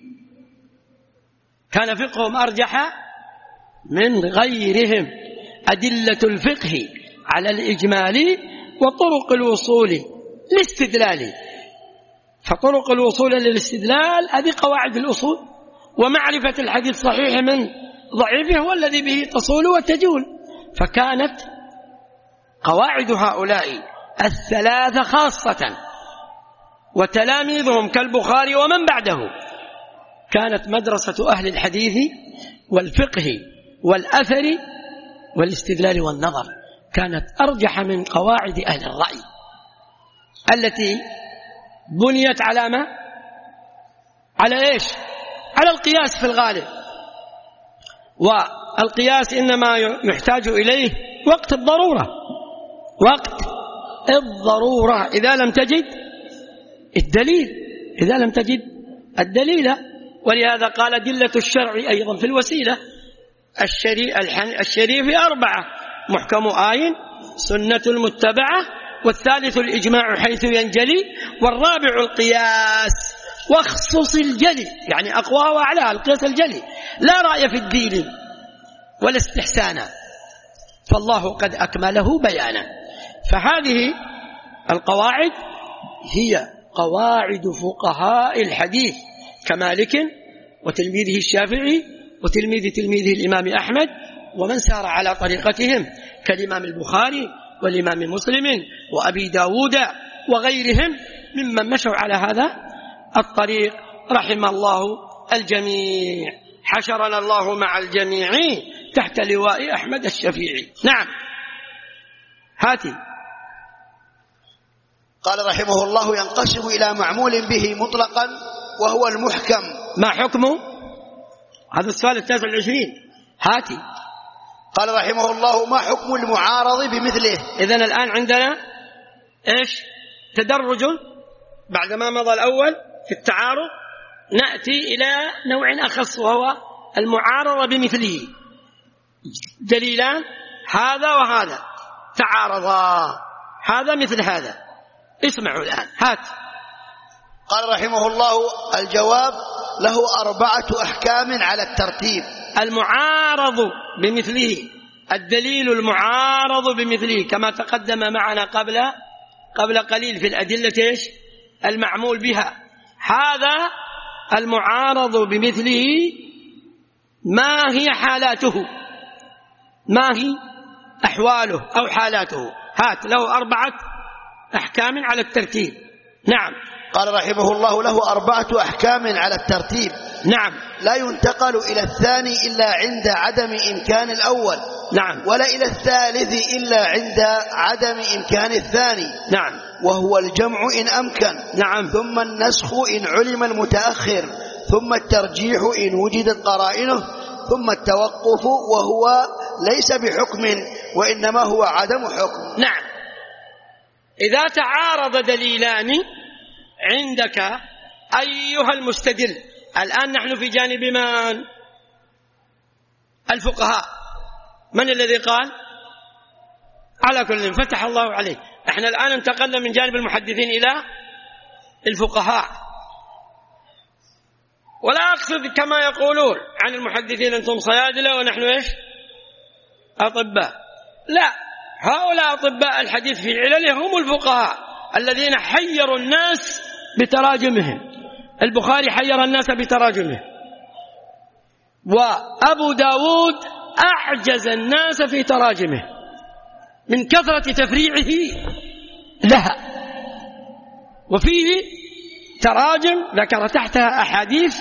B: كان فقههم أرجح من غيرهم. أدلة الفقه على الإجمال وطرق الوصول الاستدلال فطرق الوصول للاستدلال هذه قواعد الأصول، ومعرفة الحديث صحيح من ضعيفه هو الذي به تصول وتجول. فكانت قواعد هؤلاء الثلاثة خاصة وتلاميذهم كالبخاري ومن بعده كانت مدرسة أهل الحديث والفقه والأثر والاستدلال والنظر، كانت أرجح من قواعد أهل الرأي التي بنيت على ما؟ على إيش؟ على القياس في الغالب، والقياس إنما يحتاج إليه وقت الضرورة، وقت الضرورة إذا لم تجد الدليل، إذا لم تجد الدليل. ولهذا قال دلة الشرع أيضا في الوسيلة الشريف أربعة: محكم آي، سنة المتبعة، والثالث الإجماع حيث ينجلي، والرابع القياس واخصص الجلي، يعني أقوى وأعلى القياس الجلي، لا رأي في الدين ولا استحسانا، فالله قد أكمله بيانا. فهذه القواعد هي قواعد فقهاء الحديث كمالك وتلميذه الشافعي وتلميذ تلميذه الإمام أحمد ومن سار على طريقتهم كالإمام البخاري والإمام مسلم وأبي داود وغيرهم ممن مشوا على هذا الطريق رحم الله الجميع. حشرنا الله مع الجميع تحت لواء أحمد الشفيعي. نعم هاتي.
C: قال رحمه الله: ينقسم إلى معمول به مطلقا وهو المحكم.
B: ما حكمه؟ هذا السؤال التاسع والعشرين. هاتي.
C: قال رحمه الله: ما حكم المعارض بمثله؟
B: إذن الآن عندنا إيش؟ تدرج بعدما مضى الأول في التعارض، نأتي إلى نوع أخص وهو المعارضة بمثله. دليلان هذا وهذا تعارضا، هذا مثل هذا. اسمعوا الآن. هات.
C: قال رحمه الله: الجواب له أربعة أحكام على الترتيب.
B: المعارض بمثله، الدليل المعارض بمثله كما تقدم معنا قبل قبل قليل في الأدلة إيش؟ المعمول بها. هذا المعارض بمثله ما هي حالاته؟ ما هي أحواله أو حالاته؟ هات. له أربعة أحكام على الترتيب. نعم.
C: قال رحمه الله: له أربعة أحكام على الترتيب.
B: نعم.
C: لا ينتقل إلى الثاني إلا عند عدم إمكان الأول.
B: نعم.
C: ولا إلى الثالث إلا عند عدم إمكان الثاني.
B: نعم.
C: وهو الجمع إن أمكن.
B: نعم.
C: ثم النسخ إن علم المتأخر، ثم الترجيح إن وجدت قرائنه، ثم التوقف وهو ليس بحكم وإنما هو عدم حكم.
B: نعم. إذا تعارض دليلان عندك أيها المستدل، الآن نحن في جانب من؟ الفقهاء. من الذي قال؟ على كل فتح الله عليه. احنا الآن انتقلنا من جانب المحدثين إلى الفقهاء، ولا أقصد كما يقولون عن المحدثين أنتم صيادلة ونحن إيش؟ أطباء. لا، هؤلاء أطباء الحديث في علله هم الفقهاء الذين حيروا الناس بتراجمهم. البخاري حير الناس بتراجمه، وأبو داود أعجز الناس في تراجمه من كثرة تفريعه لها، وفيه تراجم ذكر تحتها أحاديث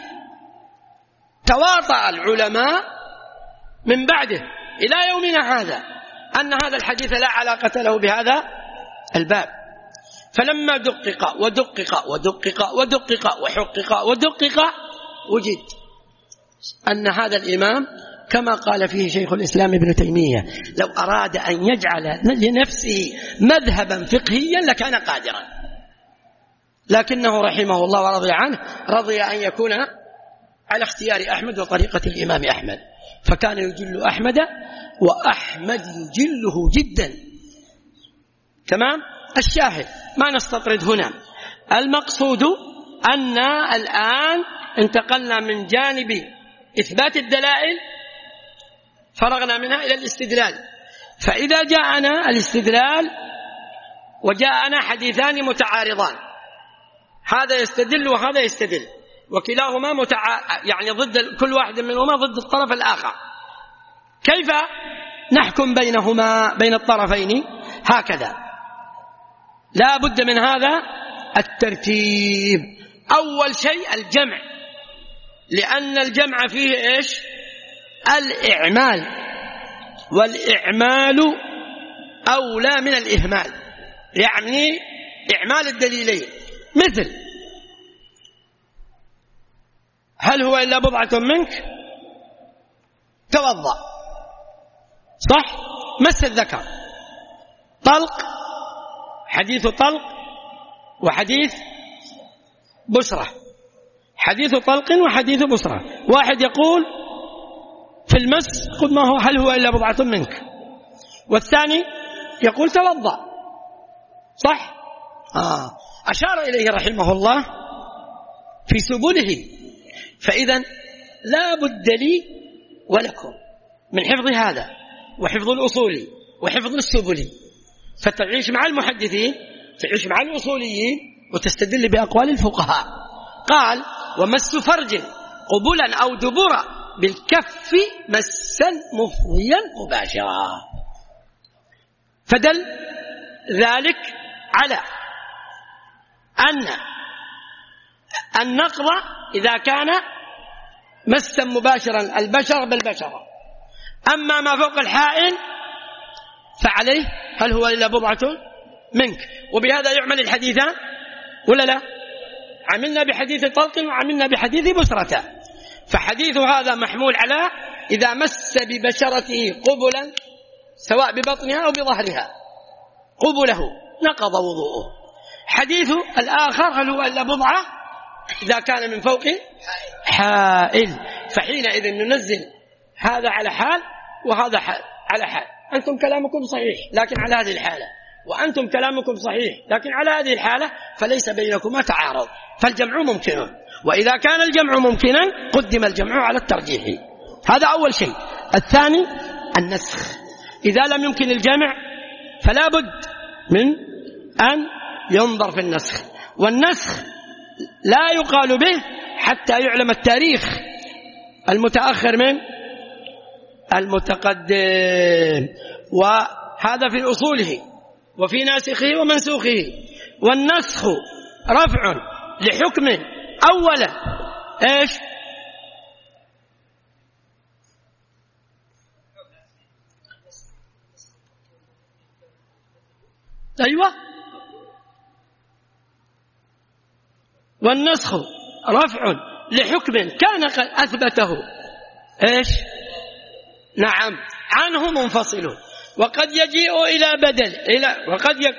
B: تواطأ العلماء من بعده إلى يومنا هذا أن هذا الحديث لا علاقة له بهذا الباب. فلما دقق ودقق ودقق ودقق وحقق ودقق وجد أن هذا الإمام كما قال فيه شيخ الإسلام ابن تيمية لو أراد أن يجعل لنفسه مذهبا فقهيا لكان قادرا، لكنه رحمه الله ورضي عنه رضي أن يكون على اختيار أحمد وطريقة الإمام أحمد، فكان يجل أحمد وأحمد يجله جدا. تمام. الشاهد ما نستطرد هنا، المقصود أن الآن انتقلنا من جانب إثبات الدلائل فرغنا منها إلى الاستدلال. فإذا جاءنا الاستدلال وجاءنا حديثان متعارضان، هذا يستدل وهذا يستدل، وكلاهما متع... يعني ضد كل واحد منهما ضد الطرف الآخر. كيف نحكم بينهما بين الطرفين؟ هكذا، لا بد من هذا الترتيب. أول شيء الجمع، لأن الجمع فيه إيش؟ الإعمال، والإعمال أولى من الإهمال، يعني إعمال الدليلين. مثل هل هو إلا بضعة منك؟ توضأ، صح؟ مس الذكر، طلق، حديث طلق وحديث بشرة، حديث طلق وحديث بشرة. واحد يقول في المس قل ما هو هل هو إلا بضعة منك، والثاني يقول توضأ، صح؟ آه. أشار إليه رحمه الله في سبله. فإذا لا بد لي ولكم من حفظ هذا وحفظ الأصول وحفظ السبل، فتعيش مع المحدثين، تعيش مع الأصوليين، وتستدل بأقوال الفقهاء. قال ومس فرج قبلا أو دبرا بالكف مسا مفضيا مباشرا، فدل ذلك على أن النقض إذا كان مسا مباشرا البشر بالبشرة، أما ما فوق الحائل فعليه هل هو إلا بضعة منك. وبهذا يعمل الحديثان ولا لا؟ عملنا بحديث طلق وعملنا بحديث بشرة، فحديث هذا محمول على إذا مس ببشرته قبلا سواء ببطنها أو بظهرها قبله نقض وضوءه. حديث الآخر هل هو إلا بضعة إذا كان من فوق حائل، فحينئذ ننزل هذا على حال وهذا حال على حال. أنتم كلامكم صحيح لكن على هذه الحالة، وأنتم كلامكم صحيح لكن على هذه الحالة، فليس بينكما تعارض، فالجمع ممكن. وإذا كان الجمع ممكنا قدم الجمع على الترجيح. هذا أول شيء. الثاني النسخ، إذا لم يمكن الجمع فلا بد من أن ينظر في النسخ، والنسخ لا يقال به حتى يعلم التاريخ المتأخر من المتقدم، وهذا في أصوله وفي ناسخه ومنسوخه. والنسخ رفع لحكم أولا إيش؟ أيوة، والنسخ رفع لحكم كان قد أثبته إيش؟ نعم، عنه منفصل، وقد يجيء إلى بدل إلى وقد ي...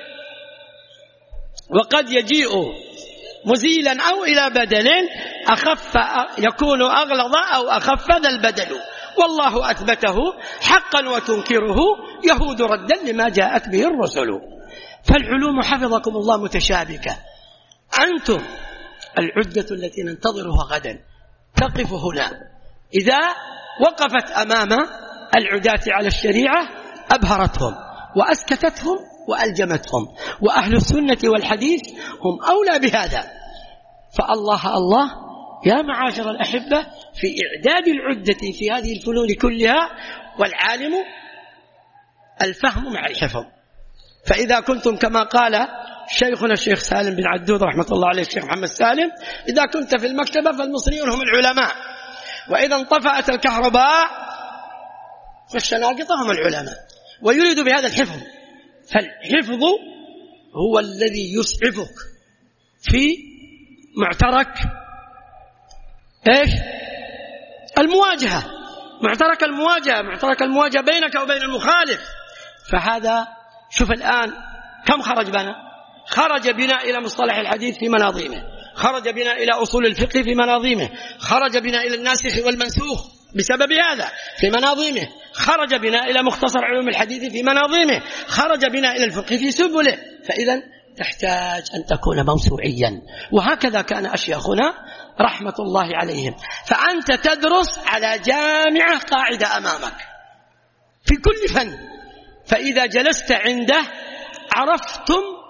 B: وقد يجيء مزيلا أو إلى بدل أخف يكون أغلظ أو أخف ذا البدل، والله أثبته حقا وتنكره يهود ردا لما جاءت به الرسل. فالعلوم حفظكم الله متشابكة. أنتم العدة التي ننتظرها غدا تقف هنا، إذا وقفت أمام العداة على الشريعة أبهرتهم وأسكتتهم وألجمتهم، وأهل السنة والحديث هم أولى بهذا. فالله الله يا معاشر الأحبة في إعداد العدة في هذه الفنون كلها، والعالم الفهم مع الحفظ. فإذا كنتم كما قال شيخنا الشيخ سالم بن عدود رحمة الله عليه الشيخ محمد سالم، إذا كنت في المكتبة فالمصريون هم العلماء، وإذا انطفأت الكهرباء فالشناقطة هم العلماء، ويريد بهذا الحفظ. فالحفظ هو الذي يسعفك في معترك إيش؟ المواجهة، معترك المواجهة، معترك المواجهة بينك وبين المخالف. فهذا شوف الآن كم خرج بنا؟ خرج بنا إلى مصطلح الحديث في مناظيمه، خرج بنا إلى أصول الفقه في مناظيمه، خرج بنا إلى الناسخ والمنسوخ بسبب هذا في مناظيمه، خرج بنا إلى مختصر علوم الحديث في مناظيمه، خرج بنا إلى الفقه في سبله. فإذا تحتاج أن تكون موسوعيا، وهكذا كان أشياخنا رحمة الله عليهم. فأنت تدرس على جامعة قاعدة أمامك في كل فن، فإذا جلست عنده عرفتم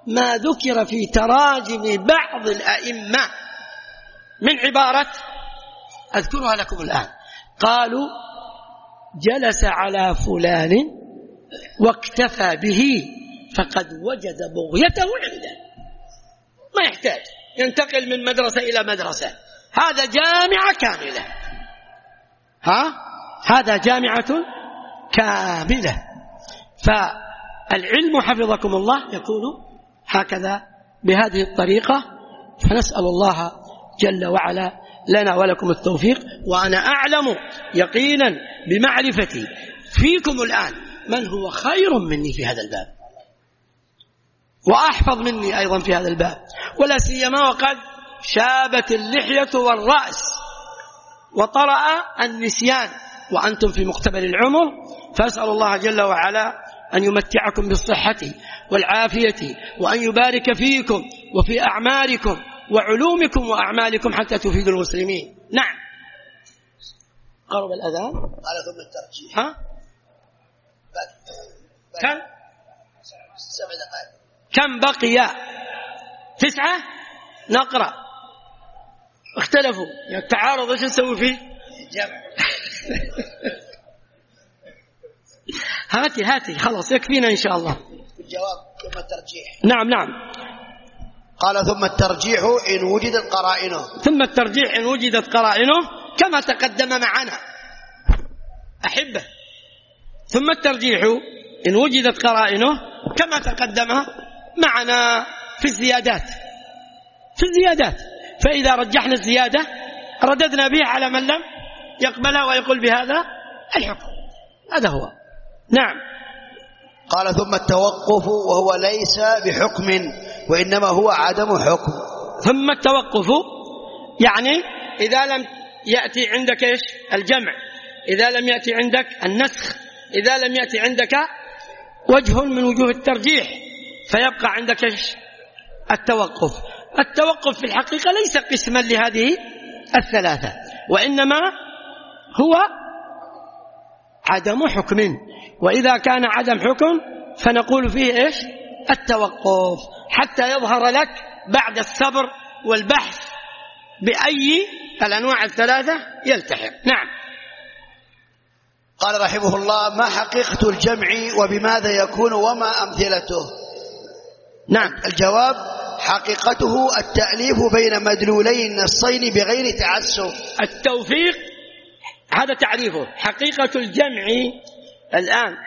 B: ما ذكر في تراجم بعض الأئمة من عبارة أذكرها لكم الآن. قالوا جلس على فلان واكتفى به فقد وجد بغيته عنده، ما يحتاج ينتقل من مدرسة إلى مدرسة، هذا جامعة كاملة. ها هذا جامعة كاملة. فالعلم حفظكم الله يكون هكذا بهذه الطريقة، فنسأل الله جل وعلا لنا ولكم التوفيق. وأنا أعلم يقينا بمعرفتي فيكم الآن من هو خير مني في هذا الباب وأحفظ مني أيضا في هذا الباب، ولا سيما وقد شابت اللحية والرأس وطرأ النسيان وأنتم في مقتبل العمر. فأسأل الله جل وعلا أن يمتعكم بالصحة والعافية، وأن يبارك فيكم وفي أعماركم وعلومكم وأعمالكم حتى تفيدوا المسلمين. نعم. قرب الأذان.
C: قال ثم الترجيح.
B: ها؟ كم؟
C: سبع دقائق.
B: كم بقي؟ تسعة. نقرأ. اختلفوا يا التعارض ايش نسوي فيه؟
C: جمع.
B: هاتي هاتي خلاص يكفينا إن شاء الله.
C: الجواب ثم الترجيح.
B: نعم نعم.
C: قال ثم الترجيح إن وجدت قرائنه.
B: ثم الترجيح إن وجدت قرائنه كما تقدم معنا أحبه. ثم الترجيح إن وجدت قرائنه كما تقدم معنا في الزيادات في الزيادات فإذا رجحنا الزيادة رددنا بها على من لم يقبلها ويقول بهذا الحكم. هذا هو. نعم.
C: قال ثم التوقف وهو ليس بحكم وإنما هو عدم حكم.
B: ثم التوقف يعني إذا لم يأتي عندك إيش؟ الجمع، إذا لم يأتي عندك النسخ، إذا لم يأتي عندك وجه من وجوه الترجيح، فيبقى عندك إيش؟ التوقف. التوقف في الحقيقة ليس قسما لهذه الثلاثة، وإنما هو عدم حكم. وإذا كان عدم حكم فنقول فيه إيش؟ التوقف، حتى يظهر لك بعد الصبر والبحث بأي الأنواع الثلاثة يلتحق. نعم.
C: قال رحمه الله: ما حقيقة الجمع وبماذا يكون وما أمثلته؟
B: نعم.
C: الجواب: حقيقته التأليف بين مدلولي النصين بغير تعسف.
B: التوفيق هذا تعريفه. حقيقة الجمع الآن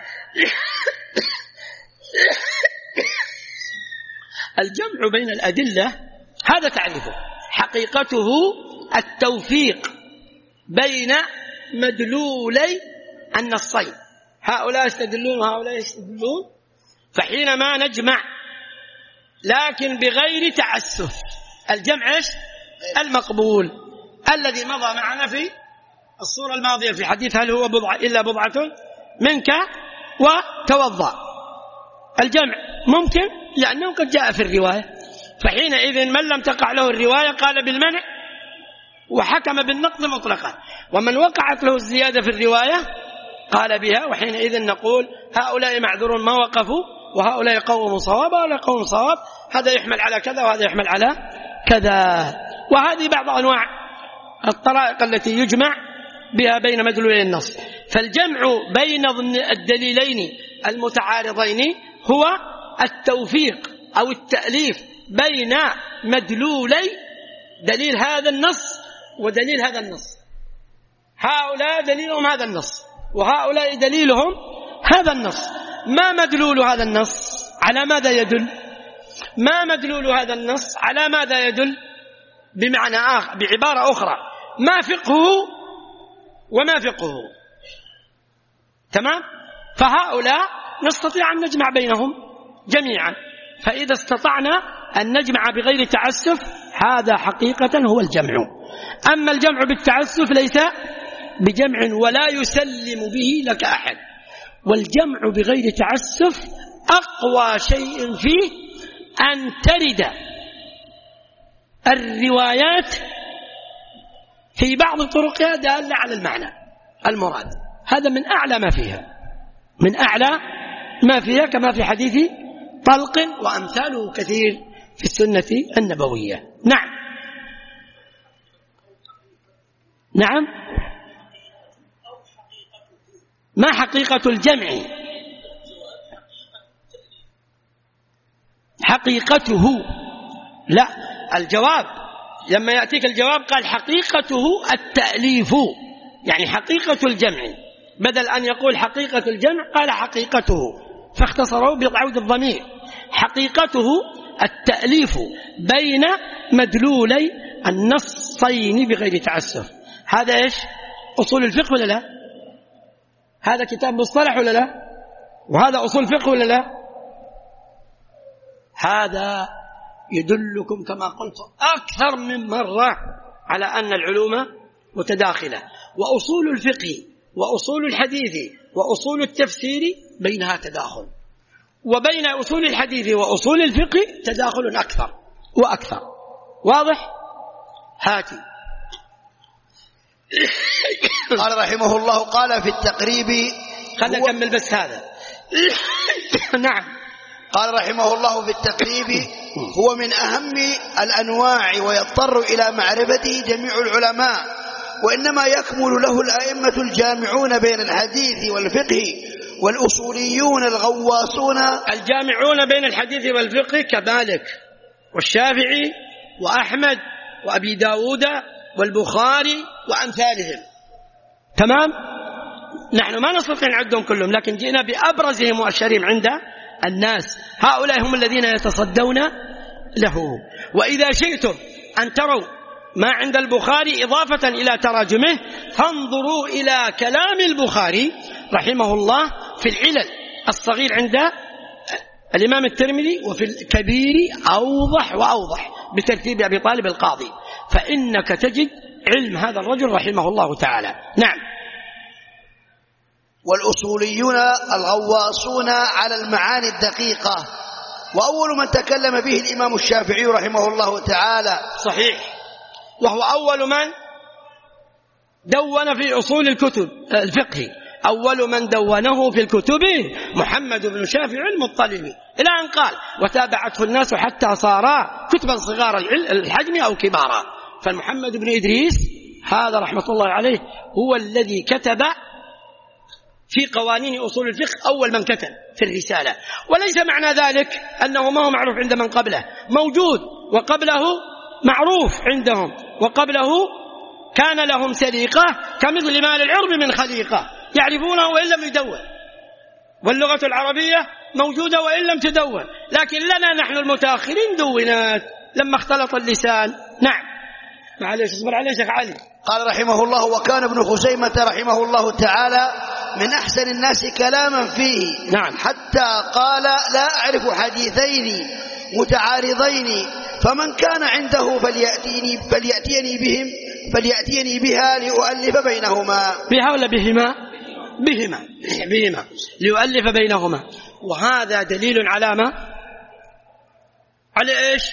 B: الجمع بين الأدلة هذا تعريفه. حقيقته التوفيق بين مدلولي النصين، هؤلاء يستدلون وهؤلاء يستدلون، فحينما نجمع لكن بغير تعسف، الجمع إيش؟ المقبول الذي مضى معنا في الصورة الماضية في حديث هل هو بضعة إلا بضعة منك وتوضأ. الجمع ممكن لأنه قد جاء في الرواية، فحينئذ من لم تقع له الرواية قال بالمنع وحكم بالنقض مطلقا، ومن وقعت له الزيادة في الرواية قال بها، وحينئذ نقول هؤلاء معذور ما وقفوا وهؤلاء قوم صواب وهؤلاء قوم صواب، هذا يحمل على كذا وهذا يحمل على كذا. وهذه بعض أنواع الطرائق التي يجمع بها بين مدلولي النص. فالجمع بين الدليلين المتعارضين هو التوفيق أو التأليف بين مدلولي دليل هذا النص ودليل هذا النص. هؤلاء دليلهم هذا النص وهؤلاء دليلهم هذا النص. ما مدلول هذا النص؟ على ماذا يدل؟ ما مدلول هذا النص؟ على ماذا يدل؟ بمعنى آخر، بعبارة أخرى، ما فقهه وما فقهه. تمام؟ فهؤلاء نستطيع أن نجمع بينهم جميعا. فإذا استطعنا أن نجمع بغير تعسف هذا حقيقة هو الجمع. أما الجمع بالتعسف ليس بجمع ولا يسلم به لك أحد. والجمع بغير تعسف أقوى شيء فيه أن ترد الروايات في بعض طرقها دالة على المعنى المراد. هذا من أعلى ما فيها، من أعلى ما فيها، كما في حديث طلق وأمثاله كثير في السنة النبوية. نعم نعم. ما حقيقة الجمع؟ حقيقته لا، الجواب لما يأتيك الجواب قال حقيقته التأليف، يعني حقيقة الجمع، بدل أن يقول حقيقة الجمع قال حقيقته، فاختصروا بضعود الضمير. حقيقته التأليف بين مدلولي النصين بغير تعسف. هذا إيش؟ أصول الفقه ولا لا؟ هذا كتاب مصطلح ولا لا؟ وهذا أصول فقه ولا لا؟ هذا يدلكم كما قلت أكثر من مرة على أن العلوم متداخلة، وأصول الفقه وأصول الحديث وأصول التفسير بينها تداخل، وبين أصول الحديث وأصول الفقه تداخل أكثر وأكثر. واضح؟ هاتي.
C: قال رحمه الله قال في التقريب،
B: خلنا نكمل بس هذا. نعم.
C: قال رحمه الله في التقريب هو من أهم الأنواع ويضطر إلى معرفته جميع العلماء، وإنما يكمل له الأئمة الجامعون بين الحديث والفقه والأصوليون الغواصون.
B: الجامعون بين الحديث والفقه كمالك والشافعي وأحمد وأبي داود والبخاري وأمثالهم. تمام؟ نحن ما نستطيع نعدهم كلهم، لكن جئنا بأبرزهم وأشهرهم عند الناس. هؤلاء هم الذين يتصدون له. وإذا شئتم أن تروا ما عند البخاري إضافة إلى تراجمه فانظروا إلى كلام البخاري رحمه الله في العلل الصغير عند الإمام الترمذي، وفي الكبير أوضح وأوضح بترتيب أبي طالب القاضي، فإنك تجد علم هذا الرجل رحمه الله تعالى. نعم.
C: والأصوليون الغواصون على المعاني الدقيقة، وأول من تكلم به الإمام الشافعي رحمه الله تعالى.
B: صحيح، وهو أول من دون في أصول الكتب الفقه، أول من دونه في الكتب محمد بن شافع المطلبي، إلى أن قال وتابعته الناس حتى صارا كتبا صغار الحجم أو كبارا. فالمحمد بن إدريس هذا رحمة الله عليه هو الذي كتب في قوانين أصول الفقه، أول من كتب في الرسالة. وليس معنى ذلك أنه ما هو معروف عند من قبله، موجود وقبله معروف عندهم، وقبله كان لهم سليقة كمثل ما للعرب من خليقة يعرفونه وإن لم يدون، واللغة العربية موجودة وإن لم تدون، لكن لنا نحن المتأخرين دونات لما اختلط اللسان. نعم. معليش اصبر عليه شيخ علي.
C: قال رحمه الله وكان ابن خزيمة رحمه الله تعالى من أحسن الناس كلاما فيه.
B: نعم.
C: حتى قال لا أعرف حديثين متعارضين، فمن كان عنده فليأتيني, فليأتيني بهم فليأتيني بها لأؤلف بينهما.
B: بها ولا بهما؟ بهما بهما ليؤلف بينهما. وهذا دليل على ما؟ على إيش؟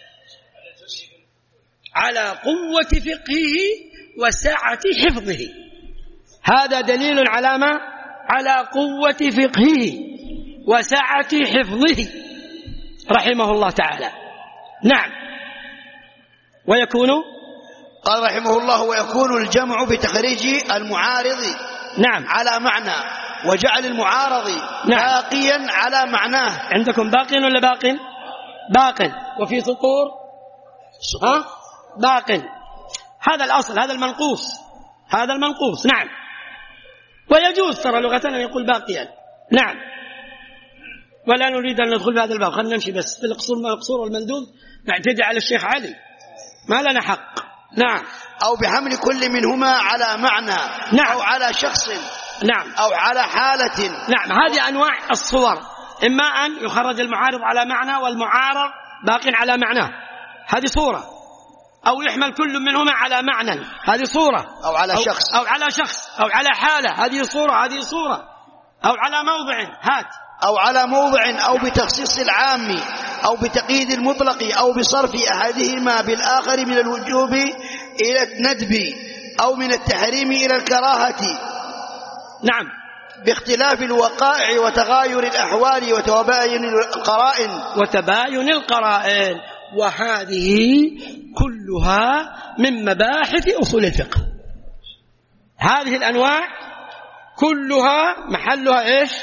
B: على قوة فقهه وسعة حفظه. هذا دليل على ما؟ على قوة فقهه وسعة حفظه رحمه الله تعالى. نعم. ويكون
C: قال رحمه الله ويكون الجمع بتخريج المعارض
B: نعم
C: على معنى، وجعل المعارض نعم باقيا على معناه.
B: عندكم باقي ولا باق؟ باق. وفي سطور ها باق. هذا الأصل، هذا المنقوص، هذا المنقوص. نعم. ويجوز ترى لغة أن يقول باقيا. نعم. ولا نريد أن ندخل بهذا الباب، خلنا نمشي بس في القصور والمندوب نعتدي على الشيخ علي، ما لنا حق. نعم.
C: أو بحمل كل منهما على معنى
B: نعم.
C: أو على شخص
B: نعم.
C: أو على حالة.
B: نعم. هذه أنواع الصور، إما أن يخرج المعارض على معنى والمعارض باق على معناه، هذه صورة، أو يحمل كل منهما على معنى، هذه صورة،
C: أو على
B: أو
C: شخص
B: أو على شخص أو على حالة، هذه صورة، هذه صورة، أو على موضع، هات
C: أو على موضع، أو بتخصيص العام، أو بتقييد المطلق، أو بصرف أحدهما بالآخر من الوجوب إلى الندب، أو من التحريم إلى الكراهة.
B: نعم.
C: باختلاف الوقائع وتغاير الأحوال وتباين القرائن
B: وتباين القرائن، وهذه كلها من مباحث أصول الفقه. هذه الأنواع كلها محلها إيش؟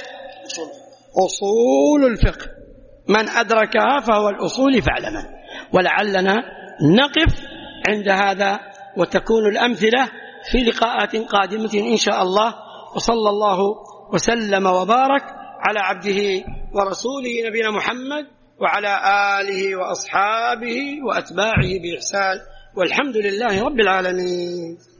B: أصول الفقه، من أدركها فهو الأصول فاعلما. ولعلنا نقف عند هذا، وتكون الأمثلة في لقاءات قادمة إن شاء الله. وصلى الله وسلم وبارك على عبده ورسوله نبينا محمد وعلى آله وأصحابه وأتباعه بإحسان، والحمد لله رب العالمين.